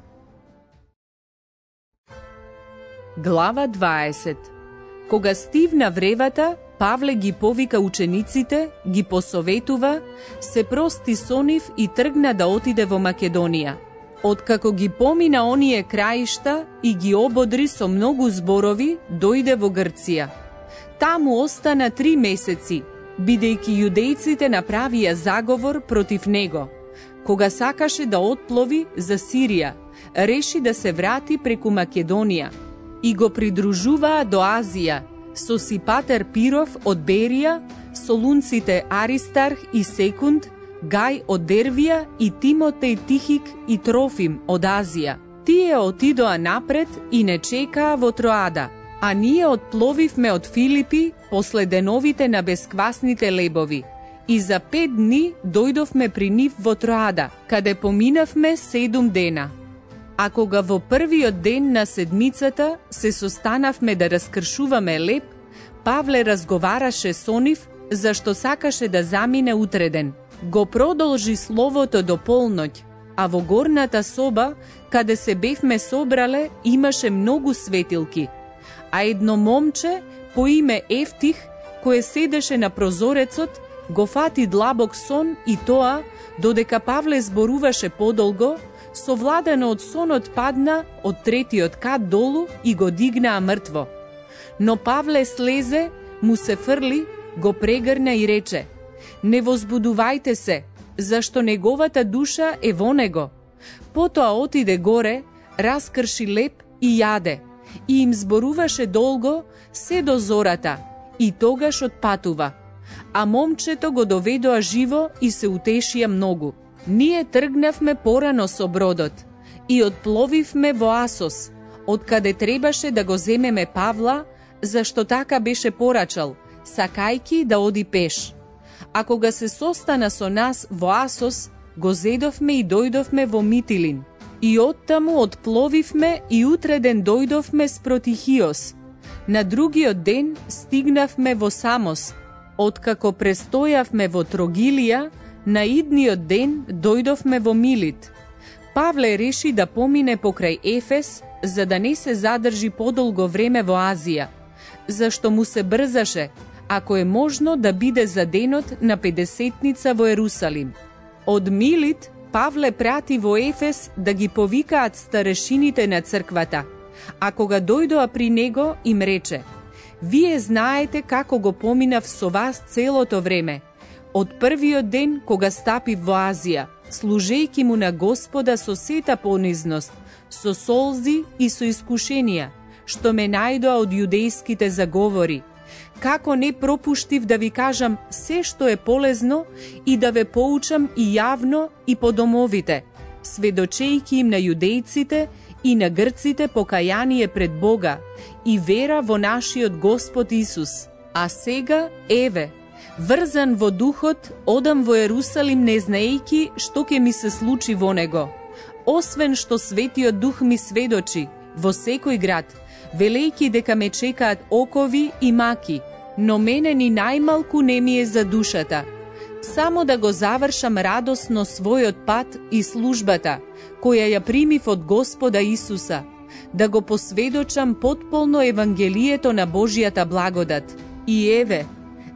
S1: Глава 20. Кога стивна вревата, Павле ги повика учениците, ги посоветува, се прости со нив и тргна да отиде во Македонија. Откако ги помина оние краишта и ги ободри со многу зборови, дојде во Грција. Таму остана 3 месеци, бидејќи јудејците направија заговор против него. Кога сакаше да отплови за Сирија, реши да се врати преку Македонија и го придружуваа до Азија со Сипатер Пиров од Берија, солунците Аристарх и Секунд, Гај од Дервија и Тимотеј Тихик и Трофим од Азија. Тие отидоа напред и не чекаа во Троада, а ние отпловивме од Филипи после деновите на бесквасните лебови и за 5 дни дојдовме при нив во Троада, каде поминавме 7 дена. А кога во првиот ден на седмицата се состанавме да раскршуваме леб, Павле разговараше со нив, зашто сакаше да замине утреден. Го продолжи словото до полноќ, а во горната соба, каде се бевме собрале, имаше многу светилки. А едно момче по име Ефтих, кое седеше на прозорецот, го фати длабок сон и тоа, додека Павле зборуваше подолго, совладано од сонот падна од 3-тиот кат долу и го дигнаа мртво. Но Павле слезе, му се фрли, го прегрна и рече: Не возбудувајте се, зашто неговата душа е во него. Потоа отиде горе, раскрши леб и јаде, и им зборуваше долго се до зората, и тогаш отпатува. А момчето го доведоа живо и се утешија многу. Ние тргнавме порано со бродот и отпловивме во Асос, откаде требаше да го земеме Павла, зашто така беше порачал, сакајки да оди пеш. А кога се состана со нас во Асос, го зедовме и дојдовме во Митилин. И оттаму отпловивме и утреден дојдовме спроти Хиос. На другиот ден стигнавме во Самос. Откако престојавме во Трогилија, на идниот ден дојдовме во Милит. Павле реши да помине покрај Ефес, за да не се задржи подолго време во Азија, зашто му се брзаше, ако е можно да биде за денот на Педесетница во Ерусалим. Од Милит Павле прати во Ефес да ги повикаат старешините на црквата, а кога дојдоа при него им рече: Вие знаете како го поминав со вас целото време, од првиот ден кога стапив во Азија, служејќи му на Господа со сета понизност, со солзи и со искушенија, што ме најдоа од јудејските заговори. Како не пропуштив да ви кажам се што е полезно и да ве поучам и јавно и по домовите, сведочејќи им на јудејците и на грците покаяние пред Бога и вера во нашиот Господ Исус. А сега, еве, врзан во духот, одам во Ерусалим не знаејќи што ќе ми се случи во него. Освен што Светиот Дух ми сведочи во секој град, велејќи дека ме чекаат окови и маки, но мене ни најмалку не ми е за душата. Само да го завршам радосно својот пат и службата, која ја примив од Господа Исуса, да го посведочам потполно Евангелието на Божијата благодат. И еве,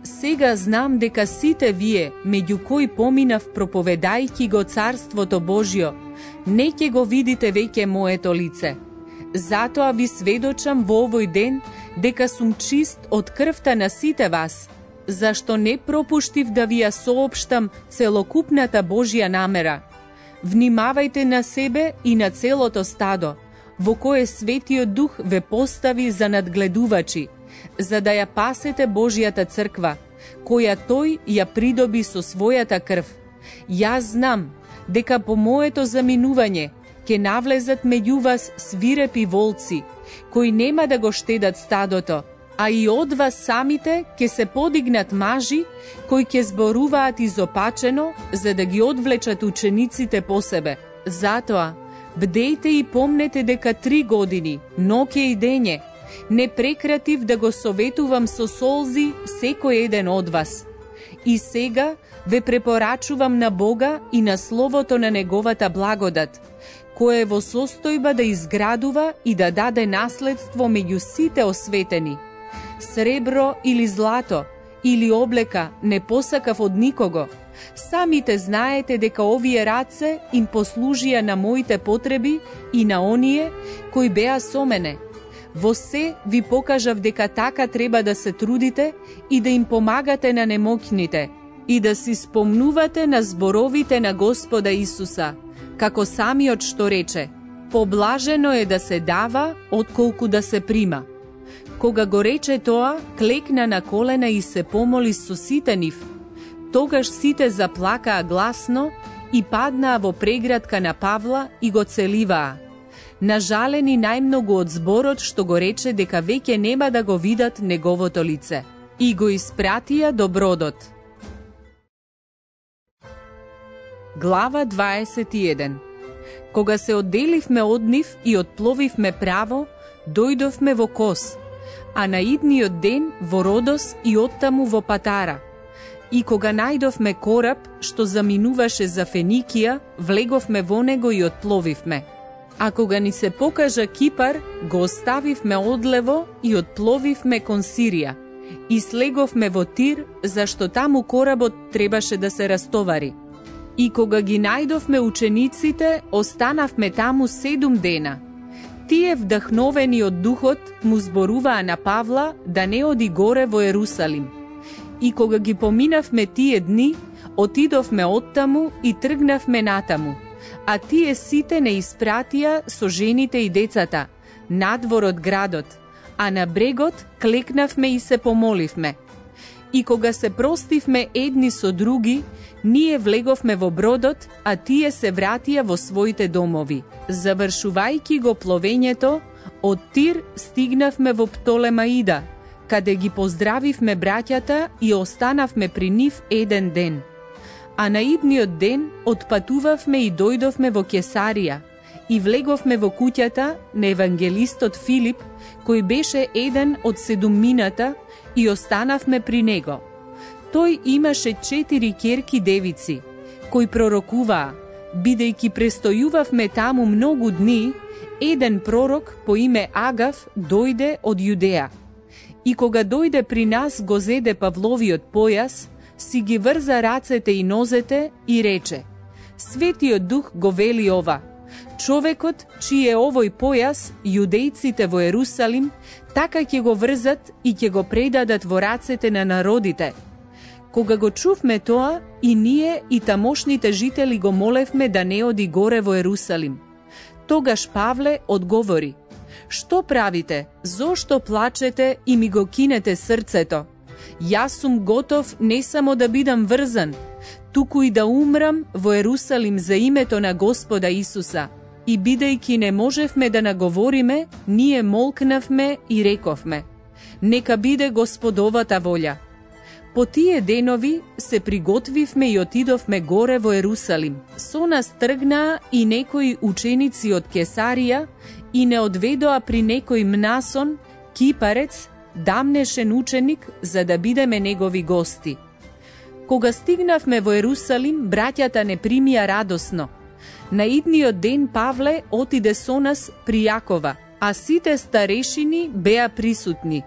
S1: Сега знам дека сите вие, меѓу кои поминав проповедајќи го Царството Божјо, не ќе го видите веќе моето лице. Затоа ви сведочам во овој ден дека сум чист од крвта на сите вас, зашто не пропуштив да ви ја соопштам целокупната Божја намера. Внимавајте на себе и на целото стадо, во кое Светиот Дух ве постави за надгледувачи, за да ја пасете Божјата црква, која тој ја придоби со својата крв. Јас знам дека по моето заминување ќе навлезат меѓу вас свирепи волци, кои нема да го штедат стадото, а и од вас самите ќе се подигнат мажи, кои ќе зборуваат изопачено, за да ги одвлечат учениците по себе. Затоа, бдејте и помнете дека 3 години, ноќе и дење, не прекратив да го советувам со солзи секој еден од вас. И сега ве препорачувам на Бога и на Словото на Неговата благодат, кој е во состојба да изградува и да даде наследство меѓу сите осветени. Сребро или злато, или облека не посакав од никого. Самите знаете дека овие раце им послужија на моите потреби и на оние кои беа со мене. Во се ви покажав дека така треба да се трудите и да им помагате на немоќните и да си спомнувате на зборовите на Господа Исуса, како самиот што рече: поблажено е да се дава, отколку да се прима. Кога го рече тоа, клекна на колена и се помоли со сите нив. Тогаш сите заплакаа гласно и паднаа во преградка на Павла и го целиваа. Нажалени најмногу од зборот што го рече дека веќе нема да го видат неговото лице. И го испратија до бродот. Глава 21. Кога се одделивме од нив и отпловивме право, дојдовме во Кос, а на идниот ден во Родос и оттаму во Патара. И кога најдовме кораб што заминуваше за Феникија, влеговме во него и отпловивме. А кога ни се покажа Кипар, го оставивме одлево и отпловивме кон Сирија. И слеговме во Тир, зашто таму коработ требаше да се растовари. И кога ги најдовме учениците, останавме таму 7 дена. Тие вдахновени од Духот му зборуваа на Павла да не оди горе во Ерусалим. И кога ги поминавме тие дни, отидовме оттаму и тргнавме натаму, а тие сите не испратија со жените и децата, надвор од градот, а на брегот клекнавме и се помоливме. И кога се простивме едни со други, ние влеговме во бродот, а тие се вратија во своите домови. Завршувајќи го пловењето, од Тир стигнавме во Птолемаида, каде ги поздравивме браќата и останавме при нив еден ден. А на идниот ден отпатувавме и дојдовме во Кесарија и влеговме во куќата на евангелистот Филип, кој беше еден од 7 и останавме при него. Тој имаше 4 ќерки девици, кои пророкуваа. Бидејќи престојувавме таму многу дни, еден пророк по име Агав дојде од Јудеја. И кога дојде при нас, го зеде Павловиот појас, си ги врза рацете и нозете и рече: Светиот Дух го вели ова: човекот чиј е овој појас, јудејците во Ерусалим, така ќе го врзат и ќе го предадат во рацете на народите. Кога го чувме тоа, и ние и тамошните жители го молевме да не оди горе во Ерусалим. Тогаш Павле одговори: Што правите? Зошто плачете и ми го кинете срцето? Јас сум готов не само да бидам врзан, туку и да умрам во Ерусалим за името на Господа Исуса. И бидејќи не можевме да наговориме, ние молкнавме и рековме: Нека биде Господовата волја. По тие денови се приготвивме и отидовме горе во Ерусалим. Со нас тргнаа и некои ученици од Кесарија и не одведоа при некој Мнасон, Кипарец, дамнешен ученик, за да бидеме негови гости. Кога стигнавме во Ерусалим, браќата не примија радосно. На идниот ден Павле отиде со нас при Јакова, а сите старешини беа присутни.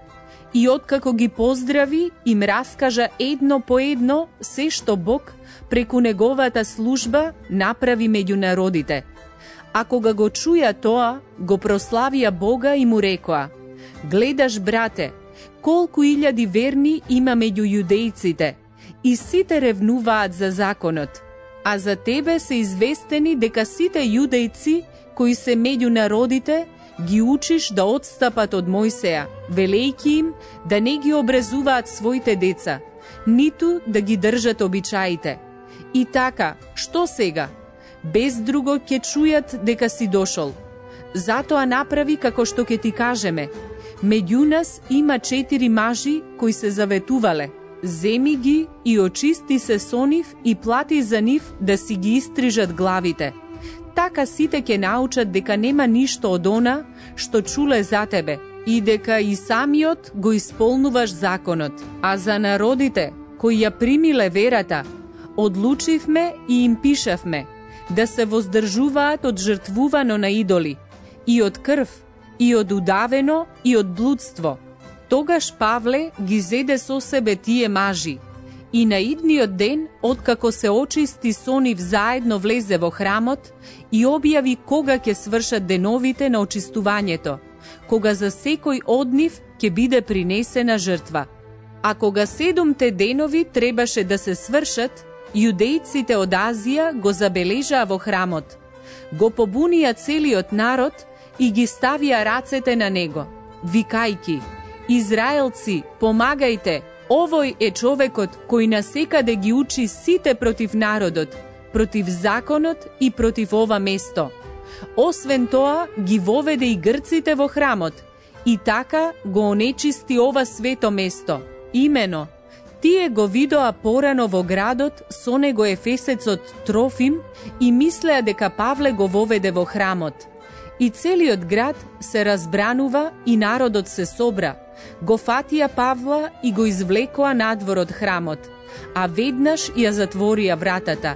S1: И откако ги поздрави, им раскажа едно по едно се што Бог преку неговата служба направи меѓу народите. А кога го чуја тоа, го прославија Бога и му рекоа: гледаш, брате, колку илјади верни има меѓу јудејците, и сите ревнуваат за законот, а за тебе се известени дека сите јудејци кои се меѓу народите ги учиш да отстапат од Мојсеја, велејки им да не ги обрезуваат своите деца, ниту да ги држат обичаите. И така, што сега? Без друго ќе чујат дека си дошол. Затоа направи како што ќе ти кажеме. Меѓу нас има 4 мажи кои се заветувале. Земи ги и очисти се со нив и плати за нив да си ги истрижат главите. Така сите ќе научат дека нема ништо од она што чуле за тебе и дека и самиот го исполнуваш законот. А за народите кои ја примиле верата, одлучивме и им пишавме да се воздржуваат од жртвувано на идоли, и од крв, и од удавено, и од блудство. Тогаш Павле ги зеде со себе тие мажи, и на идниот ден, откако се очисти со нив, заедно влезе во храмот и објави кога ќе свршат деновите на очистувањето, кога за секој од нив ќе биде принесена жртва. А кога 7 денови требаше да се свршат, јудејците од Азија го забележаа во храмот. Го побунија целиот народ и ги ставија рацете на него, викајки: Израелци, помагајте! Овој е човекот кој насекаде ги учи сите против народот, против законот и против ова место. Освен тоа, ги воведе и грците во храмот и така го онечисти ова свето место. Имено, тие го видоа порано во градот со него ефесецот Трофим и мислеа дека Павле го воведе во храмот. И целиот град се разбранува и народот се собра. Го фатија Павла и го извлекоа надвор од храмот, а веднаш ја затворија вратата.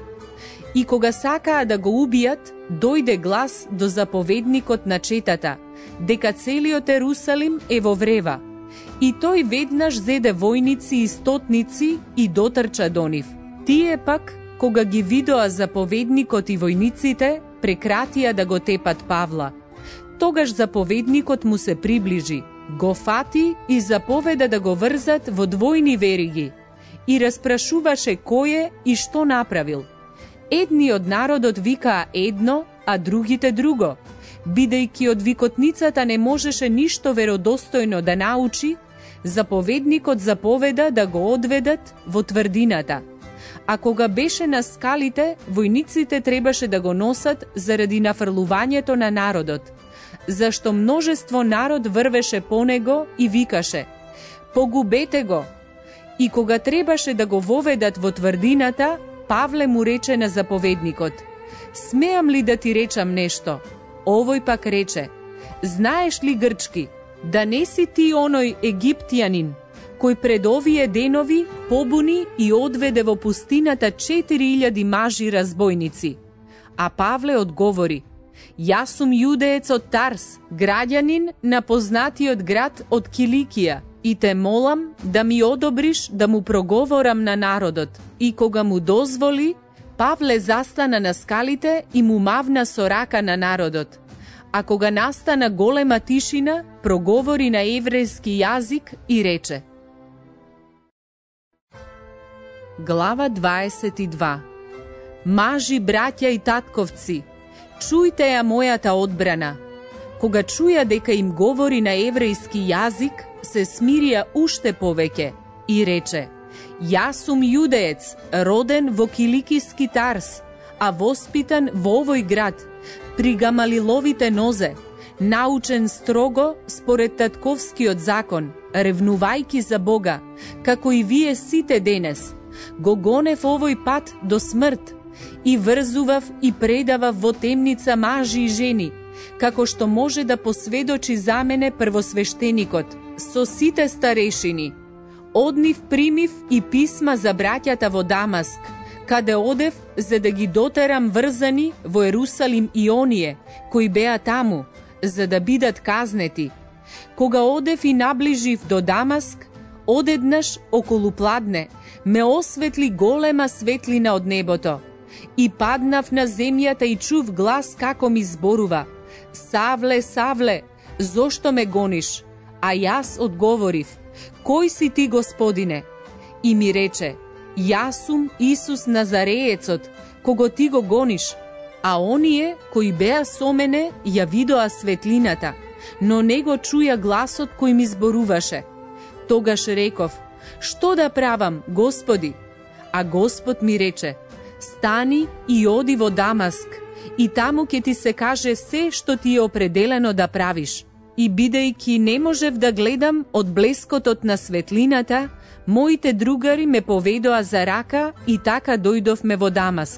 S1: И кога сакаа да го убијат, дојде глас до заповедникот на четата, дека целиот Ерусалим е во врева. И тој веднаш зеде војници и стотници и дотрча до нив. Тие пак, кога ги видоа заповедникот и војниците, прекратија да го тепат Павла. Тогаш заповедникот му се приближи, го фати и заповеда да го врзат во двојни вериги и распрашуваше кој е и што направил. Едни од народот викаа едно, а другите друго. Бидејќи од викотницата не можеше ништо веродостојно да научи, заповедникот заповеда да го одведат во тврдината. А кога беше на скалите, војниците требаше да го носат заради нафрлувањето на народот, зашто множество народ врвеше по него и викаше: погубете го! И кога требаше да го воведат во тврдината, Павле му рече на заповедникот: смеам ли да ти речам нешто? Овој пак рече: знаеш ли грчки? Да не си ти оној египтјанин, кој пред овие денови побуни и одведе во пустината 4000 мажи разбойници? А Павле одговори: јас сум јудеец од Тарс, граѓанин на познатиот град од Киликија, и те молам да ми одобриш да му проговорам на народот. И кога му дозволи, Павле застана на скалите и му мавна со рака на народот. А кога настана голема тишина, проговори на еврејски јазик и рече. Глава 22. Мажи, браќа и татковци, чујте ја мојата одбрана. Кога чуја дека им говори на еврејски јазик, се смирија уште повеќе и рече: јас сум јудеец, роден во Киликиски Тарс, а воспитан во овој град, при Гамалиловите нозе, научен строго според татковскиот закон, ревнувајки за Бога, како и вие сите денес. Го гонев овој пат до смрт и врзував и предавав во темница мажи и жени, како што може да посведочи за мене првосвештеникот со сите старешини. Од нив примив и писма за браќата во Дамаск, каде одев за да ги дотерам врзани во Ерусалим и оние кои беа таму, за да бидат казнети. Кога одев и наближив до Дамаск, одеднаш околу пладне ме осветли голема светлина од небото. И паднав на земјата и чув глас како ми зборува: Савле, Савле, зошто ме гониш? А јас одговорив: Кој си ти, Господине? И ми рече: Јас сум Исус Назареецот, кого ти го гониш. А оние кои беа со мене ја видоа светлината, но не го чуја гласот кој ми зборуваше. Тогаш реков: Што да правам, Господи? А Господ ми рече: Стани и оди во Дамаск, и таму ќе ти се каже се што ти е определено да правиш. И бидејќи не можев да гледам од блескотот на светлината, моите другари ме поведоа за рака и така дојдовме во Дамаск.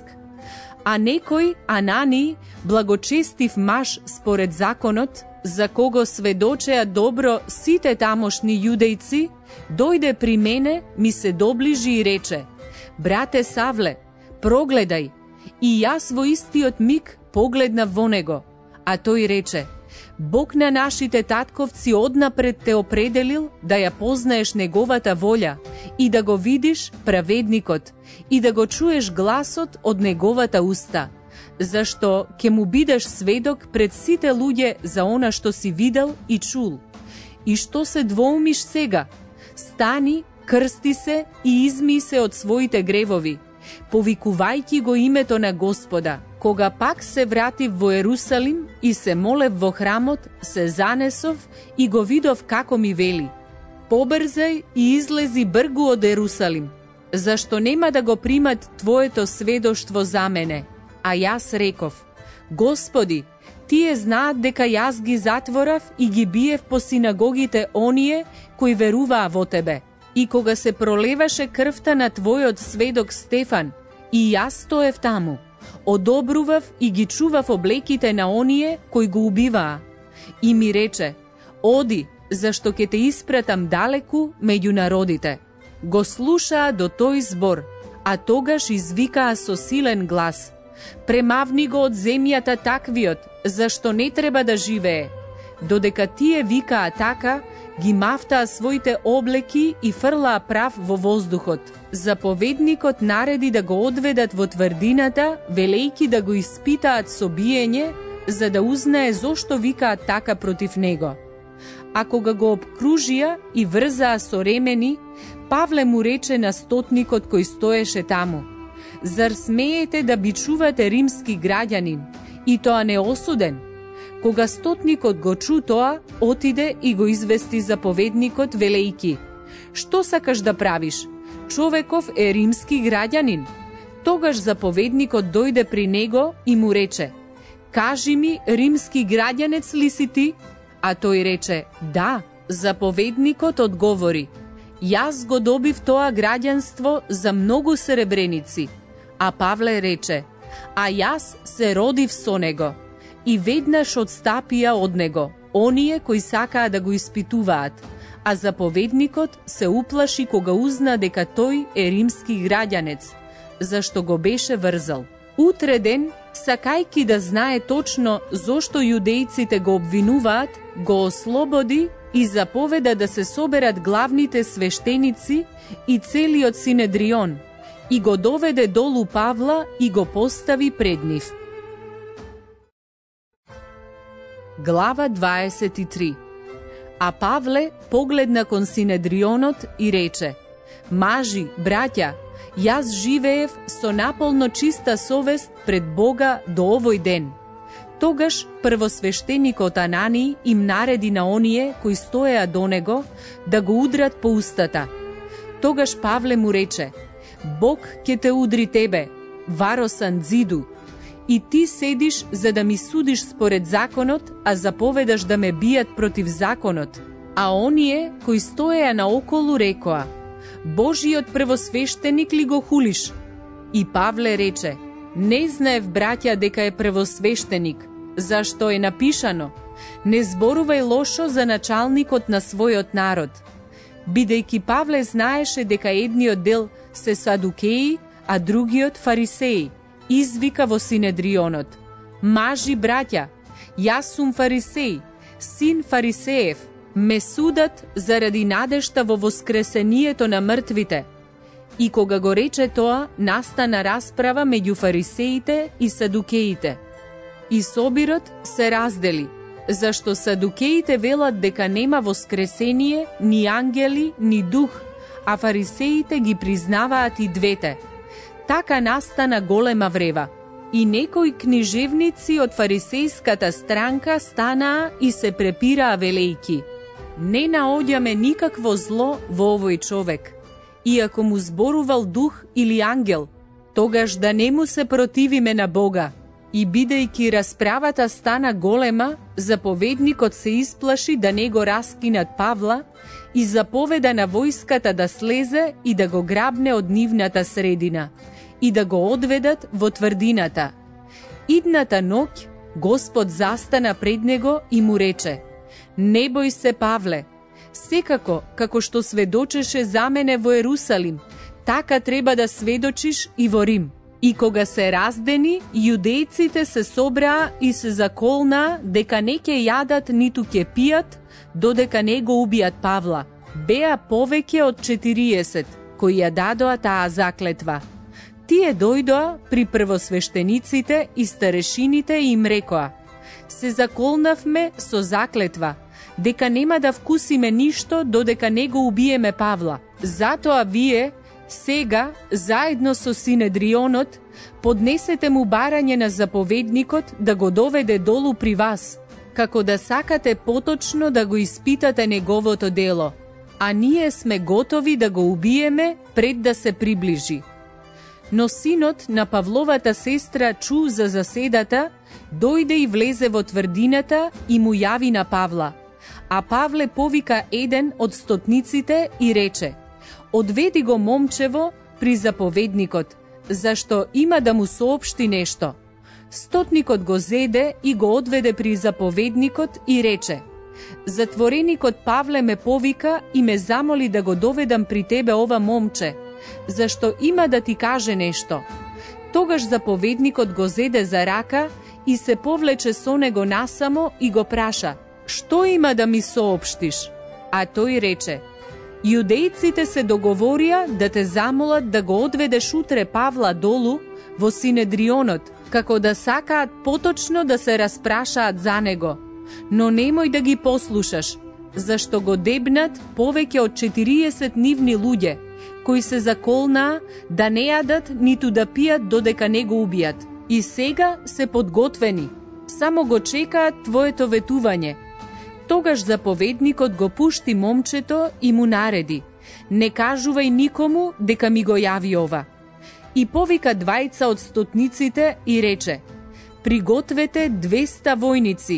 S1: А некој Анани, благочестив маж според законот, за кого сведочеа добро сите тамошни јудејци, дојде при мене, ми се доближи и рече: Брате Савле, прогледај. И јас во истиот миг погледнав во него, а тој рече: Бог на нашите татковци однапред те определил да ја познаеш неговата волја и да го видиш праведникот и да го чуеш гласот од неговата уста, зашто ќе му бидеш сведок пред сите луѓе за она што си видел и чул. И што се двоумиш сега? Стани, крсти се и изми се од своите гревови, повикувајќи го името на Господа. Кога пак се вратив во Ерусалим и се молев во храмот, се занесов и го видов како ми вели: Побрзај и излези бргу од Ерусалим, зашто нема да го примат твоето сведоштво за мене. А јас реков: Господи, тие знаат дека јас ги затворав и ги биев по синагогите оние кои веруваа во Тебе. И кога се пролеваше крвта на Твојот сведок Стефан, и јас стоев таму, одобрував и ги чував облеките на оние кои го убиваа. И ми рече: Оди, зашто ќе те испратам далеку меѓу народите. Го слушаа до тој збор, а тогаш извикаа со силен глас: Премавни го од земјата таквиот, зашто не треба да живее. Додека тие викаа така, ги мафтаа своите облеки и фрлаа прав во воздухот. Заповедникот нареди да го одведат во тврдината, велејки да го испитаат со биење, за да узнае зошто викаат така против него. А кога го обкружија и врзаа со ремени, Павле му рече на стотникот кој стоеше таму: Зар смеете да бичувате римски граѓанин, и тоа неосуден? Кога стотникот го чу тоа, отиде и го извести заповедникот, велејки: Што сакаш да правиш? Човеков е римски граѓанин. Тогаш заповедникот дојде при него и му рече: Кажи ми, римски граѓанец ли си ти? А тој рече: Да. Заповедникот одговори: Јас го добив тоа граѓанство за многу сребреници. А Павле рече: А јас се родив со него. И веднаш одстапија од него оние кои сакаа да го испитуваат, а заповедникот се уплаши кога узна дека тој е римски граѓанец, зашто го беше врзал. Утре ден, сакајки да знае точно зошто јудејците го обвинуваат, го ослободи и заповеда да се соберат главните свештеници и целиот Синедрион, и го доведе долу Павла и го постави пред нив. Глава 23. А Павле погледна кон Синедрионот и рече: Мажи, браќа, јас живеев со наполно чиста совест пред Бога до овој ден. Тогаш првосвештеникот Анани им нареди на оние кои стоеа до него да го удрат по устата. Тогаш Павле му рече: Бог ќе те удри тебе, варосан дзиду, и ти седиш за да ми судиш според законот, а заповедаш да ме бијат против законот. А оние кои стоеа наоколу рекоа: Божиот првосвештеник ли го хулиш? И Павле рече: Не знаев, браќа, дека е првосвештеник, зашто е напишано: Не зборувај лошо за началникот на својот народ. Бидејќи Павле знаеше дека едниот дел се садукеи, а другиот фарисеи, извика во Синедрионот: Мажи, браќа, јас сум фарисеј, син фарисеев, ме судат заради надежта во воскресението на мртвите. И кога го рече тоа, настана расправа меѓу фарисеите и садукеите. И собирот се раздели, зашто садукеите велат дека нема воскресение, ни ангели, ни дух, а фарисеите ги признаваат и двете. Така настана голема врева. И некои книжевници од фарисејската странка станаа и се препираа велејки: не наоѓаме никакво зло во овој човек. Иако му зборувал дух или ангел, тогаш да не му се противиме на Бога. И бидејќи расправата стана голема, заповедникот се исплаши да не го раскинат Павла и заповеда на војската да слезе и да го грабне од нивната средина и да го одведат во тврдината. Идната ноќ Господ застана пред него и му рече: не бој се, Павле, секако како што сведочеше за мене во Ерусалим, така треба да сведочиш и во Рим. И кога се раздени, јудејците се собраа и се заколнаа дека не ќе јадат ниту ќе пијат, додека не го убијат Павла. Беа повеќе од 40 кои ја дадоа таа заклетва. Тие дојдоа при првосвештениците и старешините и им рекоа: се заколнавме со заклетва дека нема да вкусиме ништо додека не го убиеме Павла. Затоа вие сега, заедно со Синедрионот, поднесете му барање на заповедникот да го доведе долу при вас, како да сакате поточно да го испитате неговото дело, а ние сме готови да го убиеме пред да се приближи. Но синот на Павловата сестра чу за заседата, дојде и влезе во тврдината и му јави на Павла. А Павле повика еден од стотниците и рече: одведи го момчево при заповедникот, зашто има да му соопшти нешто. Стотникот го зеде и го одведе при заповедникот и рече: затвореникот Павле ме повика и ме замоли да го доведам при тебе ова момче, зашто има да ти каже нешто. Тогаш заповедникот го зеде за рака и се повлече со него насамо и го праша: што има да ми соопштиш? А тој рече: јудејците се договорија да те замолат да го одведеш утре Павла долу во Синедрионот, како да сакаат поточно да се распрашаат за него. Но немој да ги послушаш, зашто го дебнат повеќе од 40 нивни луѓе, кои се заколнаа да не јадат ниту да пијат додека не го убијат. И сега се подготвени, само го чекаат твоето ветување. Тогаш заповедникот го пушти момчето и му нареди: не кажувај никому дека ми го јави ова. И повика двајца од стотниците и рече: пригответе 200 војници,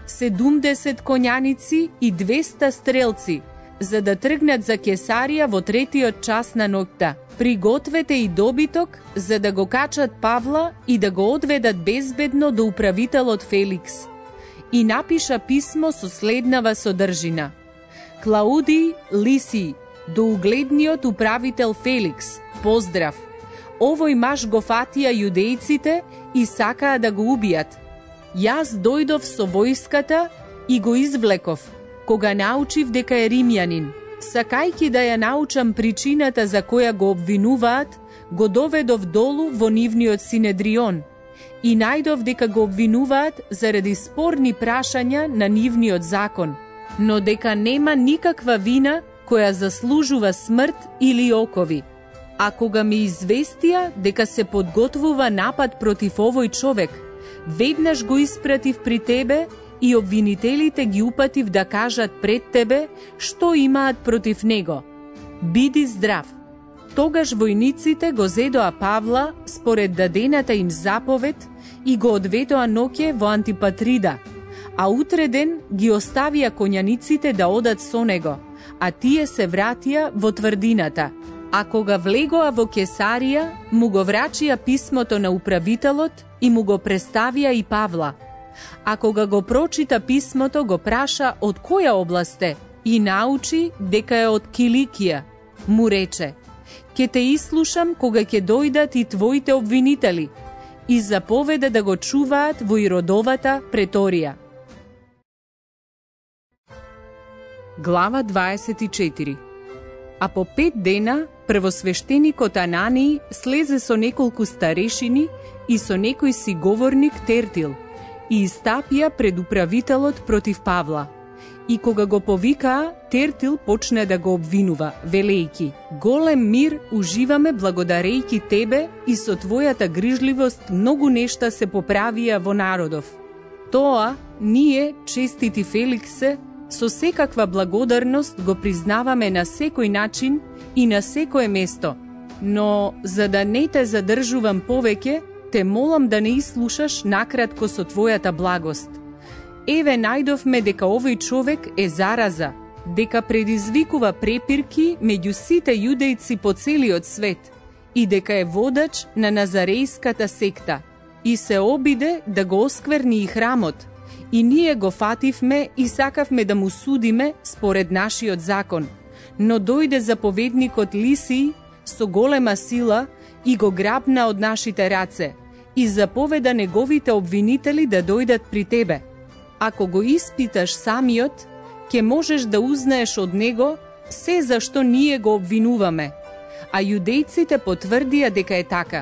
S1: 70 коњаници и 200 стрелци, за да тргнат за Кесарија во 3-тиот час на ноќта. Пригответе и добиток, за да го качат Павла и да го одведат безбедно до управителот Феликс. И напиша писмо со следнава содржина: Клауди Лисиј, до угледниот управител Феликс, поздрав. Овој маш го фатија јудејците и сакаа да го убијат. Јас дојдов со војската и го извлеков, кога научив дека е римјанин. Сакајќи да ја научам причината за која го обвинуваат, го доведов долу во нивниот Синедрион и најдов дека го обвинуваат заради спорни прашања на нивниот закон, но дека нема никаква вина која заслужува смрт или окови. А кога ми известија дека се подготвува напад против овој човек, веднаш го испратив при тебе и обвинителите ги упатив да кажат пред тебе што имаат против него. Биди здрав. Тогаш војниците го зедоа Павла според дадената им заповед и го одведоа ноќе во Антипатрида, а утре ден ги оставија коњаниците да одат со него, а тие се вратија во тврдината. А кога влегоа во Кесарија, му го врачија писмото на управителот и му го представија и Павла. А кога го прочита писмото, го праша од која област е и научи дека е од Киликија. Му рече: ќе те ислушам кога ќе дојдат и твоите обвинители, и заповеда да го чуваат во Иродовата преторија. Глава 24. А по 5 дена првосвештеникот Анании слезе со неколку старешини и со некој си говорник Тертил и истапија пред управителот против Павла. И кога го повикаа, Тертил почне да го обвинува, велејки: голем мир уживаме благодарејки тебе и со твојата грижливост многу нешта се поправија во народов. Тоа, ние, честити Феликсе, со секаква благодарност го признаваме на секој начин и на секое место, но за да не те задржувам повеќе, те молам да не ислушаш накратко со твојата благост. Еве најдовме дека овој човек е зараза, дека предизвикува препирки меѓу сите јудејци по целиот свет и дека е водач на Назарејската секта и се обиде да го оскверни и храмот. И ние го фативме и сакавме да му судиме според нашиот закон. Но дојде заповедникот Лисиј со голема сила и го грабна од нашите раце и заповеда неговите обвинители да дојдат при тебе. Ако го испиташ самиот, ќе можеш да узнаеш од него се за што ние го обвинуваме. А јудејците потврдија дека е така.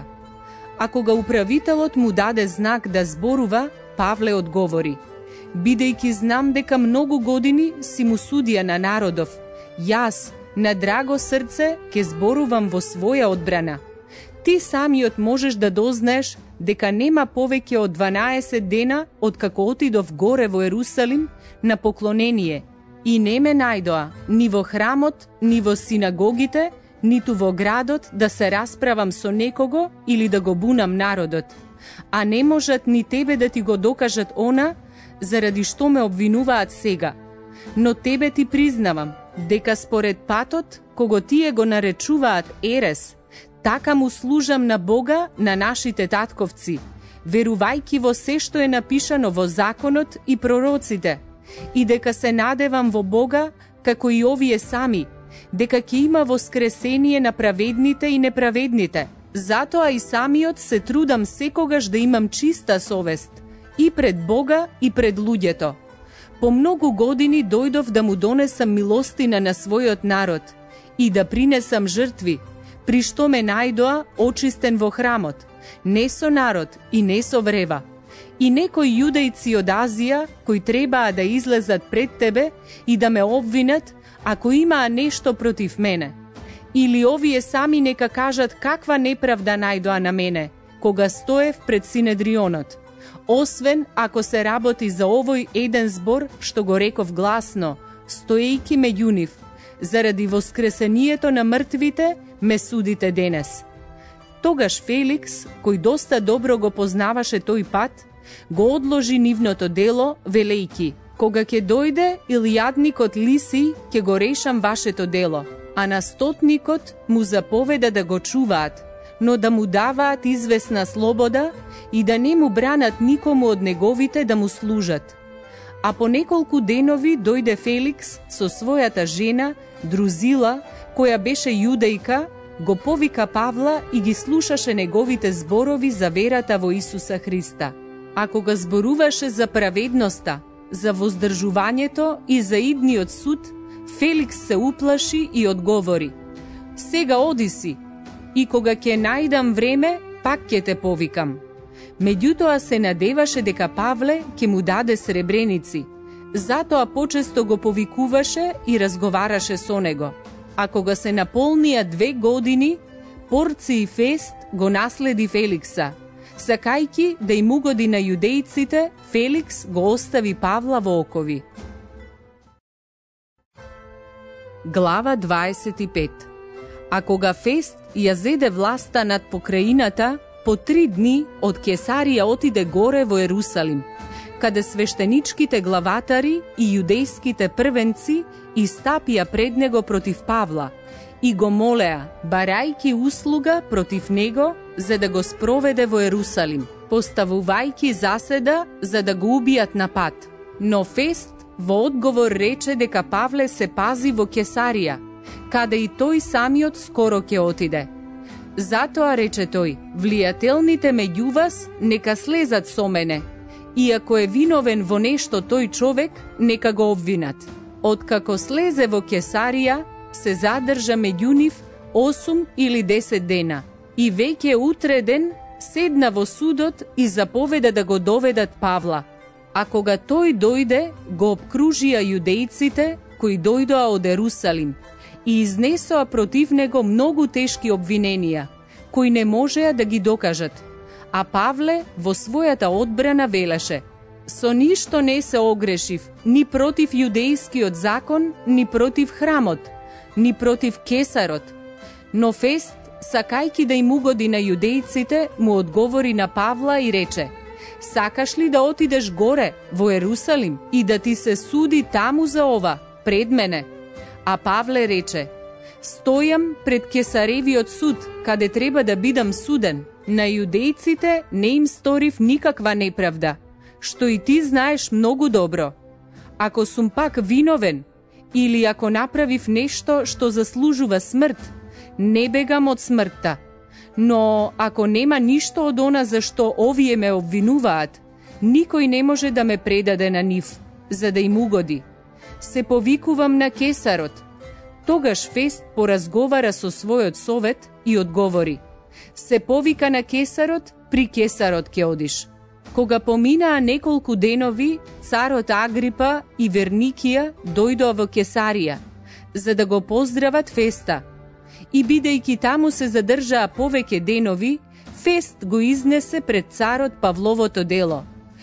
S1: А кога управителот му даде знак да зборува, Павле одговори: бидејќи знам дека многу години си му судија на народов, јас, на драго срце, ќе зборувам во своја одбрана. Ти самиот можеш да дознаеш дека нема повеќе од 12 дена откако отидов горе во Ерусалим на поклонение и не ме најдоа ни во храмот, ни во синагогите, ниту во градот да се расправам со некого или да го бунам народот. А не можат ни тебе да ти го докажат она, заради што ме обвинуваат сега. Но тебе ти признавам, дека според патот, кого тие го наречуваат ерес, така му служам на Бога, на нашите татковци, верувајки во се што е напишано во законот и пророците, и дека се надевам во Бога, како и овие сами, дека ќе има воскресение на праведните и неправедните. Затоа и самиот се трудам секогаш да имам чиста совест, и пред Бога и пред луѓето. По многу години дојдов да му донесам милостина на својот народ и да принесам жртви, при што ме најдоа очистен во храмот, не со народ и не со врева. И некои јудејци од Азија, кои требаа да излезат пред тебе и да ме обвинат, ако имаа нешто против мене. Или овие сами нека кажат каква неправда најдоа на мене, кога стоев пред Синедрионот. Освен ако се работи за овој еден збор, што го реков гласно, стоејки меѓу нив, заради воскресението на мртвите, ме судите денес. Тогаш Феликс, кој доста добро го познаваше тој пат, го одложи нивното дело, велејки: кога ќе дојде илјадникот Лисиј, ќе го решам вашето дело. А на стотникот му заповеда да го чуваат, но да му даваат известна слобода и да не му бранат никому од неговите да му служат. А по неколку денови дојде Феликс со својата жена, Друзила, која беше јудејка, го повика Павла и ги слушаше неговите зборови за верата во Исуса Христа. А кога зборуваше за праведноста, за воздржувањето и за идниот суд, Феликс се уплаши и одговори: сега оди си, и кога ќе најдам време, пак ќе те повикам. Меѓутоа се надеваше дека Павле ќе му даде сребреници, затоа почесто го повикуваше и разговараше со него. А кога се наполнија 2 години, Порци Фест го наследи Феликса. Сакајки да им угоди на јудејците, Феликс го остави Павла во окови. Глава 25. А кога Фест ја зеде власта над покраината, по 3 дни од Кесарија отиде горе во Ерусалим, каде свештеничките главатари и јудејските првенци истапија пред него против Павла и го молеа, барајки услуга против него, за да го спроведе во Ерусалим, поставувајки заседа за да го убијат на пат. Но Фест во одговор рече дека Павле се пази во Кесарија, каде и тој самиот скоро ќе отиде. Затоа рече тој: влијателните меѓу вас нека слезат со мене, и ако е виновен во нешто тој човек, нека го обвинат. Откако слезе во Кесарија, се задржа меѓу нив 8 или 10 дена и веќе утре ден седна во судот и заповеда да го доведат Павла. А кога тој дојде, го обкружија јудејците кои дојдоа од Ерусалим и изнесоа против него многу тешки обвиненија, кои не можеа да ги докажат. А Павле во својата одбрана велеше: со ништо не се огрешив, ни против јудејскиот закон, ни против храмот, ни против Кесарот. Но Фест, сакајки да им угоди на јудејците, му одговори на Павла и рече: сакаш ли да отидеш горе во Ерусалим и да ти се суди таму за ова, пред мене? А Павле рече: стојам пред Кесаревиот суд, каде треба да бидам суден. На јудејците не им сторив никаква неправда, што и ти знаеш многу добро. Ако сум пак виновен, или ако направив нешто што заслужува смрт, не бегам од смртта. Но ако нема ништо од она за што овие ме обвинуваат, никој не може да ме предаде на нив, за да им угоди. Се повикувам на Кесарот. Тогаш Фест поразговара со својот совет и одговори: се повика на Кесарот, при Кесарот ќе одиш. Кога поминаа неколку денови, царот Агрипа и Верникија дојдоа во Кесарија, за да го поздрават Феста. И бидејќи таму се задржаа повеќе денови, Фест го изнесе пред царот Павловото дело.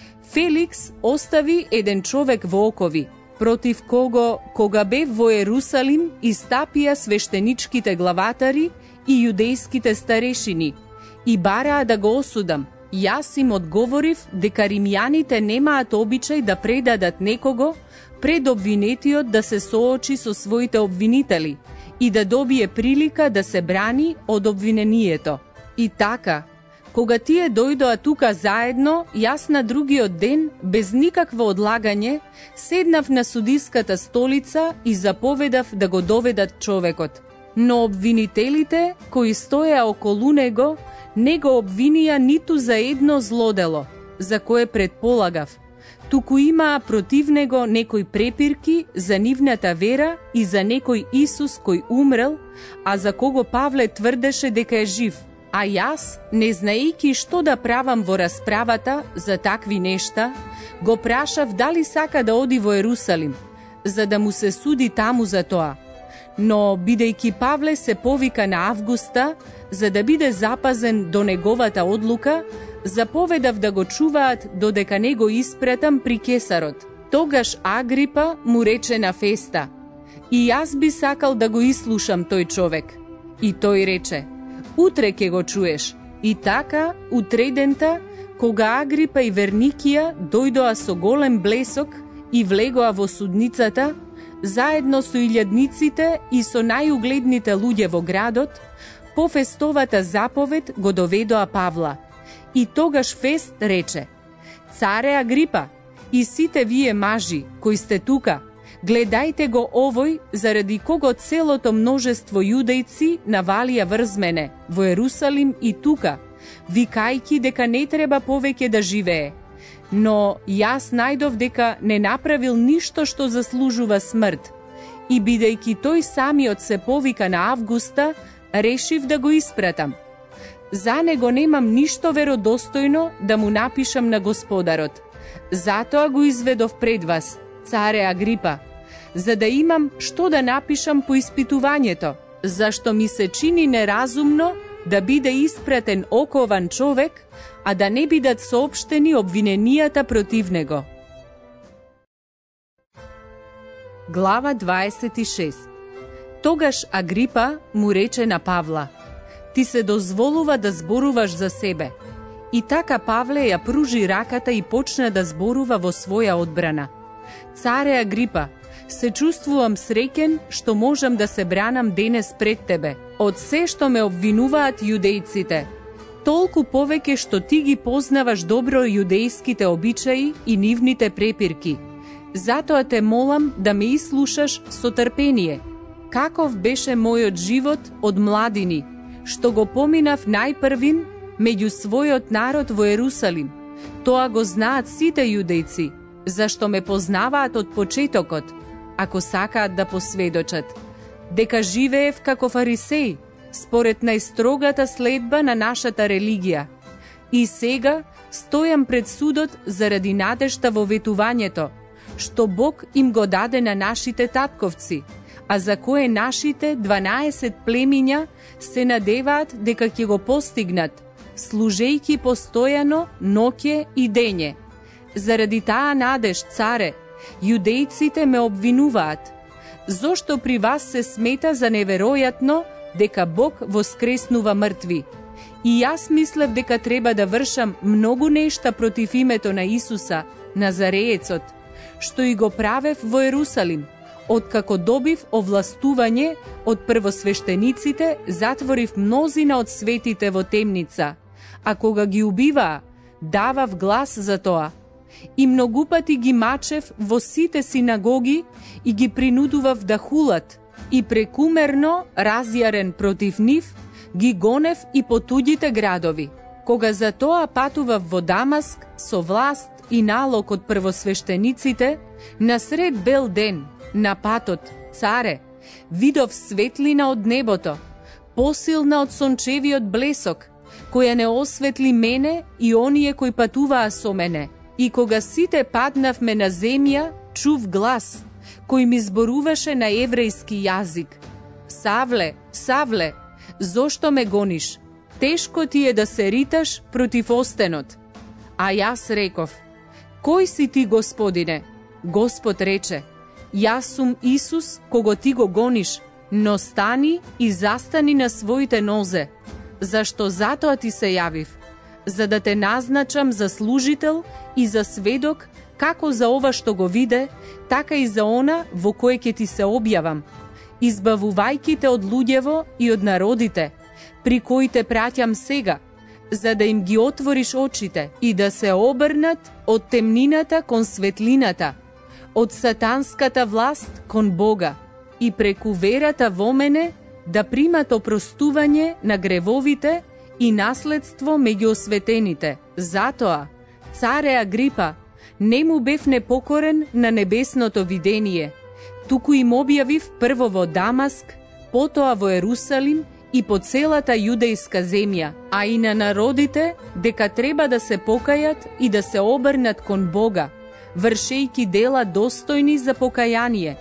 S1: Феликс остави еден човек во окови, против кого, кога бев во Ерусалим, истапија свештеничките главатари и јудејските старешини и бараа да го осудам. Јас им одговорив дека римјаните немаат обичај да предадат некого пред обвинетиот да се соочи со своите обвинители и да добие прилика да се брани од обвинението. И така, кога тие дојдоа тука заедно, јас на другиот ден, без никакво одлагање, седнав на судиската столица и заповедав да го доведат човекот. Но обвинителите, кои стоеа околу него, не го обвинија ниту за едно злодело, за кое предполагав, туку имаа против него некои препирки за нивната вера и за некој Исус кој умрел, а за кого Павле тврдеше дека е жив. А јас, не знаејќи што да правам во расправата за такви нешта, го прашав дали сака да оди во Ерусалим, за да му се суди таму за тоа. Но, бидејќи Павле се повика на Августа, за да биде запазен до неговата одлука, заповедав да го чуваат додека не го испратам при Кесарот. Тогаш Агрипа му рече на Феста: и јас би сакал да го ислушам тој човек. И тој рече: утре ќе го чуеш. И така, утредента, кога Агрипа и Верникија дојдоа со голем блесок и влегоа во судницата, заедно со илјадниците и со најугледните луѓе во градот, по Фестовата заповед го доведоа Павла. И тогаш Фест рече: царе Агрипа и сите вие мажи кои сте тука, гледајте го овој заради кого целото множество јудејци навалија врз мене во Ерусалим и тука, викајќи дека не треба повеќе да живее. Но јас најдов дека не направил ништо што заслужува смрт. И бидејќи тој самиот се повика на Августа, решив да го испратам. За него немам ништо веродостојно да му напишам на господарот. Затоа го изведов пред вас, царе Агрипа, за да имам што да напишам по испитувањето, зашто ми се чини неразумно да биде испратен окован човек, а да не бидат соопштени обвиненијата против него. Глава 26. Тогаш Агрипа му рече на Павла: ти се дозволува да зборуваш за себе. И така Павле ја пружи раката и почна да зборува во своја одбрана. Царе Агрипа, се чувствувам среќен што можам да се бранам денес пред тебе од се што ме обвинуваат јудејците. Толку повеќе што ти ги познаваш добро јудејските обичаи и нивните препирки. Затоа те молам да ме ислушаш со трпение. Каков беше мојот живот од младини, што го поминав најпрвин меѓу својот народ во Ерусалим. Тоа го знаат сите јудејци, зашто ме познаваат од почетокот. ако сакаат да посведочат дека живеев како фарисеј, според најстрогата следба на нашата религија. И сега стојам пред судот заради надежта во ветувањето, што Бог им го даде на нашите татковци, а за кое нашите 12 племиња се надеваат дека ќе го постигнат, служејки постојано ноќе и дење. Заради таа надеж, царе, јудејците ме обвинуваат. Зошто при вас се смета за неверојатно дека Бог воскреснува мртви? И јас мислев дека треба да вршам многу нешта против името на Исуса, Назареецот, што и го правев во Ерусалим. Откако добив овластување од првосвештениците, затворив мнозина од светите во темница, а кога ги убиваа, давав глас за тоа. И многу пати ги мачев во сите синагоги и ги принудував да хулат, и прекумерно разјарен против нив, ги гонев и по туѓите градови. Кога за тоа патував во Дамаск со власт и налог од првосвештениците, насред бел ден, на патот, царе, видов светлина од небото, посилна од сончевиот блесок, која не осветли мене и оние кои патуваа со мене. И кога сите паднавме на земја, чув глас, кој ми зборуваше на еврејски јазик. Савле, Савле, зошто ме гониш? Тешко ти е да се риташ против остенот. А јас реков, кој си ти, Господине? Господ рече, јас сум Исус, кого ти го гониш, но стани и застани на своите нозе. Зашто затоа ти се јавив? За да те назначам за служител и за сведок, како за ова што го виде, така и за она во кое ќе ти се објавам, избавувајќи те од луѓево и од народите, при кои те праќам сега, за да им ги отвориш очите и да се обрнат од темнината кон светлината, од сатанската власт кон Бога, и преку верата во мене да примат опростување на гревовите и наследство меѓу осветените. Затоа, царе Агрипа, не му бев непокорен на небесното видение, туку им објавив прво во Дамаск, потоа во Ерусалим и по целата јудејска земја, а и на народите дека треба да се покајат и да се обрнат кон Бога, вршејќи дела достојни за покаяние.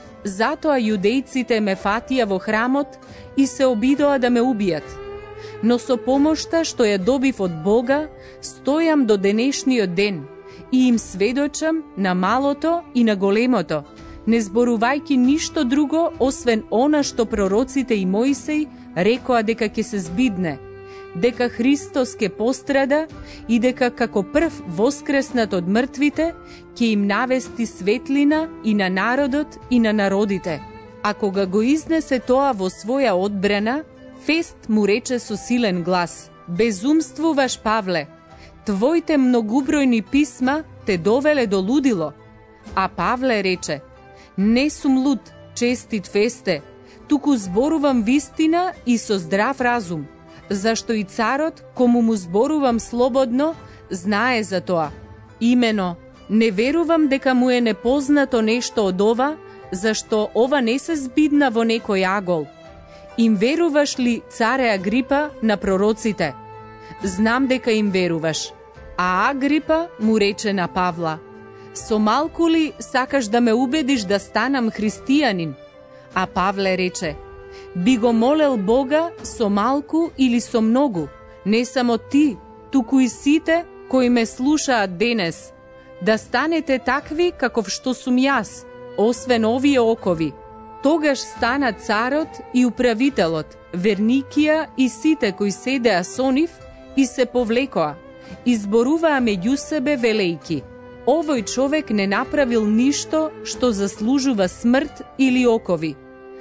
S1: Затоа јудејците ме фатија во храмот и се обидоа да ме убијат. Но со помошта што ја добив од Бога, стојам до денешниот ден и им сведочам на малото и на големото, не зборувајќи ништо друго освен она што пророците и Мојсей рекоа дека ќе се збидне, дека Христос ќе пострада и дека како прв воскреснат од мртвите ќе им навести светлина и на народот и на народите. А кога го изнесе тоа во своја одбрана, Фест му рече со силен глас: безумствуваш, Павле, твоите многубројни писма те довеле до лудило. А Павле рече: не сум луд, честит Фесте, туку зборувам вистина и со здрав разум, зашто и царот, кому му зборувам слободно, знае за тоа. Имено, не верувам дека му е непознато нешто од ова, зашто ова не се збидна во некој агол. Им веруваш ли, царе Агрипа, на пророците? Знам дека им веруваш. А Агрипа му рече на Павла: со малку ли сакаш да ме убедиш да станам христијанин? А Павле рече: би го молел Бога со малку или со многу, не само ти, туку и сите кои ме слушаат денес, да станете такви каков што сум јас, освен овие окови. Тогаш стана царот и управителот, Верникија и сите кои седеа со нив и се повлекоа, изборуваа меѓу себе велејки: овој човек не направил ништо што заслужува смрт или окови.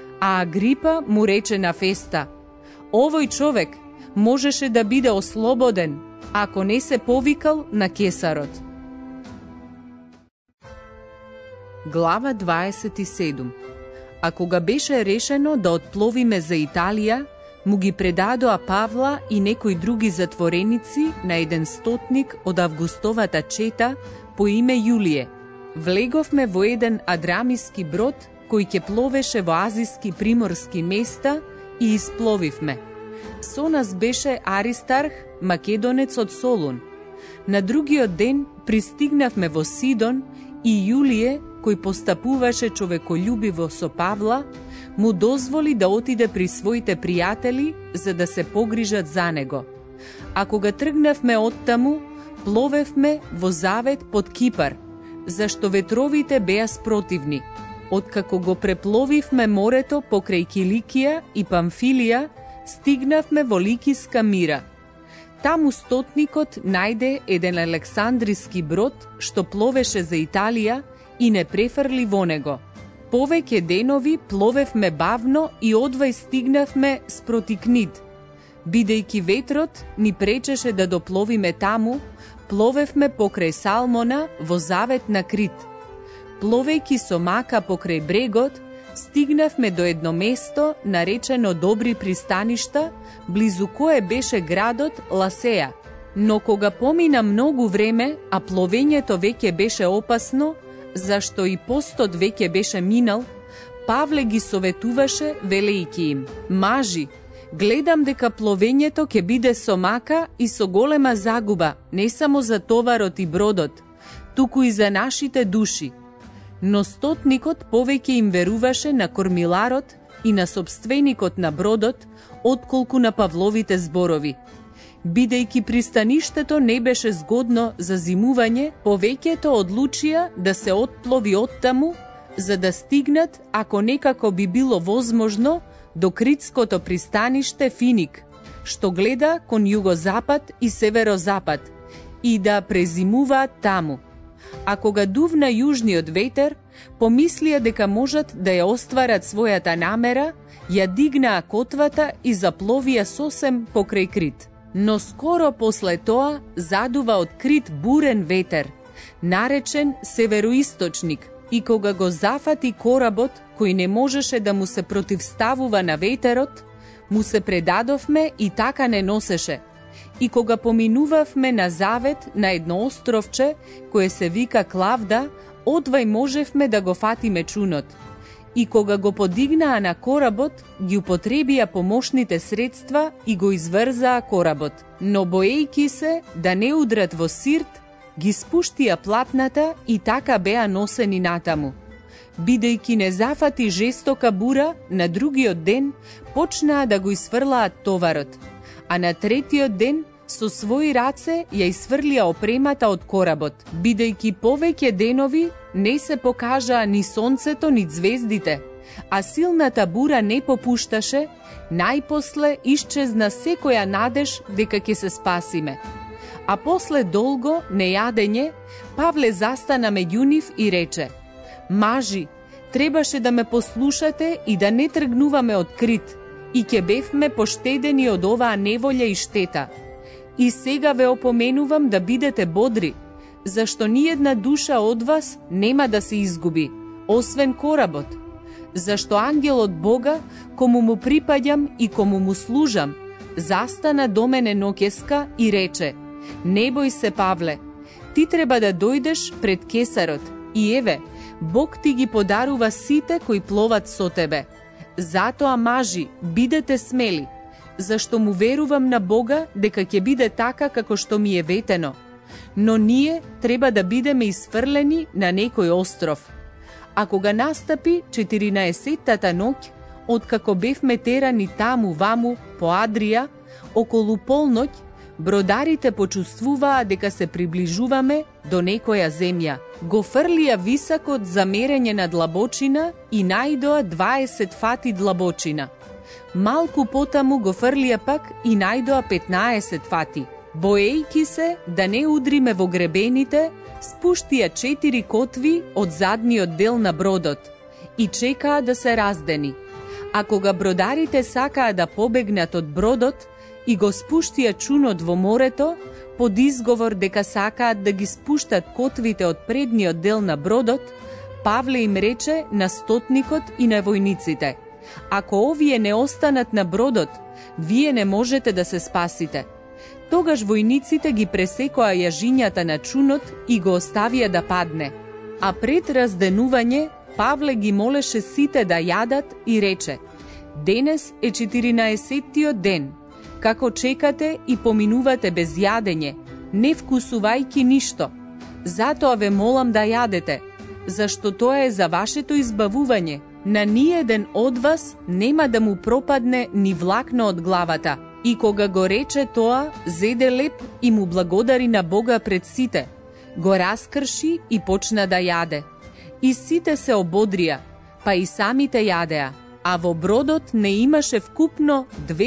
S1: А Агрипа му рече на Феста: овој човек можеше да биде ослободен, ако не се повикал на Кесарот. Глава 27. А кога беше решено да отпловиме за Италија, му ги предадоа Павла и некои други затвореници на еден стотник од Августовата чета по име Јулије, Влеговме во еден адрамиски брод кој ќе пловеше во азиски приморски места и испловивме. Со нас беше Аристарх, македонец од Солун. На другиот ден пристигнавме во Сидон и Јулије, кој постапуваше човеколюбиво со Павла, му дозволи да отиде при своите пријатели за да се погрижат за него. А кога тргнавме оттаму, пловевме во Завет под Кипар, зашто ветровите беа спротивни. Откако го препловивме морето покрај Киликија и Памфилија, стигнавме во Ликиска Мира. Таму стотникот најде еден александриски брод што пловеше за Италија и не префрли во него. Повеќе денови пловевме бавно и одвај стигнавме спроти Книд. Бидејќи ветрот ни пречеше да допловиме таму, пловевме покрај Салмона во Завет на Крит. Пловејќи со мака покрај брегот, стигнавме до едно место наречено Добри пристаништа, близу кое беше градот Ласеја. Но кога помина многу време, а пловењето веќе беше опасно, зашто и постот веќе беше минал, Павле ги советуваше велејќи им: мажи, гледам дека пловењето ќе биде со мака и со голема загуба, не само за товарот и бродот, туку и за нашите души. Но стотникот повеќе им веруваше на кормиларот и на собственикот на бродот, отколку на Павловите зборови. Бидејќи пристаништето не беше згодно за зимување, повеќето одлучија да се отплови оттаму, за да стигнат, ако некако би било возможно, до критското пристаниште Финик, што гледа кон југозапад и северозапад, и да презимуваат таму. А кога дувна јужниот ветер, помислија дека можат да ја остварат својата намера, ја дигнаа котвата и запловија сосем покрај Крит. Но скоро после тоа задува од Крит бурен ветер, наречен североисточник, и кога го зафати коработ, кој не можеше да му се противставува на ветерот, му се предадовме и така не носеше. И кога поминувавме на Завет на едно островче, кое се вика Клавда, одвај можевме да го фатиме чунот. И кога го подигнаа на коработ, ги употребија помошните средства и го изврзаа коработ. Но боејќи се да не удрат во Сирт, ги спуштија платната и така беа носени натаму. Бидејќи не зафати жестока бура, на другиот ден почнаа да го изфрлаат товарот, а на третиот ден со своји раце ја изфрлија опремата од коработ. Бидејќи повеќе денови не се покажаа ни сонцето, ни звездите, а силната бура не попушташе, најпосле исчезна секоја надеж дека ќе се спасиме. А после долго нејадење, Павле застана меѓу нив и рече: мажи, требаше да ме послушате и да не тргнуваме од Крит, и ќе бевме поштедени од оваа неволја и штета. И сега ве опоменувам да бидете бодри, зашто ниедна душа од вас нема да се изгуби, освен коработ. Зашто ангелот Бога, кому му припаѓам и кому му служам, застана до мене ноќеска и рече: не бој се, Павле, ти треба да дојдеш пред Кесарот, и еве, Бог ти ги подарува сите кои пловат со тебе. Затоа, мажи, бидете смели, зашто му верувам на Бога дека ќе биде така како што ми е ветено. Но ние треба да бидеме изфрлени на некој остров. А кога настапи 14-тата ноќ, откако бевме терани таму-ваму по Адрија, околу полноќ, бродарите почувствуваа дека се приближуваме до некоја земја. Го фрлија високот за мерење на длабочина и најдоа 20 фати длабочина. Малку потаму го фрлија пак и најдоа 15 фати. Боејќи се да не удриме во гребените, спуштија 4 котви од задниот дел на бродот и чекаа да се раздени. А кога бродарите сакаа да побегнат од бродот и го спуштија чунот во морето, под изговор дека сакаат да ги спуштат котвите од предниот дел на бродот, Павле им рече на стотникот и на војниците: ако овие не останат на бродот, вие не можете да се спасите. Тогаш војниците ги пресекоа јажињата на чунот и го оставија да падне. А пред разденување, Павле ги молеше сите да јадат и рече: денес е 14-тиот ден, како чекате и поминувате без јадење, не вкусувајќи ништо. Затоа ве молам да јадете, зашто тоа е за вашето избавување. На ниеден од вас нема да му пропадне ни влакно од главата. И кога го рече тоа, зеде леп и му благодари на Бога пред сите. Го раскрши и почна да јаде. И сите се ободрија, па и самите јадеа. А во бродот не имаше вкупно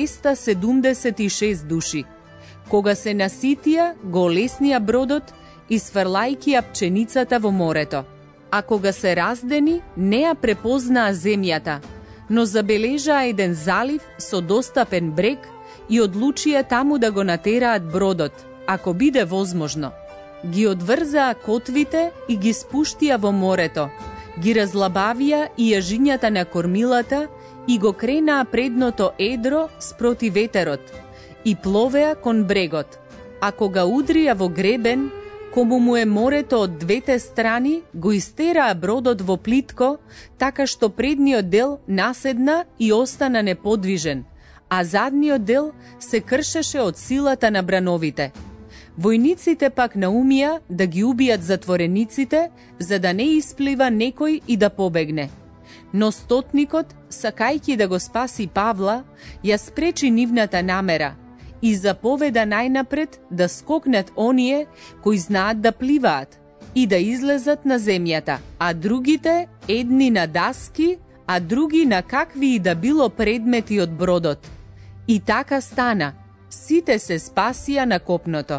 S1: 276 души. Кога се наситија, го олеснија бродот и сврлајќи ја пченицата во морето. А кога се раздени, не ја препознаа земјата, но забележаа еден залив со достапен брег и одлучија таму да го натераат бродот, ако биде возможно. Ги одврзаа котвите и ги спуштија во морето, ги разлабавија и јажињата на кормилата и го кренаа предното едро спроти ветерот и пловеа кон брегот. А кога удрија во гребен, кому му е морето од двете страни, го истераа бродот во плитко, така што предниот дел наседна и остана неподвижен, а задниот дел се кршеше од силата на брановите. Војниците пак наумија да ги убијат затворениците, за да не исплива некој и да побегне. Но стотникот, сакајќи да го спаси Павла, ја спречи нивната намера и заповеда најнапред да скокнат оние кои знаат да пливаат и да излезат на земјата, а другите едни на даски, а други на какви и да било предмети од бродот. И така стана, сите се спасија на копното.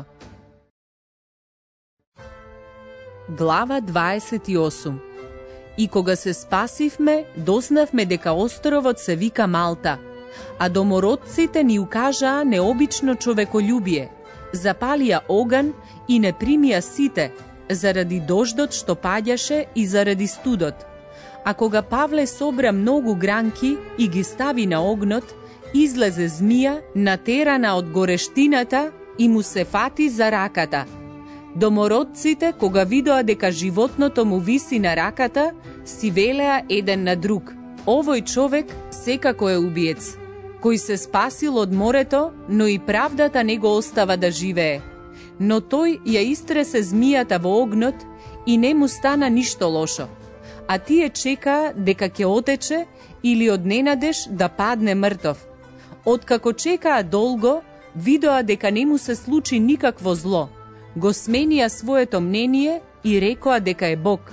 S1: Глава 28. И кога се спасивме, дознавме дека островот се вика Малта, а домородците ни укажаа необично човеколюбие. Запалија оган и не примија сите, заради дождот што паѓаше и заради студот. А кога Павле собра многу гранки и ги стави на огнот, излезе змија, натерана од горештината, и му се фати за раката. Домородците, кога видоа дека животното му виси на раката, си велеа еден на друг: овој човек секако е убиец, кој се спасил од морето, но и правдата не го остава да живее. Но тој ја истресе змијата во огнот и не му стана ништо лошо. А тие чекаа дека ќе отече или од ненадеж да падне мртов. Откако чекаа долго, видоа дека не му се случи никакво зло. Го сменија своето мнение и рекоа дека е Бог.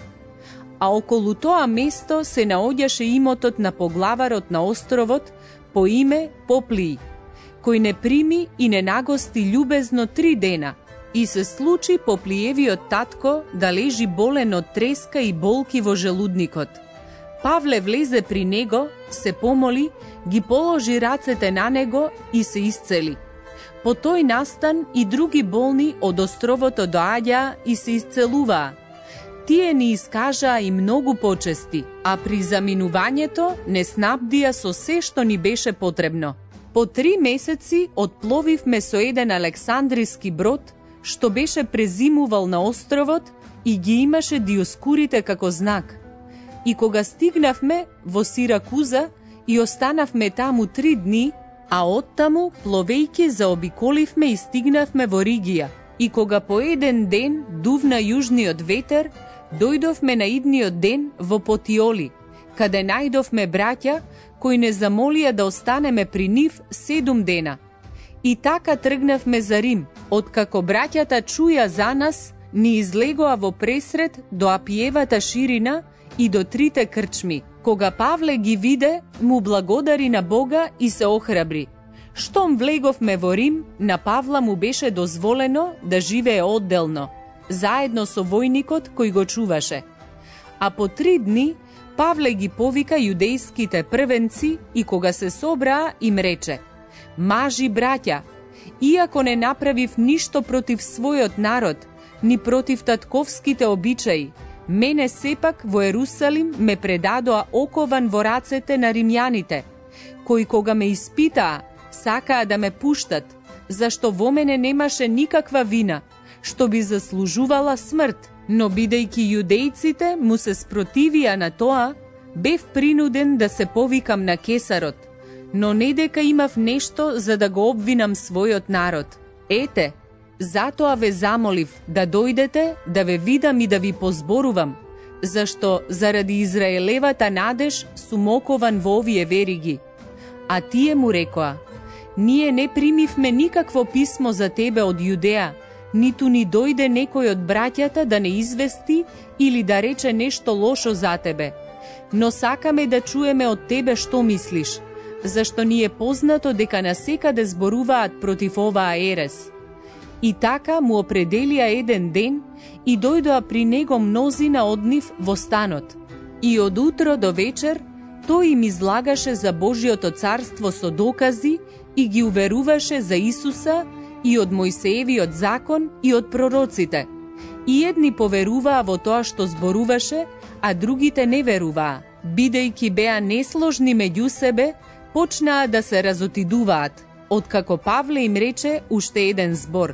S1: А околу тоа место се наоѓаше имотот на поглаварот на островот по име Поплиј, кој не прими и не нагости љубезно 3 дена. И се случи Поплиевиот татко да лежи болен од треска и болки во желудникот. Павле влезе при него, се помоли, ги положи рацете на него и се исцели. По тој настан и други болни од островото доаѓаа и се исцелуваа. Тие ни искажаа и многу почести, а при заминувањето не снабдија со се што ни беше потребно. По 3 месеци отпловивме со еден александриски брод, што беше презимувал на островот и ги имаше диоскурите како знак. И кога стигнавме во Сиракуза и останавме таму 3 дни, а оттаму, пловејќи, заобиколивме и стигнавме во Ригија. И кога по еден ден дувна јужниот ветер, дојдовме на идниот ден во Потиоли, каде најдовме браќа, кои не замолија да останеме при нив 7 дена. И така тргнавме за Рим. Откако браќата чуја за нас, ни излегоа во пресред до Апиевата ширина и до 3 крчми. Кога Павле ги виде, му благодари на Бога и се охрабри. Штом влеговме во Рим, на Павла му беше дозволено да живее одделно, заедно со војникот кој го чуваше. А по 3 дни Павле ги повика јудејските првенци и кога се собраа им рече: мажи браќа, иако не направив ништо против својот народ, ни против татковските обичаи, мене сепак во Ерусалим ме предадоа окован во рацете на римјаните, кои кога ме испитаа, сакаа да ме пуштат, зашто во мене немаше никаква вина, што би заслужувала смрт. Но бидејќи јудејците му се спротивија на тоа, бев принуден да се повикам на кесарот, но не дека имав нешто за да го обвинам својот народ. Ете, затоа ве замолив да дојдете, да ве видам и да ви позборувам, зашто заради Израелевата надеж сум окован во овие вериги. А тие му рекоа: ние не примивме никакво писмо за тебе од Јудеа, ниту ни дојде некој од браќата да не извести или да рече нешто лошо за тебе. Но сакаме да чуеме од тебе што мислиш, зашто ни е познато дека насекаде зборуваат против оваа ерес. И така му определија еден ден и дојдоа при него мнозина од нив во станот. И од утро до вечер тој им излагаше за Божјото царство со докази и ги уверуваше за Исуса и од Мојсеевиот закон и од пророците. И едни поверуваа во тоа што зборуваше, а другите не веруваа. Бидејќи беа несложни меѓу себе, почнаа да се разотидуваат, откако Павле им рече уште еден збор.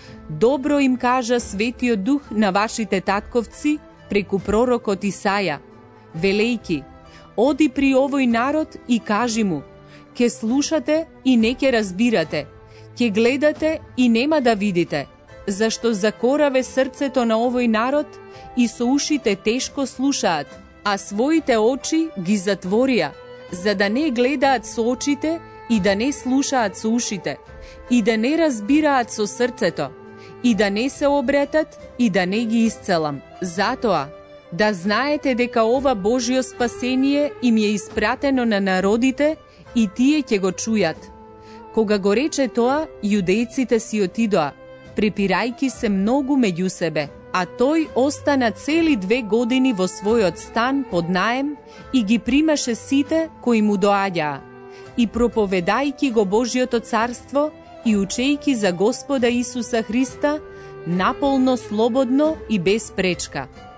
S1: Добро им кажа Светиот Дух на вашите татковци преку пророкот Исаја, велејки: оди при овој народ и кажи му: ке слушате и не ке разбирате, ке гледате и нема да видите, зашто закораве срцето на овој народ и со ушите тешко слушаат, а своите очи ги затворија, за да не гледаат со очите и да не слушаат со ушите, и да не разбираат со срцето, и да не се обретат и да не ги исцелам. Затоа, да знаете дека ова Божјо спасение им е испратено на народите и тие ќе го чујат. Кога го рече тоа, јудејците си отидоа, препирајки се многу меѓу себе, а тој остана цели 2 години во својот стан под наем и ги примаше сите кои му доаѓаа, и проповедајки го Божјото царство и учејки за Господа Исуса Христа наполно слободно и без пречка.